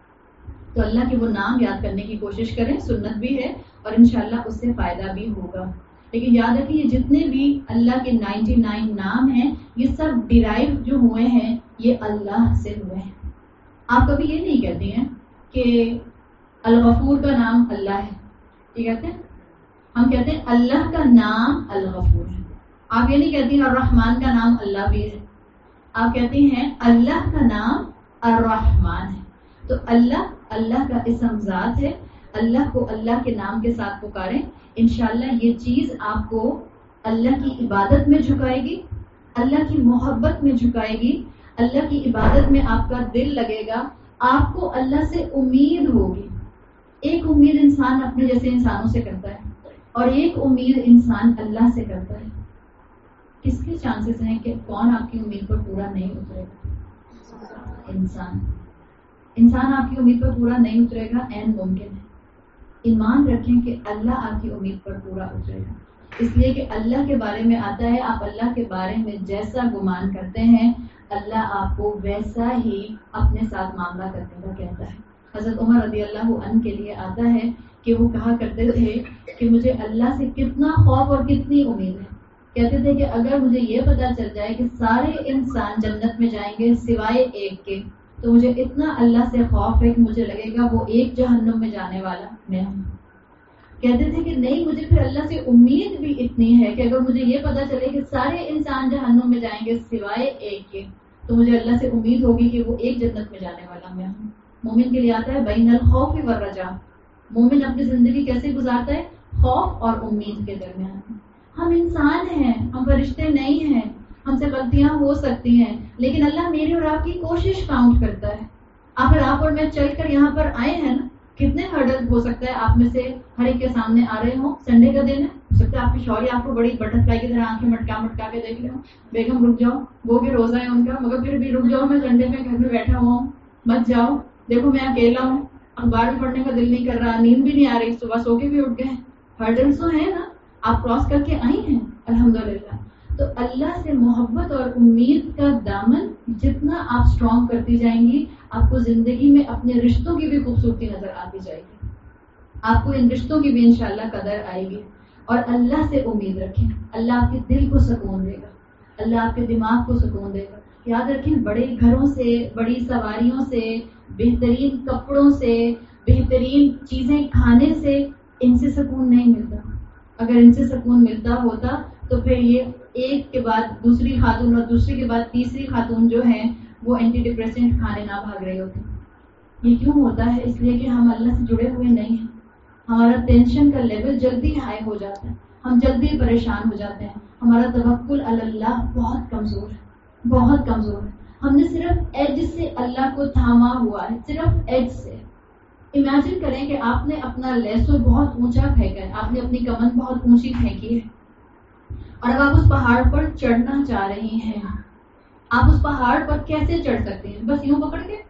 تو اللہ کے وہ نام یاد کرنے کی کوشش کریں، سنت بھی ہے اور انشاءاللہ اس سے فائدہ بھی ہوگا۔ لیکن یاد رکھیں یہ جتنے بھی اللہ کے 99 نام ہیں یہ سب ڈیرائیو جو ہوئے ہیں یہ اللہ سے ہوئے ہیں۔ آپ کبھی یہ نہیں کہتے ہیں کہ الغفور کا نام اللہ ہے، یہ کہتے ہیں؟ ہم کہتے ہیں اللہ کا نام الغفور ہے۔ آپ یہ نہیں کہتی الرحمن کا نام اللہ بھی ہے، آپ کہتے ہیں اللہ کا نام الرحمن ہے۔ تو اللہ کا اسم ذات ہے، اللہ کو اللہ کے نام کے ساتھ پکاریں، انشاءاللہ یہ چیز آپ کو اللہ کی عبادت میں جھکائے گی، اللہ کی محبت میں جھکائے گی، اللہ کی عبادت میں آپ کا دل لگے گا، آپ کو اللہ سے امید ہوگی۔ ایک امید انسان اپنے جیسے انسانوں سے کرتا ہے اور ایک امید انسان اللہ سے کرتا ہے۔ کس کے چانسز ہیں کہ کون آپ کی امید پر پورا نہیں اترے گا؟ انسان آپ کی امید پر پورا نہیں اترے گا، عین ممکن ہے۔ ایمان رکھیں کہ اللہ آپ کی امید پر پورا اترے گا، اس لیے کہ اللہ کے بارے میں آتا ہے آپ اللہ کے بارے میں جیسا گمان کرتے ہیں اللہ آپ کو ویسا ہی اپنے ساتھ معاملہ کرنے کا کہتا ہے۔ حضرت عمر رضی اللہ عنہ کے لیے آتا ہے کہ وہ کہا کرتے تھے کہ مجھے اللہ سے کتنا خوف اور کتنی امید ہے کہتے تھے کہ اگر مجھے یہ پتا چل جائے کہ سارے انسان جنت میں جائیں گے سوائے ایک کے، تو مجھے اتنا اللہ سے خوف ہے کہ مجھے لگے گا وہ ایک جہنم میں جانے والا میں ہوں۔ کہتے تھے کہ نہیں، مجھے پھر اللہ سے امید بھی اتنی ہے کہ اگر مجھے یہ پتا چلے کہ سارے انسان جہنم میں جائیں گے سوائے ایک کے، تو مجھے اللہ سے امید ہوگی کہ وہ ایک جنت میں جانے والا میں ہوں۔ مومن کے لیے آتا ہے بین الخوف والرجاء۔ مومن اپنی زندگی کیسے گزارتا ہے؟ خوف اور امید کے درمیان۔ ہم انسان ہیں، ہم فرشتے نہیں ہیں، ہم سے غلطیاں ہو سکتی ہیں، لیکن اللہ میری اور آپ کی کوشش کاؤنٹ کرتا ہے۔ اگر آپ اور میں چل کر یہاں پر آئے ہیں نا، کتنے ہرڈل ہو سکتا ہے آپ میں سے ہر ایک کے سامنے آ رہے ہوں۔ سنڈے کا دن ہے، ہو سکتا ہے آپ کی شوہر آپ کو بڑی بٹر فلائی کی طرح آنکھیں مٹکا مٹکا کے دیکھ رہے ہوں، بیگم رک جاؤ، وہ بھی روزہ ہے ان کا، مگر پھر بھی رک جاؤ، میں سنڈے میں گھر میں بیٹھا ہوا ہوں، مت جاؤ، دیکھو میں اکیلا ہوں، اخبار بھی پڑھنے کا دل نہیں کر رہا، نیند بھی نہیں آ رہی، صبح سو کے بھی اٹھ گئے۔ ہرڈلس تو ہیں نا، آپ کراس کر کے آئی ہیں الحمدللہ۔ تو اللہ سے محبت اور امید کا دامن جتنا آپ اسٹرانگ کرتی جائیں گی، آپ کو زندگی میں اپنے رشتوں کی بھی خوبصورتی نظر آتی جائے گی، آپ کو ان رشتوں کی بھی انشاءاللہ قدر آئے گی۔ اور اللہ سے امید رکھیں، اللہ آپ کے دل کو سکون دے گا، اللہ آپ کے دماغ کو سکون دے گا۔ یاد رکھیں، بڑے گھروں سے، بڑی سواریوں سے، بہترین کپڑوں سے، بہترین چیزیں کھانے سے ان سے سکون نہیں ملتا۔ اگر ان سے سکون ملتا ہوتا تو پھر یہ ایک کے بعد دوسری خاتون اور دوسری کے بعد تیسری خاتون جو ہیں وہ اینٹی ڈپریسنٹ کھانے نہ بھاگ رہی ہوتی۔ یہ کیوں ہوتا ہے؟ اس لیے کہ ہم اللہ سے جڑے ہوئے نہیں ہیں، ہمارا ٹینشن کا لیول جلدی ہائی ہو جاتا ہے، ہم جلدی پریشان ہو جاتے ہیں، ہمارا توکل علی اللہ بہت کمزور ہے، بہت کمزور ہے۔ ہم نے صرف ایج سے اللہ کو تھاما ہوا ہے، صرف ایج سے۔ امیجن کریں کہ آپ نے اپنا لیسو بہت اونچا پھینکا ہے، آپ نے اپنی کمن بہت اونچی پھینکی ہے، اور اب آپ اس پہاڑ پر چڑھنا چاہ رہی ہیں۔ آپ اس پہاڑ پر کیسے چڑھ سکتے ہیں؟ بس یوں پکڑ کے،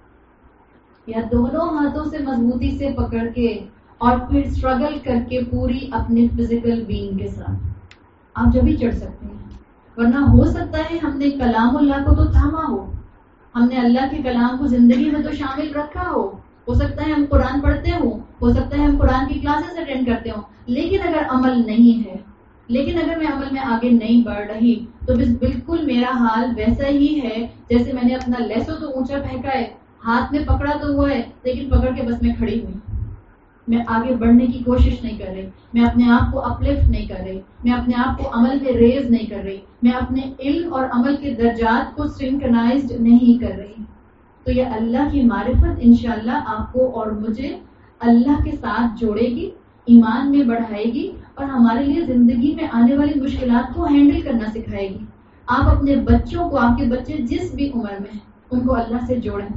یا دونوں ہاتھوں سے مضبوطی سے پکڑ کے اور پھر اسٹرگل کر کے پوری اپنے فزیکل بینگ کے ساتھ آپ جب ہی چڑھ سکتے ہیں۔ ورنہ ہو سکتا ہے ہم نے کلام اللہ کو تو تھاما ہو، ہم نے اللہ کے کلام کو زندگی میں تو شامل رکھا ہو سکتا ہے ہم قرآن پڑھتے ہوں، ہو سکتا ہے ہم قرآن کی کلاسز اٹینڈ کرتے ہوں، لیکن اگر عمل نہیں ہے، لیکن اگر میں عمل میں آگے نہیں بڑھ رہی تو بالکل میرا حال ویسا ہی ہے جیسے میں نے اپنا لیسو تو اونچا پھینکا ہے، ہاتھ میں پکڑا تو ہوا ہے، لیکن پکڑ کے بس میں کھڑی ہوئی، میں آگے بڑھنے کی کوشش نہیں کر رہی، میں اپنے آپ کو اپلفٹ نہیں کر رہی، میں اپنے آپ کو عمل میں ریز نہیں کر رہی، میں اپنے علم اور عمل کے درجات کو سنکرنائزڈ نہیں کر رہی۔ تو یہ اللہ کی معرفت انشاءاللہ آپ کو اور مجھے اللہ کے ساتھ جوڑے گی، ایمان میں بڑھائے گی، اور ہمارے لیے زندگی میں آنے والی مشکلات کو ہینڈل کرنا سکھائے گی۔ آپ اپنے بچوں کو، آپ کے بچے جس بھی عمر میں ہیں، ان کو اللہ سے جوڑیں۔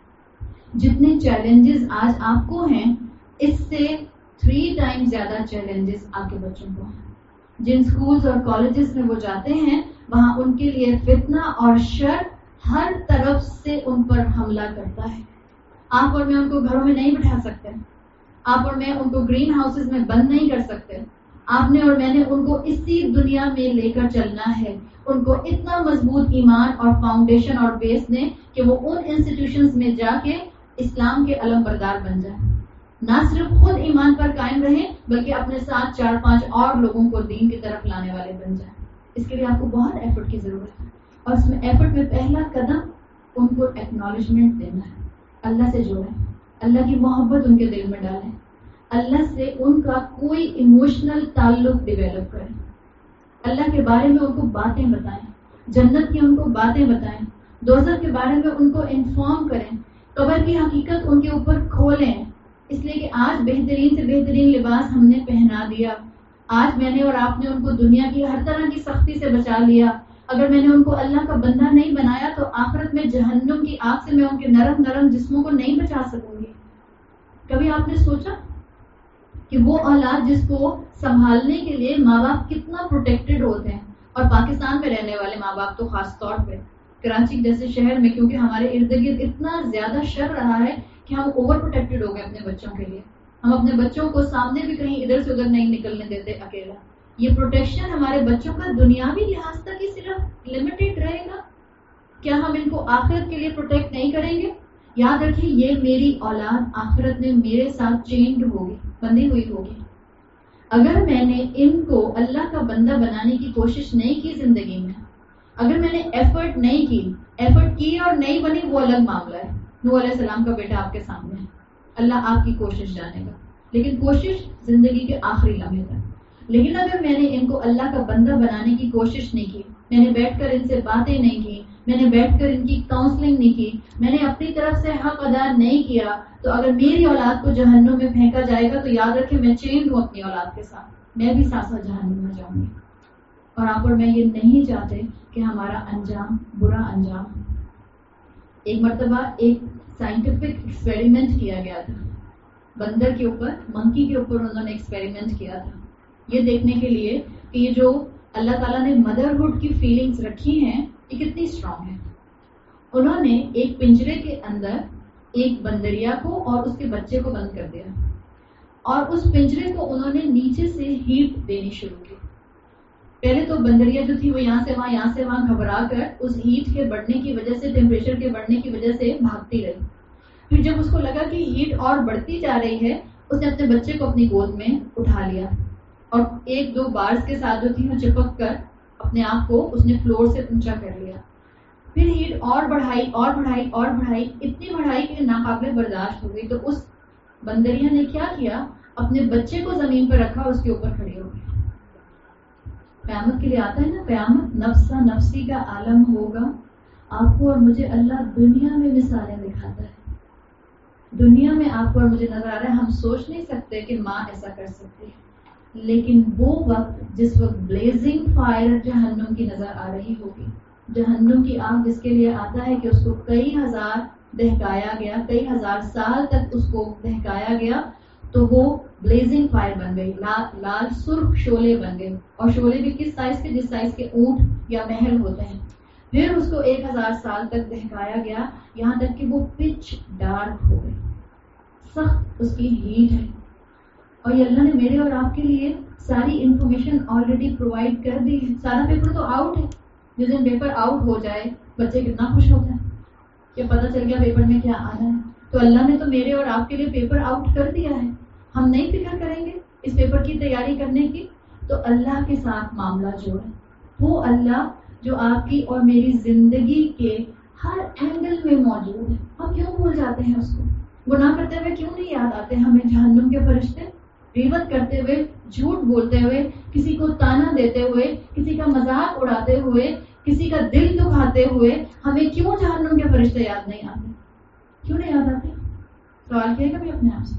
جتنے چیلنجز آج آپ کو ہیں، اس سے 3 ٹائم زیادہ چیلنجز آپ کے بچوں کو ہیں۔ جن سکولز اور کالجز میں وہ جاتے ہیں، وہاں ان کے لیے فتنہ اور شر ہر طرف سے ان پر حملہ کرتا ہے۔ آپ اور میں ان کو گھروں میں نہیں بٹھا سکتے، آپ اور میں ان کو گرین ہاؤسز میں بند نہیں کر سکتے، آپ نے اور میں نے ان کو اسی دنیا میں لے کر چلنا ہے، ان کو اتنا مضبوط ایمان اور فاؤنڈیشن اور بیس دیں کہ وہ ان انسٹیٹیوشنز میں جا کے اسلام کے علم بردار بن جائیں، نہ صرف خود ایمان پر قائم رہیں بلکہ اپنے ساتھ 4-5 اور لوگوں کو دین کی طرف لانے والے بن جائیں۔ اس کے لیے آپ کو بہت ایفرٹ کی ضرورت ہے، اور اس میں ایفرٹ میں پہلا قدم ان کو ایکنالجمنٹ دینا ہے، اللہ سے جوڑیں، اللہ کی محبت ان کے دل میں ڈالیں، اللہ سے ان کا کوئی ایموشنل تعلق ڈیولپ کریں، اللہ کے بارے میں ان کو باتیں بتائیں، جنت کی ان کو باتیں بتائیں، دوزخ کے بارے میں ان کو انفارم کریں، قبر کی حقیقت ان کے اوپر کھولیں۔ اس لیے کہ آج بہترین سے بہترین لباس ہم نے پہنا دیا، آج میں نے اور آپ نے ان کو دنیا کی ہر طرح کی سختی سے بچا لیا، اگر میں نے ان کو اللہ کا بندہ نہیں بنایا تو آخرت میں جہنم کی آگ سے میں ان کے نرم نرم جسموں کو نہیں بچا سکوں گی۔ کبھی آپ نے سوچا کہ وہ اولاد جس کو سنبھالنے کے لیے ماں باپ کتنا پروٹیکٹڈ ہوتے ہیں، اور پاکستان میں رہنے والے ماں باپ تو خاص طور پہ کراچی جیسے شہر میں، کیونکہ ہمارے ارد گرد اتنا زیادہ شر رہا ہے کہ ہم اوور پروٹیکٹڈ ہو گئے اپنے بچوں کے لیے، ہم اپنے بچوں کو سامنے بھی کہیں ادھر سے ادھر نہیں نکلنے دیتے اکیلا۔ یہ پروٹیکشن ہمارے بچوں کا دنیاوی لحاظ تک ہی صرف لمیٹڈ رہے گا، کیا ہم ان کو آخرت کے لیے پروٹیکٹ نہیں کریں گے؟ یاد رکھیں، یہ میری اولاد آخرت میں میرے ساتھ چینڈ ہوگی، بندھی ہوئی ہوگی۔ اگر میں نے ان کو اللہ کا بندہ بنانے کی کوشش نہیں کی زندگی میں، اگر میں نے ایفرٹ نہیں کی، ایفرٹ کی اور نہیں بنی وہ الگ معاملہ ہے. نوح علیہ السلام کا بیٹا آپ کے سامنے ہے، اللہ آپ کی کوشش جانے گا، لیکن کوشش زندگی کے آخری لمحے تک. لیکن اگر میں نے ان کو اللہ کا بندہ بنانے کی کوشش نہیں کی، میں نے بیٹھ کر ان سے باتیں نہیں کی، میں نے بیٹھ کر ان کی کاؤنسلنگ نہیں کی، میں نے اپنی طرف سے حق ادا نہیں کیا، تو اگر میری اولاد کو جہنم میں پھینکا جائے گا تو یاد رکھیں میں چینڈ ہوں اپنی اولاد کے ساتھ، میں بھی ساتھ ساتھ جہنم میں جاؤں گی. اور آپ اور میں یہ نہیں چاہتے کہ ہمارا انجام برا انجام. ایک مرتبہ ایک سائنٹیفک ایکسپیریمنٹ کیا گیا تھا بندر کے اوپر، منکی کے اوپر انہوں نے ایکسپیریمنٹ کیا تھا، یہ دیکھنے کے لیے کہ یہ جو اللہ تعالیٰ نے مدرہڈ کی فیلنگز رکھی ہیں یہ کتنی اسٹرانگ ہے. انہوں نے ایک پنجرے کے اندر ایک بندریا کو اور اس کے بچے کو بند کر دیا، اور اس پنجرے کو انہوں نے نیچے سے ہیٹ دینی شروع کی. پہلے تو بندریا جو تھی وہ یہاں سے وہاں گھبرا کر اس ہیٹ کے بڑھنے کی وجہ سے، ٹیمپریچر کے بڑھنے کی وجہ سے بھاگتی رہی. پھر جب اس کو لگا کہ ہیٹ اور بڑھتی جا رہی ہے، اس نے اپنے بچے کو اپنی گود میں اٹھا لیا اور ایک دو بارز کے ساتھ جو تھی وہ چپک کر اپنے آپ کو اس نے فلور سے اونچا کر لیا. پھر ہیٹ اور بڑھائی، اتنی بڑھائی کہ ناقابل برداشت ہو گئی. تو اس بندریا نے کیا کیا، اپنے بچے کو زمین پر رکھا اور اس کے اوپر کھڑی ہو گئی. قیامت کے لیے آتا ہے نا، قیامت نفسا نفسی کا عالم ہوگا. آپ کو اور مجھے اللہ دنیا میں مثالیں دکھاتا ہے، دنیا میں آپ کو اور مجھے نظر آ رہا ہے. ہم سوچ نہیں سکتے کہ ماں ایسا کر سکتی ہے، لیکن وہ وقت جس وقت بلیزنگ فائر جہنم کی نظر آ رہی ہوگی، جہنم کی آگ جس کے لیے آتا ہے کہ اس کو کئی ہزار دہکایا گیا، کئی ہزار سال تک اس کو دہکایا گیا، تو وہ بلیزنگ فائر بن گئی، لال سرخ شعلے بن گئے. اور شعلے بھی کس سائز کے؟ جس سائز کے اونٹ یا محل ہوتے ہیں. پھر اس کو 1000 سال تک دہکایا گیا، یہاں تک کہ وہ پچ ڈارک ہو گئی، سخت اس کی ہیٹ ہے. اور یہ اللہ نے میرے اور آپ کے لیے ساری انفارمیشن آلریڈی پرووائڈ کر دی ہے. سارا پیپر تو آؤٹ ہے. جس دن پیپر آؤٹ ہو جائے بچے کتنا خوش ہوتے ہیں کہ پتہ چل گیا پیپر میں کیا آنا ہے. تو اللہ نے تو میرے اور آپ کے لیے پیپر آؤٹ کر دیا ہے. ہم نہیں فکر کریں گے اس پیپر کی تیاری کرنے کی. تو اللہ کے ساتھ معاملہ جو ہے وہ اللہ جو آپ کی اور میری زندگی کے ہر اینگل میں موجود ہے. ہم کیوں بھول جاتے ہیں اس کو؟ گناہ کرتے ہوئے کیوں نہیں یاد آتے ہمیں جہنم کے فرشتے؟ غیبت کرتے ہوئے، جھوٹ بولتے ہوئے، کسی کو تانا دیتے ہوئے، کسی کا مذاق اڑاتے ہوئے، کسی کا دل دکھاتے ہوئے ہمیں کیوں جہنم کے فرشتے یاد نہیں آتے؟ کیوں نہیں یاد آتے؟ سوال کیے کبھی اپنے آپ سے؟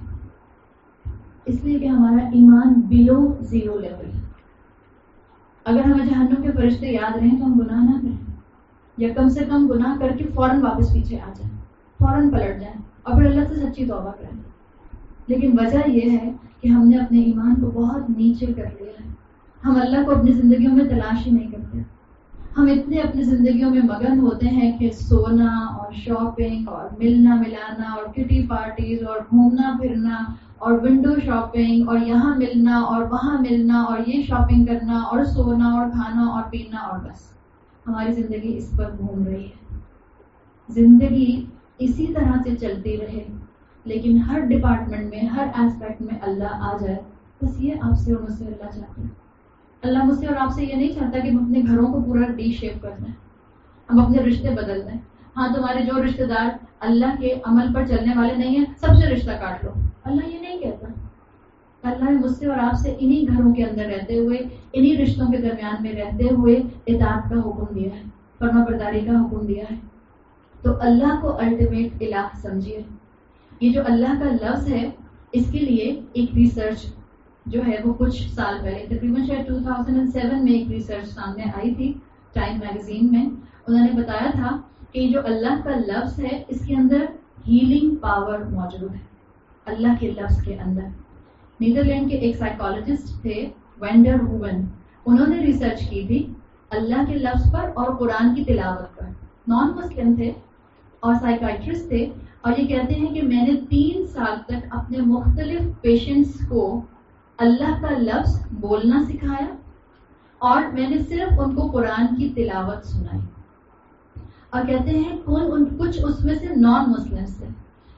اس لیے کہ ہمارا ایمان بلو زیرو لیول ہے. اگر ہمیں جہنم کے فرشتے یاد رہیں تو ہم گناہ نہ کریں، یا کم سے کم گناہ کر کے فوراً واپس پیچھے آ جائیں، فوراً پلٹ جائیں اور پھر اللہ سے سچی توبہ کریں. لیکن وجہ یہ ہے کہ ہم نے اپنے ایمان کو بہت نیچے کر لیا ہے. ہم اللہ کو اپنی زندگیوں میں تلاش ہی نہیں کرتے. ہم اتنے اپنی زندگیوں میں مگن ہوتے ہیں کہ سونا اور شاپنگ اور ملنا ملانا اور کٹی پارٹیز اور گھومنا پھرنا اور ونڈو شاپنگ اور یہاں ملنا اور وہاں ملنا اور یہ شاپنگ کرنا اور سونا اور کھانا اور پینا، اور بس ہماری زندگی اس پر گھوم رہی ہے. زندگی اسی طرح سے چلتی رہے لیکن ہر ڈپارٹمنٹ میں، ہر ایسپیکٹ میں اللہ آ جائے. بس یہ آپ سے اور مجھ سے اللہ چاہتے ہیں. اللہ مجھ سے اور آپ سے یہ نہیں چاہتا کہ ہم اپنے گھروں کو پورا ڈی شیپ کر دیں، ہم اپنے رشتے بدل دیں. ہاں تمہارے جو رشتہ دار اللہ کے عمل پر چلنے والے نہیں ہیں سب سے رشتہ کاٹ لو. اللہ یہ نہیں کہتا. اللہ نے مجھ سے اور آپ سے انہی گھروں کے اندر رہتے ہوئے، انہی رشتوں کے درمیان میں رہتے ہوئے اطاعت کا حکم دیا ہے، فرما برداری کا حکم دیا ہے. تو اللہ کو الٹیمیٹ الہ سمجھیے. یہ جو اللہ کا لفظ ہے اس کے لیے ایک ریسرچ جو ہے وہ کچھ سال پہلے تقریباً شاید 2007 میں ایک ریسرچ سامنے آئی تھی ٹائم میگزین میں. انہوں نے بتایا تھا کہ جو اللہ کا لفظ ہے اس کے اندر ہیلنگ پاور موجود ہے. اللہ کے لفظ کے اندر نیدرلینڈ کے ایک سائیکالوجسٹ تھے وینڈر ہوون، انہوں نے ریسرچ کی تھی اللہ کے لفظ پر اور قرآن کی تلاوت پر. نان مسلم تھے اور سائیکائٹرسٹ تھے، اور یہ کہتے ہیں کہ میں نے 3 سال تک اپنے مختلف پیشنٹس کو اللہ کا لفظ بولنا سکھایا اور میں نے صرف ان کو قرآن کی تلاوت سنائی. اور کہتے ہیں کچھ اس میں سے نان مسلمس تھے.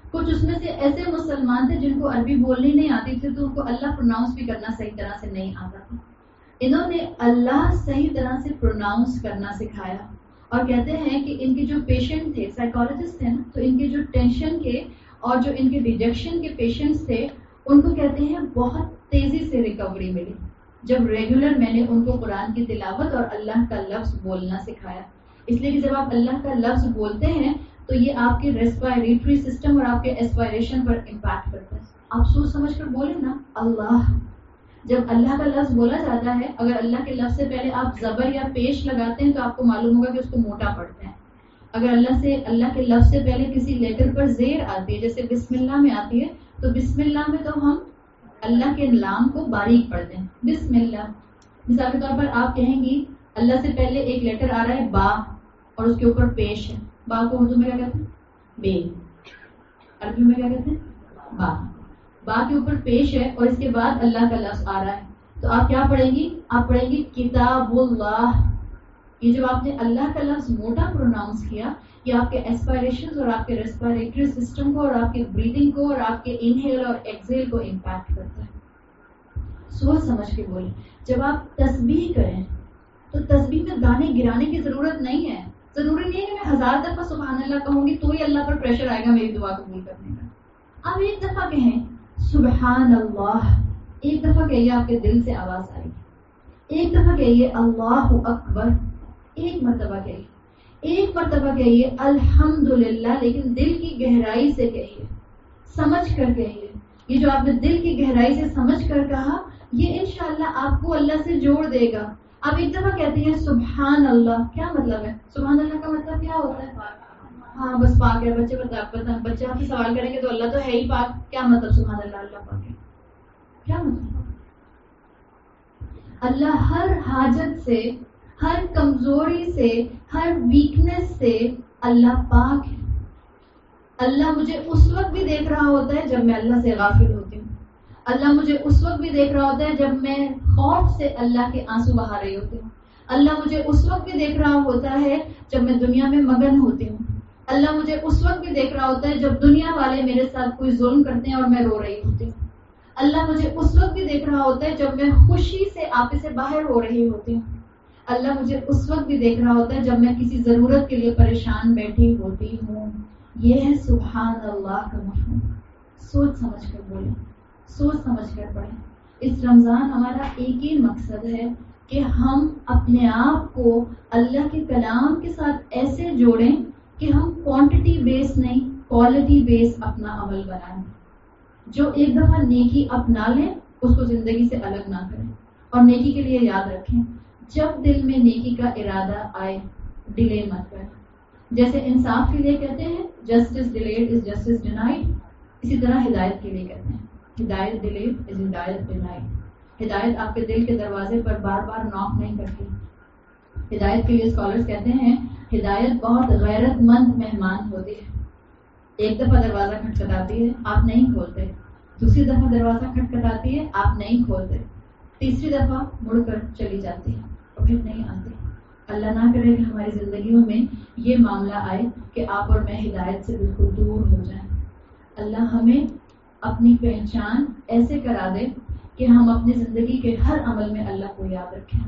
کچھ اس میں سے ایسے مسلمان تھے جن کو عربی بولنی نہیں آتی تھی تو ان کو اللہ پروناؤنس بھی کرنا صحیح طرح سے نہیں آتا تھا. انہوں نے اللہ صحیح طرح سے پروناؤنس کرنا سکھایا. اور کہتے ہیں کہ ان کے جو پیشنٹ تھے, سائیکالوجسٹ تھے نا, تو ان کے جو ٹینشن کے اور جو ان کے ڈیجیکشن کے پیشنٹس تھے ان کو کہتے ہیں بہت تیزی سے ریکوری ملی جب ریگولر میں نے ان کو قرآن کی تلاوت اور اللہ کا لفظ بولنا سکھایا. اس لیے کہ جب آپ اللہ کا لفظ بولتے ہیں تو یہ آپ کے ریسپائریٹری سسٹم اور آپ کے ایسپائریشن پر امپیکٹ کرتا ہے. آپ سوچ سمجھ کر بولیں نا اللہ. جب اللہ کا لفظ بولا جاتا ہے, اگر اللہ کے لفظ سے پہلے آپ زبر یا پیش لگاتے ہیں تو آپ کو معلوم ہوگا کہ اس کو موٹا پڑھتے ہیں. اگر اللہ کے لفظ سے پہلے کسی لیٹر پر زیر آتی ہے, جیسے بسم اللہ میں آتی ہے, تو بسم اللہ میں تو ہم اللہ کے نام کو باریک پڑھتے ہیں. بسم اللہ. مثال کے طور پر آپ کہیں گی اللہ سے پہلے ایک لیٹر آ رہا ہے با اور اس کے اوپر پیش ہے. با کو اردو میں کیا کہتے ہیں؟ بے. عربی میں کیا کہتے ہیں؟ با. با کے اوپر پیش ہے اور اس کے بعد اللہ کا لفظ آ رہا ہے, تو آپ کیا پڑھیں گی؟ آپ پڑھیں گی کتاب اللہ. یہ جب آپ نے اللہ کا لفظ موٹا پروناؤنس کیا, یہ آپ کے ایسپائریشن اور آپ کے ریسپائریٹری سسٹم کو اور آپ کے بریدنگ کو اور آپ کے انہیل اور ایکسیل کو امپیکٹ کرتا ہے. سوچ سمجھ کے بولیں. جب آپ تسبیح کریں تو تسبیح میں گانے گرانے کی ضرورت نہیں ہے. ضروری نہیں ہے کہ میں 1000 دفعہ سبحان اللہ کہوں گی تو ہی اللہ پر پریشر آئے گا میری دعا قبول کرنے کا. آپ ایک دفعہ کہیں سبحان اللہ, ایک دفعہ کہیے آپ کے دل سے آواز آئے گی. ایک دفعہ کہیے اللہ اکبر, ایک مرتبہ کہیے. ایک مرتبہ کہیے الحمدللہ, لیکن دل کی گہرائی سے کہیے, سمجھ کر کہیے. یہ جو آپ نے دل کی گہرائی سے سمجھ کر کہا, یہ انشاءاللہ آپ کو اللہ سے جوڑ دے گا. آپ ایک دفعہ کہتے ہیں سبحان اللہ, کیا مطلب ہے سبحان اللہ کا مطلب کیا ہوتا ہے؟ ہاں بس پاک ہے. بچے بچے آپ سے سوال کریں گے تو اللہ تو ہے ہی پاک. کیا مطلب سبحان اللہ اللہ پاک ہے؟ کیا مطلب؟ اللہ ہر حاجت سے, ہر کمزوری سے, ہر ویکنس سے اللہ پاک ہے. اللہ مجھے اس وقت بھی دیکھ رہا ہوتا ہے جب میں اللہ سے غافل ہوتی ہوں. اللہ مجھے اس وقت بھی دیکھ رہا ہوتا ہے جب میں خوف سے اللہ کے آنسو بہا رہی ہوتی ہوں. اللہ مجھے اس وقت بھی دیکھ رہا ہوتا ہے جب میں دنیا میں مگن ہوتی ہوں. اللہ مجھے اس وقت بھی دیکھ رہا ہوتا ہے جب دنیا والے میرے ساتھ کوئی ظلم کرتے ہیں اور میں رو رہی ہوتی ہوں. اللہ مجھے اس وقت بھی دیکھ رہا ہوتا ہے جب میں خوشی سے آپے سے باہر ہو رہی ہوتی ہوں. اللہ مجھے اس وقت بھی دیکھ رہا ہوتا ہے جب میں کسی ضرورت کے لیے پریشان بیٹھی ہوتی ہوں. یہ ہے سبحان اللہ کا مفہوم. سوچ سمجھ کر بولیں, سوچ سمجھ کر پڑھیں. اس رمضان ہمارا ایک ہی مقصد ہے کہ ہم اپنے آپ کو اللہ کے کلام کے ساتھ ایسے جوڑیں کہ ہم کوانٹٹی بیس نہیں, کوالٹی بیس اپنا عمل بنائیں. جو ایک دفعہ نیکی اپنا لیں اس کو زندگی سے الگ نہ کریں. اور نیکی کے لیے یاد رکھیں, جب دل میں نیکی کا ارادہ آئے ڈیلے مت کریں. جیسے انصاف کے لیے کہتے ہیں justice delayed is justice denied, اسی طرح ہدایت کے لیے کہتے ہیں ہدایت ڈیلیڈ از ہدایت ڈینائڈ. ہدایت آپ کے دل کے دروازے پر بار بار ناک نہیں کرتی. ہدایت کے لیے اسکالرز کہتے ہیں ہدایت بہت غیرت مند مہمان ہوتی ہے. ایک دفعہ دروازہ کھٹکھٹاتی ہے, آپ نہیں کھولتے. دوسری دفعہ دروازہ کھٹکھٹاتی ہے, آپ نہیں کھولتے. تیسری دفعہ مڑ کر چلی جاتی ہے اور پھر نہیں آتی. اللہ نہ کرے کہ ہماری زندگیوں میں یہ معاملہ آئے کہ آپ اور میں ہدایت سے بالکل دور ہو جائیں. اللہ ہمیں اپنی پہچان ایسے کرا دے کہ ہم اپنی زندگی کے ہر عمل میں اللہ کو یاد رکھیں.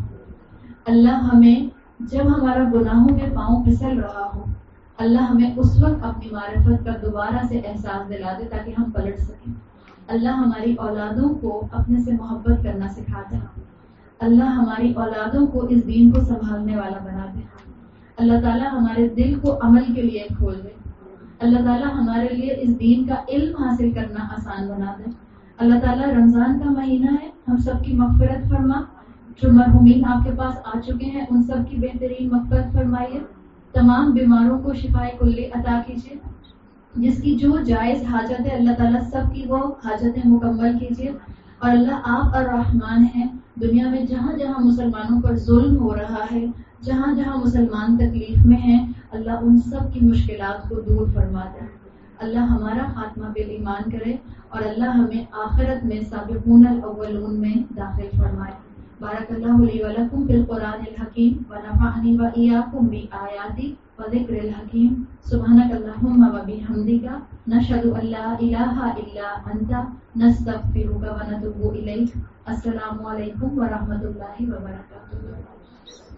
اللہ ہمیں جب ہمارا گناہوں میں پاؤں پھسل رہا ہو, اللہ ہمیں اس وقت اپنی معرفت کا دوبارہ سے احساس دلا دے تاکہ ہم پلٹ سکیں. اللہ ہماری اولادوں کو اپنے سے محبت کرنا سکھا دے. اللہ ہماری اولادوں کو اس دین کو سنبھالنے والا بنا دے. اللہ تعالیٰ ہمارے دل کو عمل کے لیے کھول دے. اللہ تعالیٰ ہمارے لیے اس دین کا علم حاصل کرنا آسان بنا دے. اللہ تعالیٰ رمضان کا مہینہ ہے, ہم سب کی مغفرت فرما. جو مرحومین آپ کے پاس آ چکے ہیں ان سب کی بہترین مغفرت فرمائیے. تمام بیماروں کو شفائے کلی عطا کیجیے. جس کی جو جائز حاجت ہے اللہ تعالیٰ سب کی وہ حاجتیں مکمل کیجیے. اور اللہ آپ الرحمن ہیں, دنیا میں جہاں جہاں مسلمانوں پر ظلم ہو رہا ہے, جہاں جہاں مسلمان تکلیف میں ہیں, اللہ ان سب کی مشکلات کو دور فرما دے. اللہ ہمارا خاتمہ بالایمان کرے اور اللہ ہمیں آخرت میں سابقون الاولون میں داخل فرمائے. بارک اللہ لی ولکم فی القرآن الحکیم ونفعنی وإیاکم بآیاتی وذكر الحكيم سبحانك اللهم وبحمدك نشهد أن لا إله إلا أنت نستغفرك ونتوب إليك. السلام علیکم ورحمۃ اللہ وبرکاتہ.